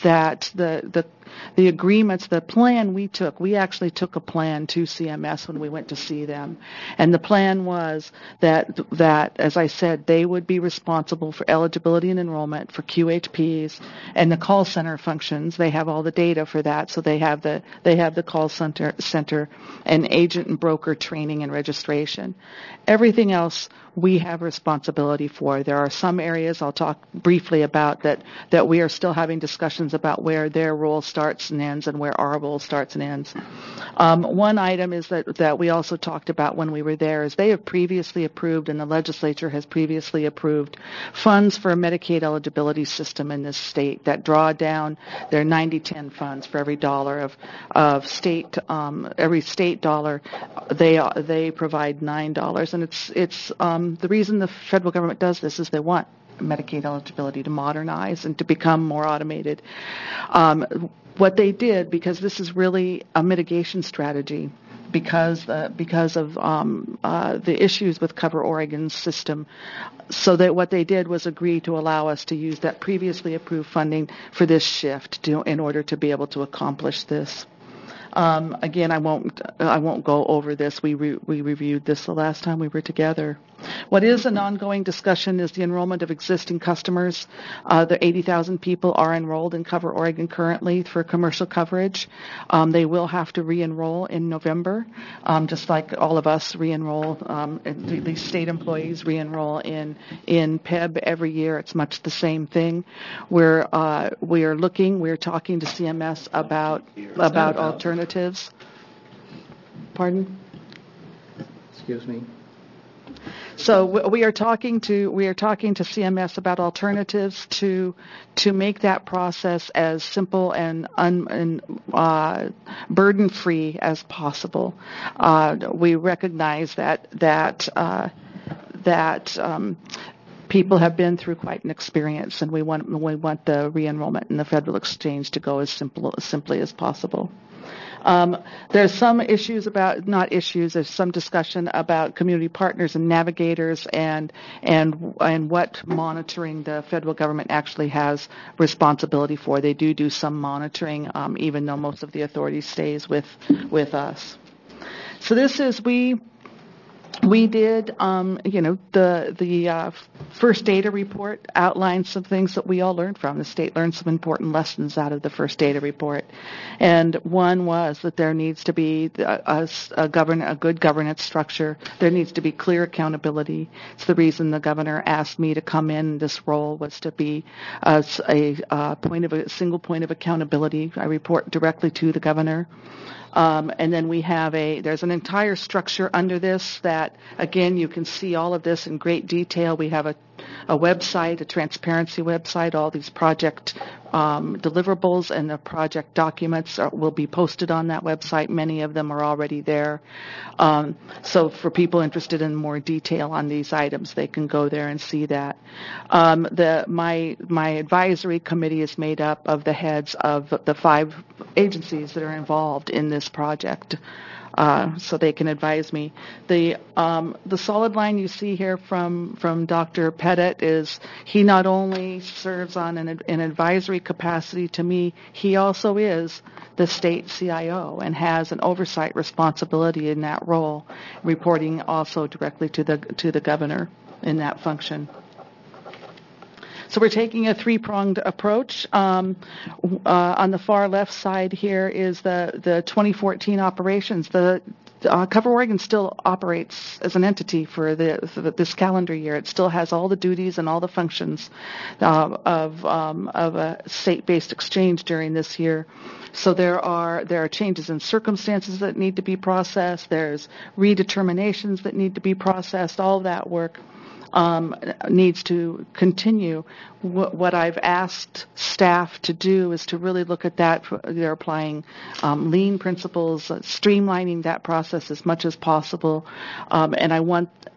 the agreements, the plan we actually took a plan to CMS when we went to see them. And the plan was that, as I said, they would be responsible for eligibility and enrollment for QHPs and the call center functions. They have all the data for that, so they have the call center and agent and broker training and registration. Everything else we have responsibility for. There are some areas I'll talk briefly about that we are still having discussions about where their role starts and ends and where our role starts and ends. One item is that we also talked about when we were there is they have previously approved, and the legislature has previously approved, funds for a Medicaid eligibility system in this state that draw down their 90-10 funds for every dollar of state, every state dollar, they provide $9, and it's the reason the federal government does this is they want Medicaid eligibility to modernize and to become more automated. What they did, because this is really a mitigation strategy, because of the issues with Cover Oregon's system, so that what they did was agree to allow us to use that previously approved funding for this shift in order to be able to accomplish this. Again, I won't go over this. We reviewed this the last time we were together. What is an ongoing discussion is the enrollment of existing customers. The 80,000 people are enrolled in Cover Oregon currently for commercial coverage. They will have to re-enroll in November, just like all of us re-enroll. The state employees re-enroll in PEB every year. It's much the same thing. We're talking to CMS about alternatives. Pardon? Excuse me. So we are talking to CMS about alternatives to make that process as simple and burden-free as possible. We recognize that people have been through quite an experience, and we want the re-enrollment in the federal exchange to go as simply as possible. There's some issues there's some discussion about community partners and navigators and what monitoring the federal government actually has responsibility for. They do some monitoring, even though most of the authority stays with us. So this is, we did, the first data report outlined some things that we all learned from. The state learned some important lessons out of the first data report. And one was that there needs to be a good governance structure. There needs to be clear accountability. It's the reason the governor asked me to come in. This role was to be a single point of accountability. I report directly to the governor. And then there's an entire structure under this that, again, you can see all of this in great detail. We have a website, a transparency website. All these project deliverables and the project documents will be posted on that website. Many of them are already there. So for people interested in more detail on these items, they can go there and see that. My advisory committee is made up of the heads of the 5 agencies that are involved in this project. So they can advise me. The solid line you see here from Dr. Pettit is he not only serves on an advisory capacity to me, he also is the state CIO and has an oversight responsibility in that role, reporting also directly to the governor in that function. So we're taking a 3-pronged approach. On the far left side here is the 2014 operations. Cover Oregon still operates as an entity for this calendar year. It still has all the duties and all the functions of a state-based exchange during this year. So there are changes in circumstances that need to be processed. There's redeterminations that need to be processed. All of that work needs to continue. What I've asked staff to do is to really look at that. They're applying lean principles, streamlining that process as much as possible. And I want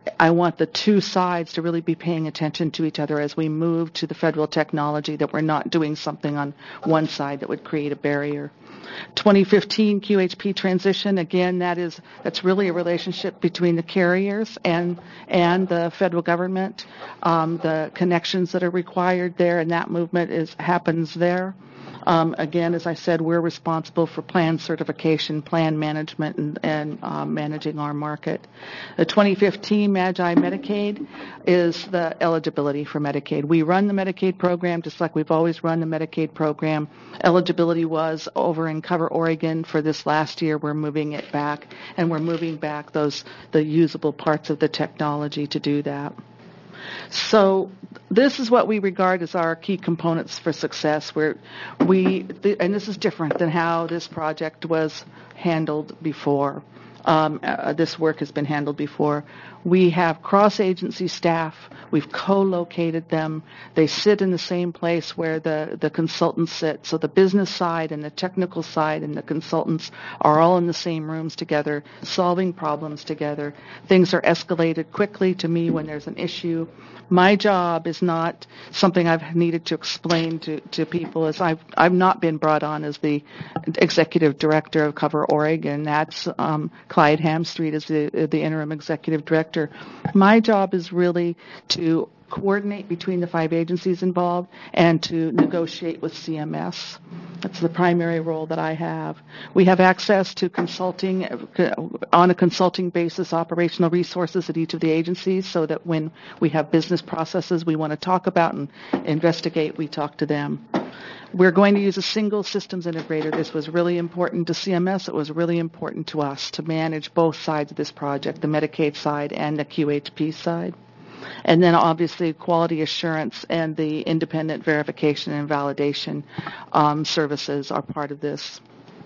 I want the two sides to really be paying attention to each other as we move to the federal technology, that we're not doing something on one side that would create a barrier. 2015 QHP transition, again, that's really a relationship between the carriers and the federal government. The connections that are required there, and that movement happens there. Again, as I said, we're responsible for plan certification, plan management, and managing our market. The 2015 MAGI Medicaid is the eligibility for Medicaid. We run the Medicaid program just like we've always run the Medicaid program. Eligibility was over in Cover Oregon for this last year. We're moving it back, and we're moving back the usable parts of the technology to do that. So this is what we regard as our key components for success. And this is different than how this project was handled before. This work has been handled before. We have cross-agency staff. We've co-located them. They sit in the same place where the consultants sit. So the business side and the technical side and the consultants are all in the same rooms together, solving problems together. Things are escalated quickly to me when there's an issue. My job is not something I've needed to explain to people, as I've not been brought on as the executive director of Cover Oregon. That's Clyde Hamstreet is the interim executive director. My job is really to coordinate between the 5 agencies involved and to negotiate with CMS. That's the primary role that I have. We have access to consulting on a consulting basis, operational resources at each of the agencies, so that when we have business processes we want to talk about and investigate, we talk to them. We're going to use a single systems integrator. This was really important to CMS. It was really important to us to manage both sides of this project, the Medicaid side and the QHP side. And then obviously quality assurance and the independent verification and validation services are part of this.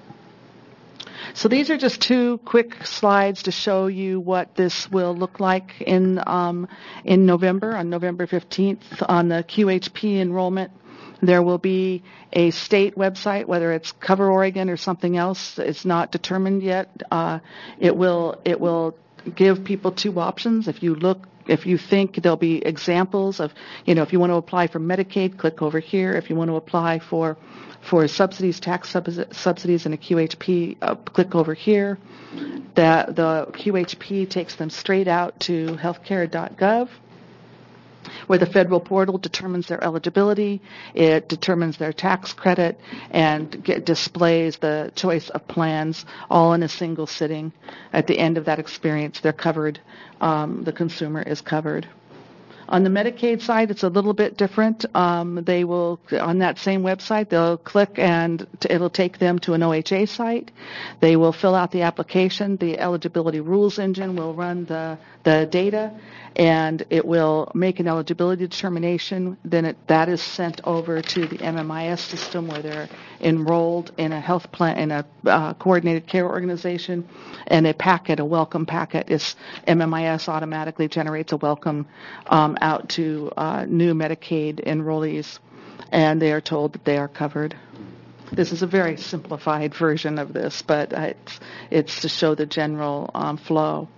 So these are just 2 quick slides to show you what this will look like in November, on November 15th, on the QHP enrollment. There will be a state website, whether it's Cover Oregon or something else. It's not determined yet. It will give people 2 options. If you think there'll be examples of, if you want to apply for Medicaid, click over here. If you want to apply for subsidies, tax subsidies in a QHP, click over here. The QHP takes them straight out to healthcare.gov, where the federal portal determines their eligibility, it determines their tax credit, and displays the choice of plans all in a single sitting. At the end of that experience, they're covered. The consumer is covered. On the Medicaid side, it's a little bit different. They will, on that same website, they'll click and it'll take them to an OHA site. They will fill out the application. The eligibility rules engine will run the data, and it will make an eligibility determination. Then that is sent over to the MMIS system, where they're enrolled in a health plan, in a coordinated care organization, and a welcome packet is MMIS automatically generates a welcome out to new Medicaid enrollees, and they are told that they are covered. This is a very simplified version of this, but it's to show the general flow.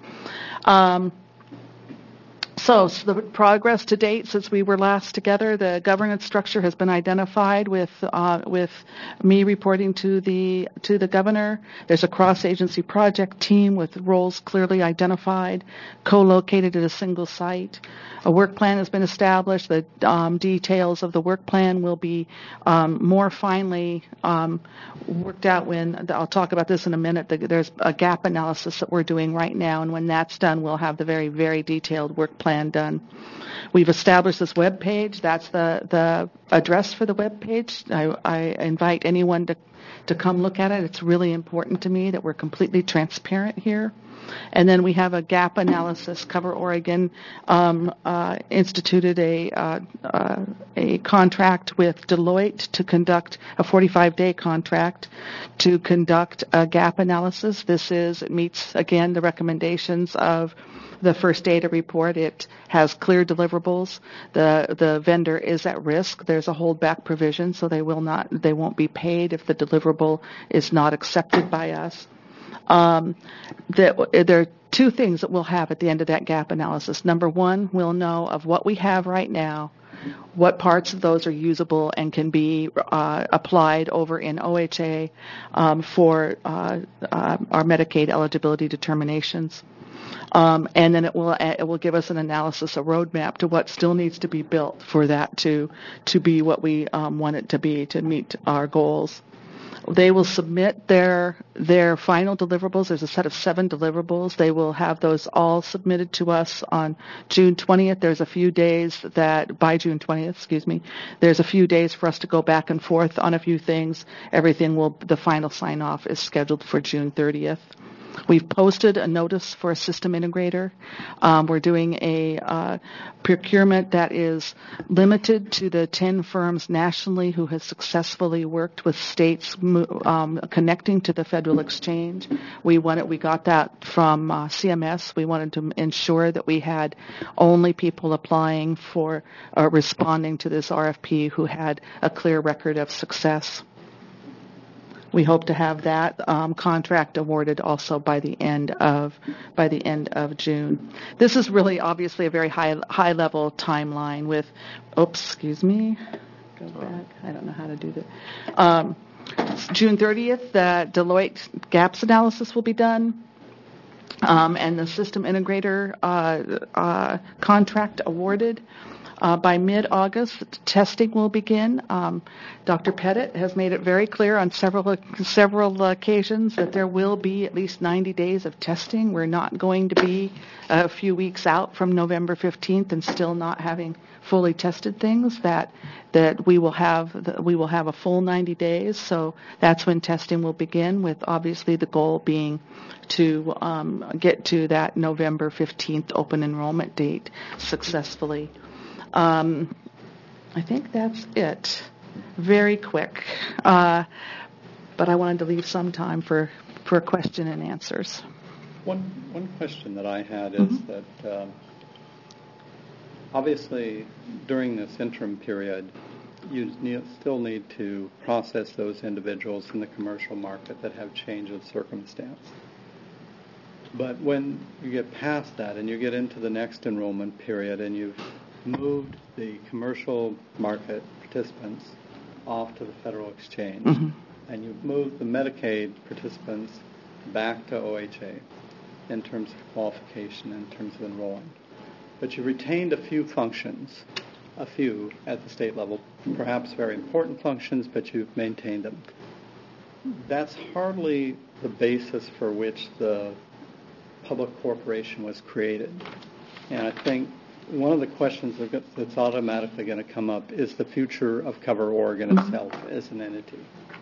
So the progress to date since we were last together, the governance structure has been identified with me reporting to the governor. There's a cross-agency project team with roles clearly identified, co-located at a single site. A work plan has been established. The details of the work plan will be more finely worked out when, I'll talk about this in a minute, there's a gap analysis that we're doing right now, and when that's done, we'll have the very, very detailed work plan done. We've established this web page. That's the address for the web page. I invite anyone to come look at it. It's really important to me that we're completely transparent here. And then we have a gap analysis. Cover Oregon instituted a contract with Deloitte to conduct a 45-day contract to conduct a gap analysis. It meets, again, the recommendations of the first data report. It has clear deliverables. The vendor is at risk. There's a holdback provision, so they won't be paid if the deliverable is not accepted by us. There are two things that we'll have at the end of that gap analysis. Number one, we'll know of what we have right now, what parts of those are usable and can be applied over in OHA for our Medicaid eligibility determinations. And then it will give us an analysis, a roadmap to what still needs to be built for that to be what we want it to be to meet our goals. They will submit their final deliverables. There's a set of 7 deliverables. They will have those all submitted to us on June 20th. There's a few days by June 20th, there's a few days for us to go back and forth on a few things. The final sign off is scheduled for June 30th. We've posted a notice for a system integrator. We're doing a procurement that is limited to the 10 firms nationally who have successfully worked with states connecting to the federal exchange. We got that from CMS. We wanted to ensure that we had only people applying for responding to this RFP who had a clear record of success. We hope to have that contract awarded also by the end of June. This is really obviously a very high level timeline with. Go back. I don't know how to do that. June 30th, the Deloitte gaps analysis will be done. And the system integrator contract awarded. By mid-August, testing will begin. Dr. Pettit has made it very clear on several occasions that there will be at least 90 days of testing. We're not going to be a few weeks out from November 15th and still not having fully tested things. That we will have a full 90 days. So that's when testing will begin, with obviously the goal being to get to that November 15th open enrollment date successfully. I think that's it. Very quick. But I wanted to leave some time for question and answers. One question that I had is that obviously during this interim period, you still need to process those individuals in the commercial market that have change of circumstance. But when you get past that and you get into the next enrollment period and you've moved the commercial market participants off to the federal exchange, and you've moved the Medicaid participants back to OHA in terms of qualification, in terms of enrolling. But you retained a few functions, at the state level, perhaps very important functions, but you've maintained them. That's hardly the basis for which the public corporation was created. And I think one of the questions that's automatically going to come up is the future of Cover Oregon itself as an entity.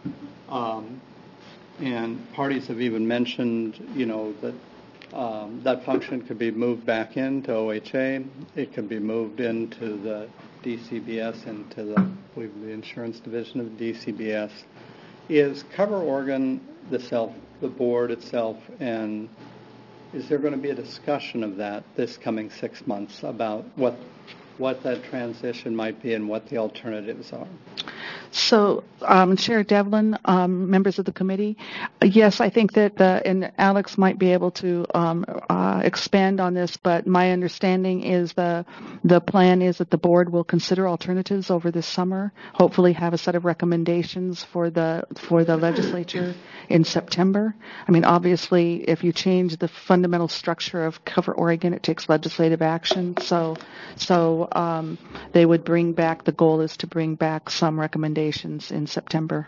And parties have even mentioned, that that function could be moved back into OHA. It could be moved into the DCBS, into the insurance division of the DCBS. Is Cover Oregon the board itself, and is there going to be a discussion of that this coming 6 months about what that transition might be and what the alternatives are? So, Chair Devlin, members of the committee, yes, I think that, and Alex might be able to expand on this, but my understanding is the plan is that the board will consider alternatives over this summer, hopefully have a set of recommendations for the legislature in September. I mean, obviously, if you change the fundamental structure of Cover Oregon, it takes legislative action. So they would bring back, the goal is to bring back some recommendations in September.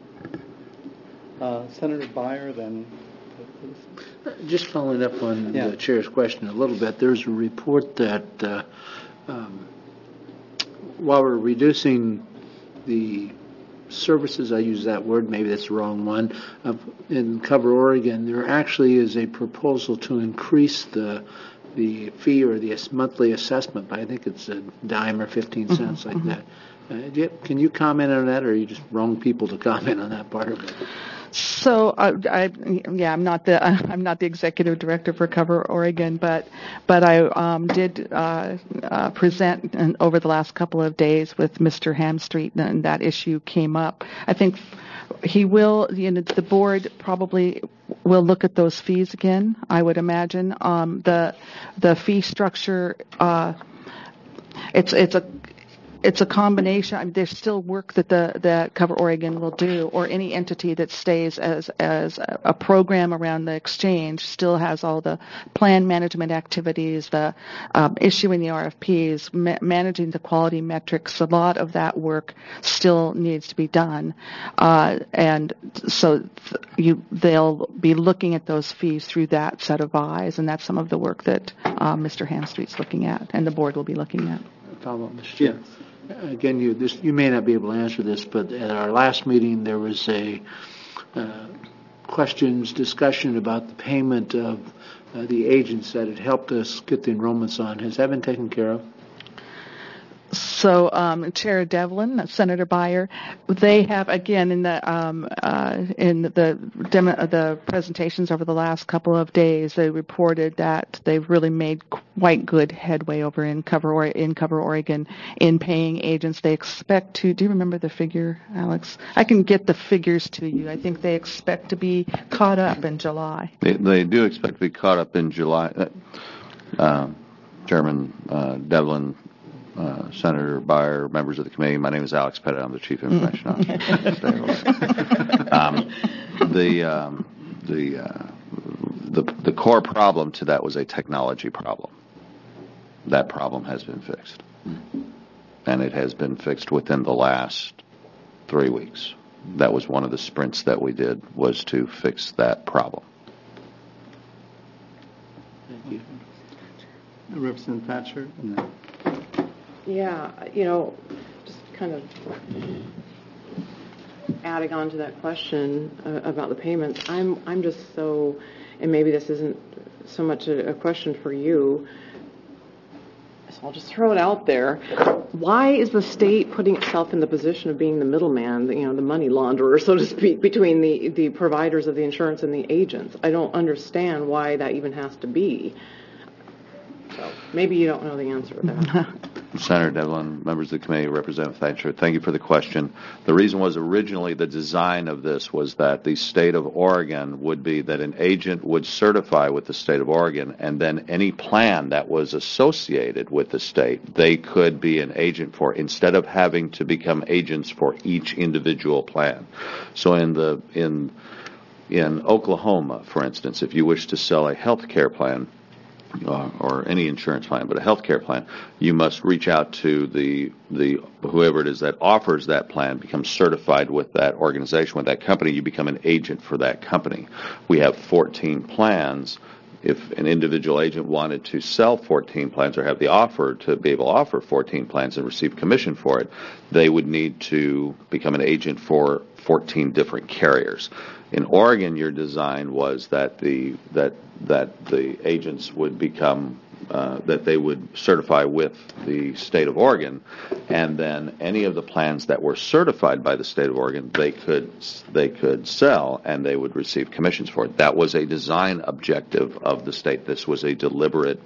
Senator Beyer, then. Just following up on the chair's question a little bit, there's a report that while we're reducing the services, I use that word, maybe that's the wrong one, in Cover Oregon, there actually is a proposal to increase the fee or the monthly assessment by, I think it's a dime or 15 cents, like that. Can you comment on that, or are you just wrong people to comment on that part of it? So, I'm not the executive director for Cover Oregon, but I did present over the last couple of days with Mr. Hamstreet, and that issue came up. I think he will, the board probably we'll look at those fees again, I would imagine. The fee structure, it's a combination. I mean, there's still work that Cover Oregon will do, or any entity that stays as a program around the exchange still has all the plan management activities, the issuing the RFPs, managing the quality metrics. A lot of that work still needs to be done, and so they'll be looking at those fees through that set of eyes, and that's some of the work that Mr. Hamstreet's looking at, and the board will be looking at. Follow up, Mr. Chair. Again, you may not be able to answer this, but at our last meeting there was a discussion about the payment of the agents that had helped us get the enrollments on. Has that been taken care of? So, Chair Devlin, Senator Byer, they have again in the presentations over the last couple of days, they reported that they've really made quite good headway over in Cover Oregon in paying agents. They expect to. Do you remember the figure, Alex? I can get the figures to you. I think they expect to be caught up in July. They do expect to be caught up in July. Chairman Devlin. Senator Byer, members of the committee, my name is Alex Pettit. I'm the Chief Information Officer. The core problem to that was a technology problem. That problem has been fixed, and it has been fixed within the last 3 weeks. That was one of the sprints that we did, was to fix that problem. Thank you. Representative Thatcher. No. Yeah, just kind of adding on to that question about the payments, I'm just so, and maybe this isn't so much a question for you, so I'll just throw it out there. Why is the state putting itself in the position of being the middleman, the money launderer, so to speak, between the providers of the insurance and the agents? I don't understand why that even has to be. So maybe you don't know the answer to that. Senator Devlin, members of the committee, Representative Thatcher, thank you for the question. The reason was originally the design of this was that the state of Oregon would be that an agent would certify with the state of Oregon, and then any plan that was associated with the state, they could be an agent for, instead of having to become agents for each individual plan. So in Oklahoma, for instance, if you wish to sell a health care plan, or any insurance plan, but a health care plan, you must reach out to the whoever it is that offers that plan, become certified with that organization, with that company. You become an agent for that company. We have 14 plans. If an individual agent wanted to sell 14 plans or have the offer to be able to offer 14 plans and receive commission for it, they would need to become an agent for 14 different carriers. In Oregon, your design was that the agents would become that they would certify with the state of Oregon, and then any of the plans that were certified by the state of Oregon, they could sell, and they would receive commissions for it. That was a design objective of the state. This was a deliberate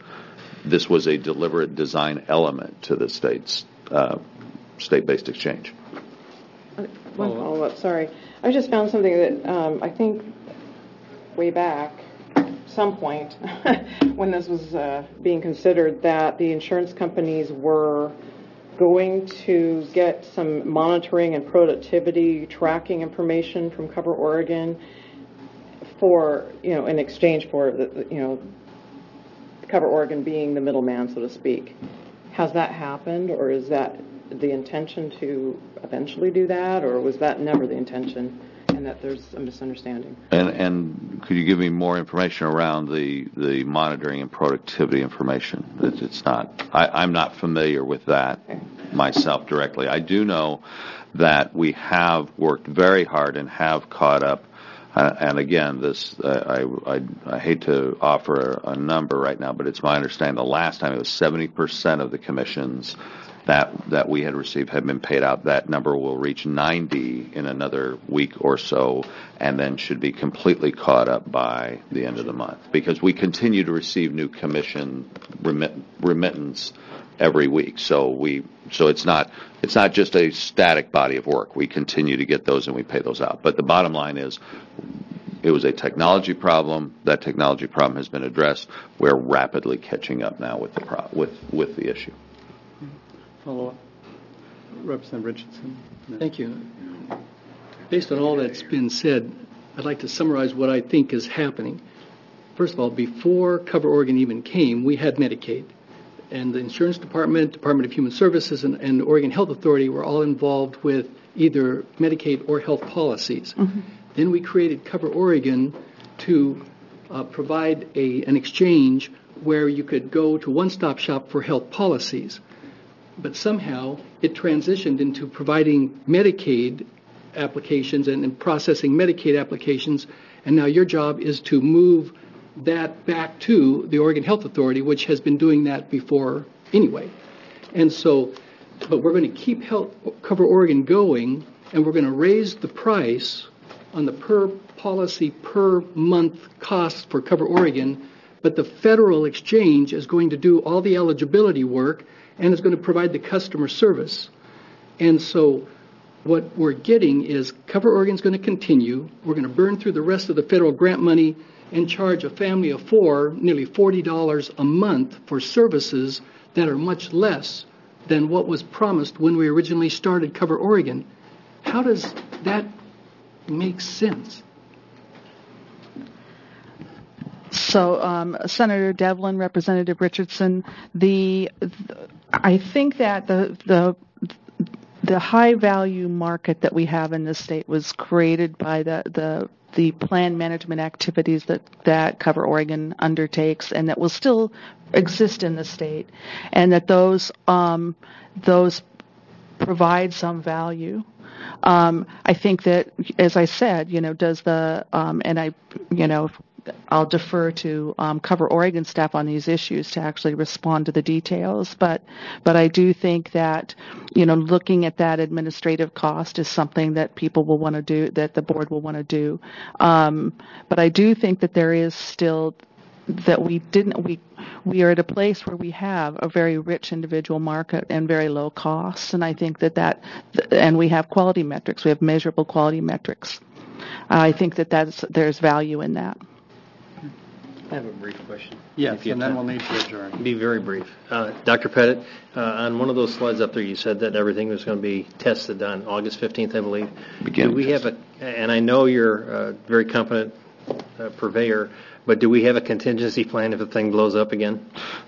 design element to the state's state-based exchange. One follow-up, sorry. I just found something that I think way back, some point, when this was being considered, that the insurance companies were going to get some monitoring and productivity tracking information from Cover Oregon for, in exchange for, Cover Oregon being the middleman, so to speak. Has that happened, or is that the intention to eventually do that, or was that never the intention, and that there's a misunderstanding? And could you give me more information around the monitoring and productivity information? It's not. I'm not familiar with that myself directly. I do know that we have worked very hard and have caught up. And again, I hate to offer a number right now, but it's my understanding the last time it was 70% of the commissions that we had received had been paid out. That number will reach 90 in another week or so, and then should be completely caught up by the end of the month, because we continue to receive new commission remittance every week. So it's not just a static body of work. We continue to get those and we pay those out. But the bottom line is It was a technology problem. That technology problem has been addressed. We're rapidly catching up now with the issue. Follow up. Representative Richardson. Thank you. Based on all that's been said, I'd like to summarize what I think is happening. First of all, before Cover Oregon even came, we had Medicaid. And the Insurance Department, Department of Human Services, and the Oregon Health Authority were all involved with either Medicaid or health policies. Mm-hmm. Then we created Cover Oregon to provide an exchange where you could go to one-stop shop for health policies. But somehow it transitioned into providing Medicaid applications and processing Medicaid applications, and now your job is to move that back to the Oregon Health Authority, which has been doing that before anyway. And so, but we're going to keep Cover Oregon going, and we're going to raise the price on the per policy per month costs for Cover Oregon, but the federal exchange is going to do all the eligibility work and is going to provide the customer service. And so what we're getting is Cover Oregon's going to continue. We're going to burn through the rest of the federal grant money and charge a family of four nearly $40 a month for services that are much less than what was promised when we originally started Cover Oregon. How does that make sense? So, Senator Devlin, Representative Richardson, I think that the high value market that we have in this state was created by the plan management activities that Cover Oregon undertakes, and that will still exist in the state, and that those provide some value. I think that, as I said, does the and I'll defer to Cover Oregon staff on these issues to actually respond to the details. But I do think that, looking at that administrative cost is something that people will want to do, that the board will want to do. But I do think that there is still that we are at a place where we have a very rich individual market and very low costs. And I think and we have quality metrics. We have measurable quality metrics. I think there's value in that. I have a brief question. Yes, and then we'll need to adjourn. Be very brief. Dr. Pettit, on one of those slides up there, you said that everything was going to be tested on August 15th, I believe. Do we have and I know you're a very competent purveyor, but do we have a contingency plan if the thing blows up again?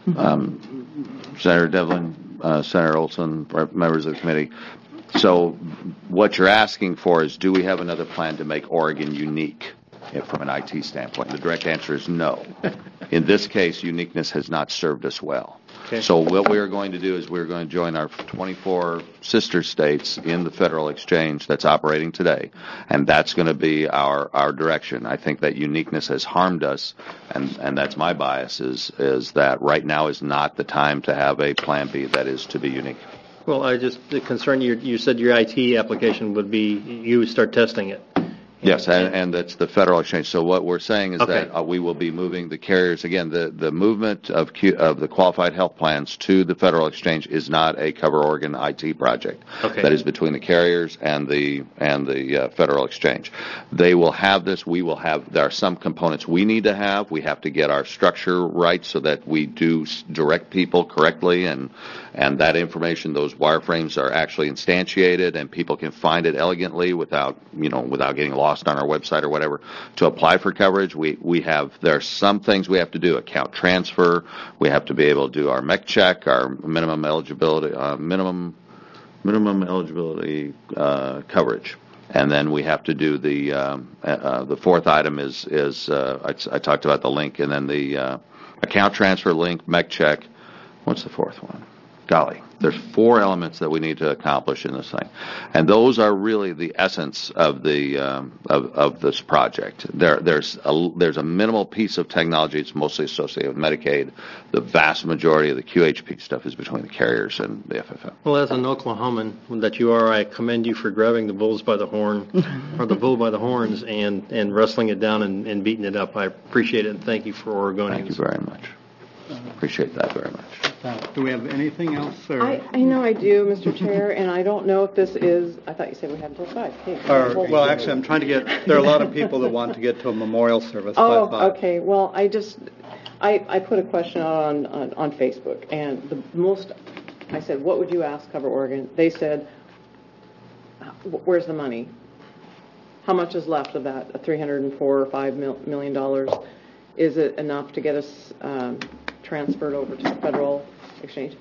Senator Devlin, Senator Olson, members of the committee. So what you're asking for is, do we have another plan to make Oregon unique from an IT standpoint? The direct answer is no. In this case, uniqueness has not served us well. Okay. So what we are going to do is we're going to join our 24 sister states in the federal exchange that's operating today, and that's going to be our direction. I think that uniqueness has harmed us, and that's my bias, is that right now is not the time to have a plan B that is to be unique. Well, the concern, you said your IT application would be you would start testing it. Yes, and that's the federal exchange. So what we're saying is that we will be moving the carriers. Again, the movement of the qualified health plans to the federal exchange is not a Cover Oregon IT project. Okay. That is between the carriers and the federal exchange. They will have this. We will have. There are some components we need to have. We have to get our structure right so that we do direct people correctly, and that information, those wireframes are actually instantiated, and people can find it elegantly without getting lost on our website or whatever. To apply for coverage, there are some things we have to do. Account transfer. We have to be able to do our MEC check, our minimum eligibility coverage, and then we have to do the fourth item is I talked about the link, and then the account transfer, link, MEC check. What's the fourth one? Golly, there's 4 elements that we need to accomplish in this thing, and those are really the essence of of this project. There's a minimal piece of technology. It's mostly associated with Medicaid. The vast majority of the QHP stuff is between the carriers and the FFM. Well, as an Oklahoman that you are, I commend you for grabbing the bulls by the horn, or the bull by the horns, and wrestling it down and beating it up. I appreciate it, and thank you for Oregonians. Thank you very much. Appreciate that very much. Do we have anything else, sir? I know I do, Mr. Chair, and I don't know if this is, I thought you said we had until 5. Hey, Well, actually, I'm trying to get, there are a lot of people that want to get to a memorial service by Oh, 5. okay. Well, I put a question out on Facebook, and I said, what would you ask Cover Oregon? They said, where's the money? How much is left of that, $304 or $5 million? Is it enough to get us transferred over to the federal exchange?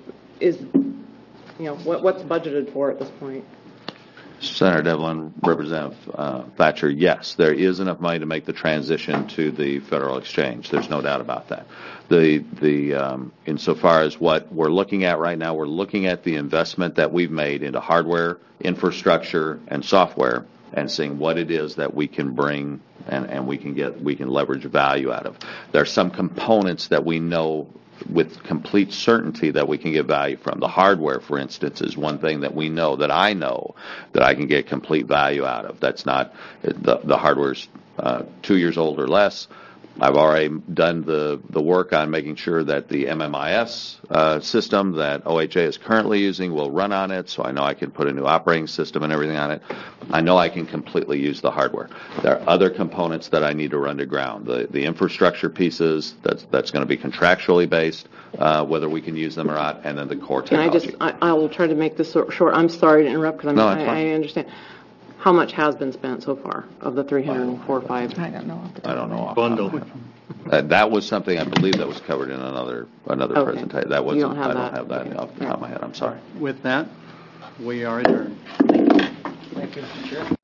What's budgeted for at this point? Senator Devlin, Representative Thatcher, yes, there is enough money to make the transition to the federal exchange. There's no doubt about that. Insofar as what we're looking at right now, we're looking at the investment that we've made into hardware, infrastructure, and software, and seeing what it is that we can bring and we can leverage value out of. There are some components that we know with complete certainty that we can get value from. The hardware, for instance, is one thing that we know, that I know, that I can get complete value out of. That's not, the hardware's 2 years old or less. I've already done the work on making sure that the MMIS system that OHA is currently using will run on it, so I know I can put a new operating system and everything on it. I know I can completely use the hardware. There are other components that I need to run to ground. The infrastructure pieces, that's going to be contractually based, whether we can use them or not, and then the core technology. I will try to make this short. I'm sorry to interrupt because No, that's fine. I understand. How much has been spent so far of the 304.5? I don't know. I don't know. Bundle. That was something I believe that was covered in another Okay. presentation. That wasn't. You don't have I don't that. have that off the top of my head. I'm sorry. With that, we are adjourned. Thank you, Mr. Chair.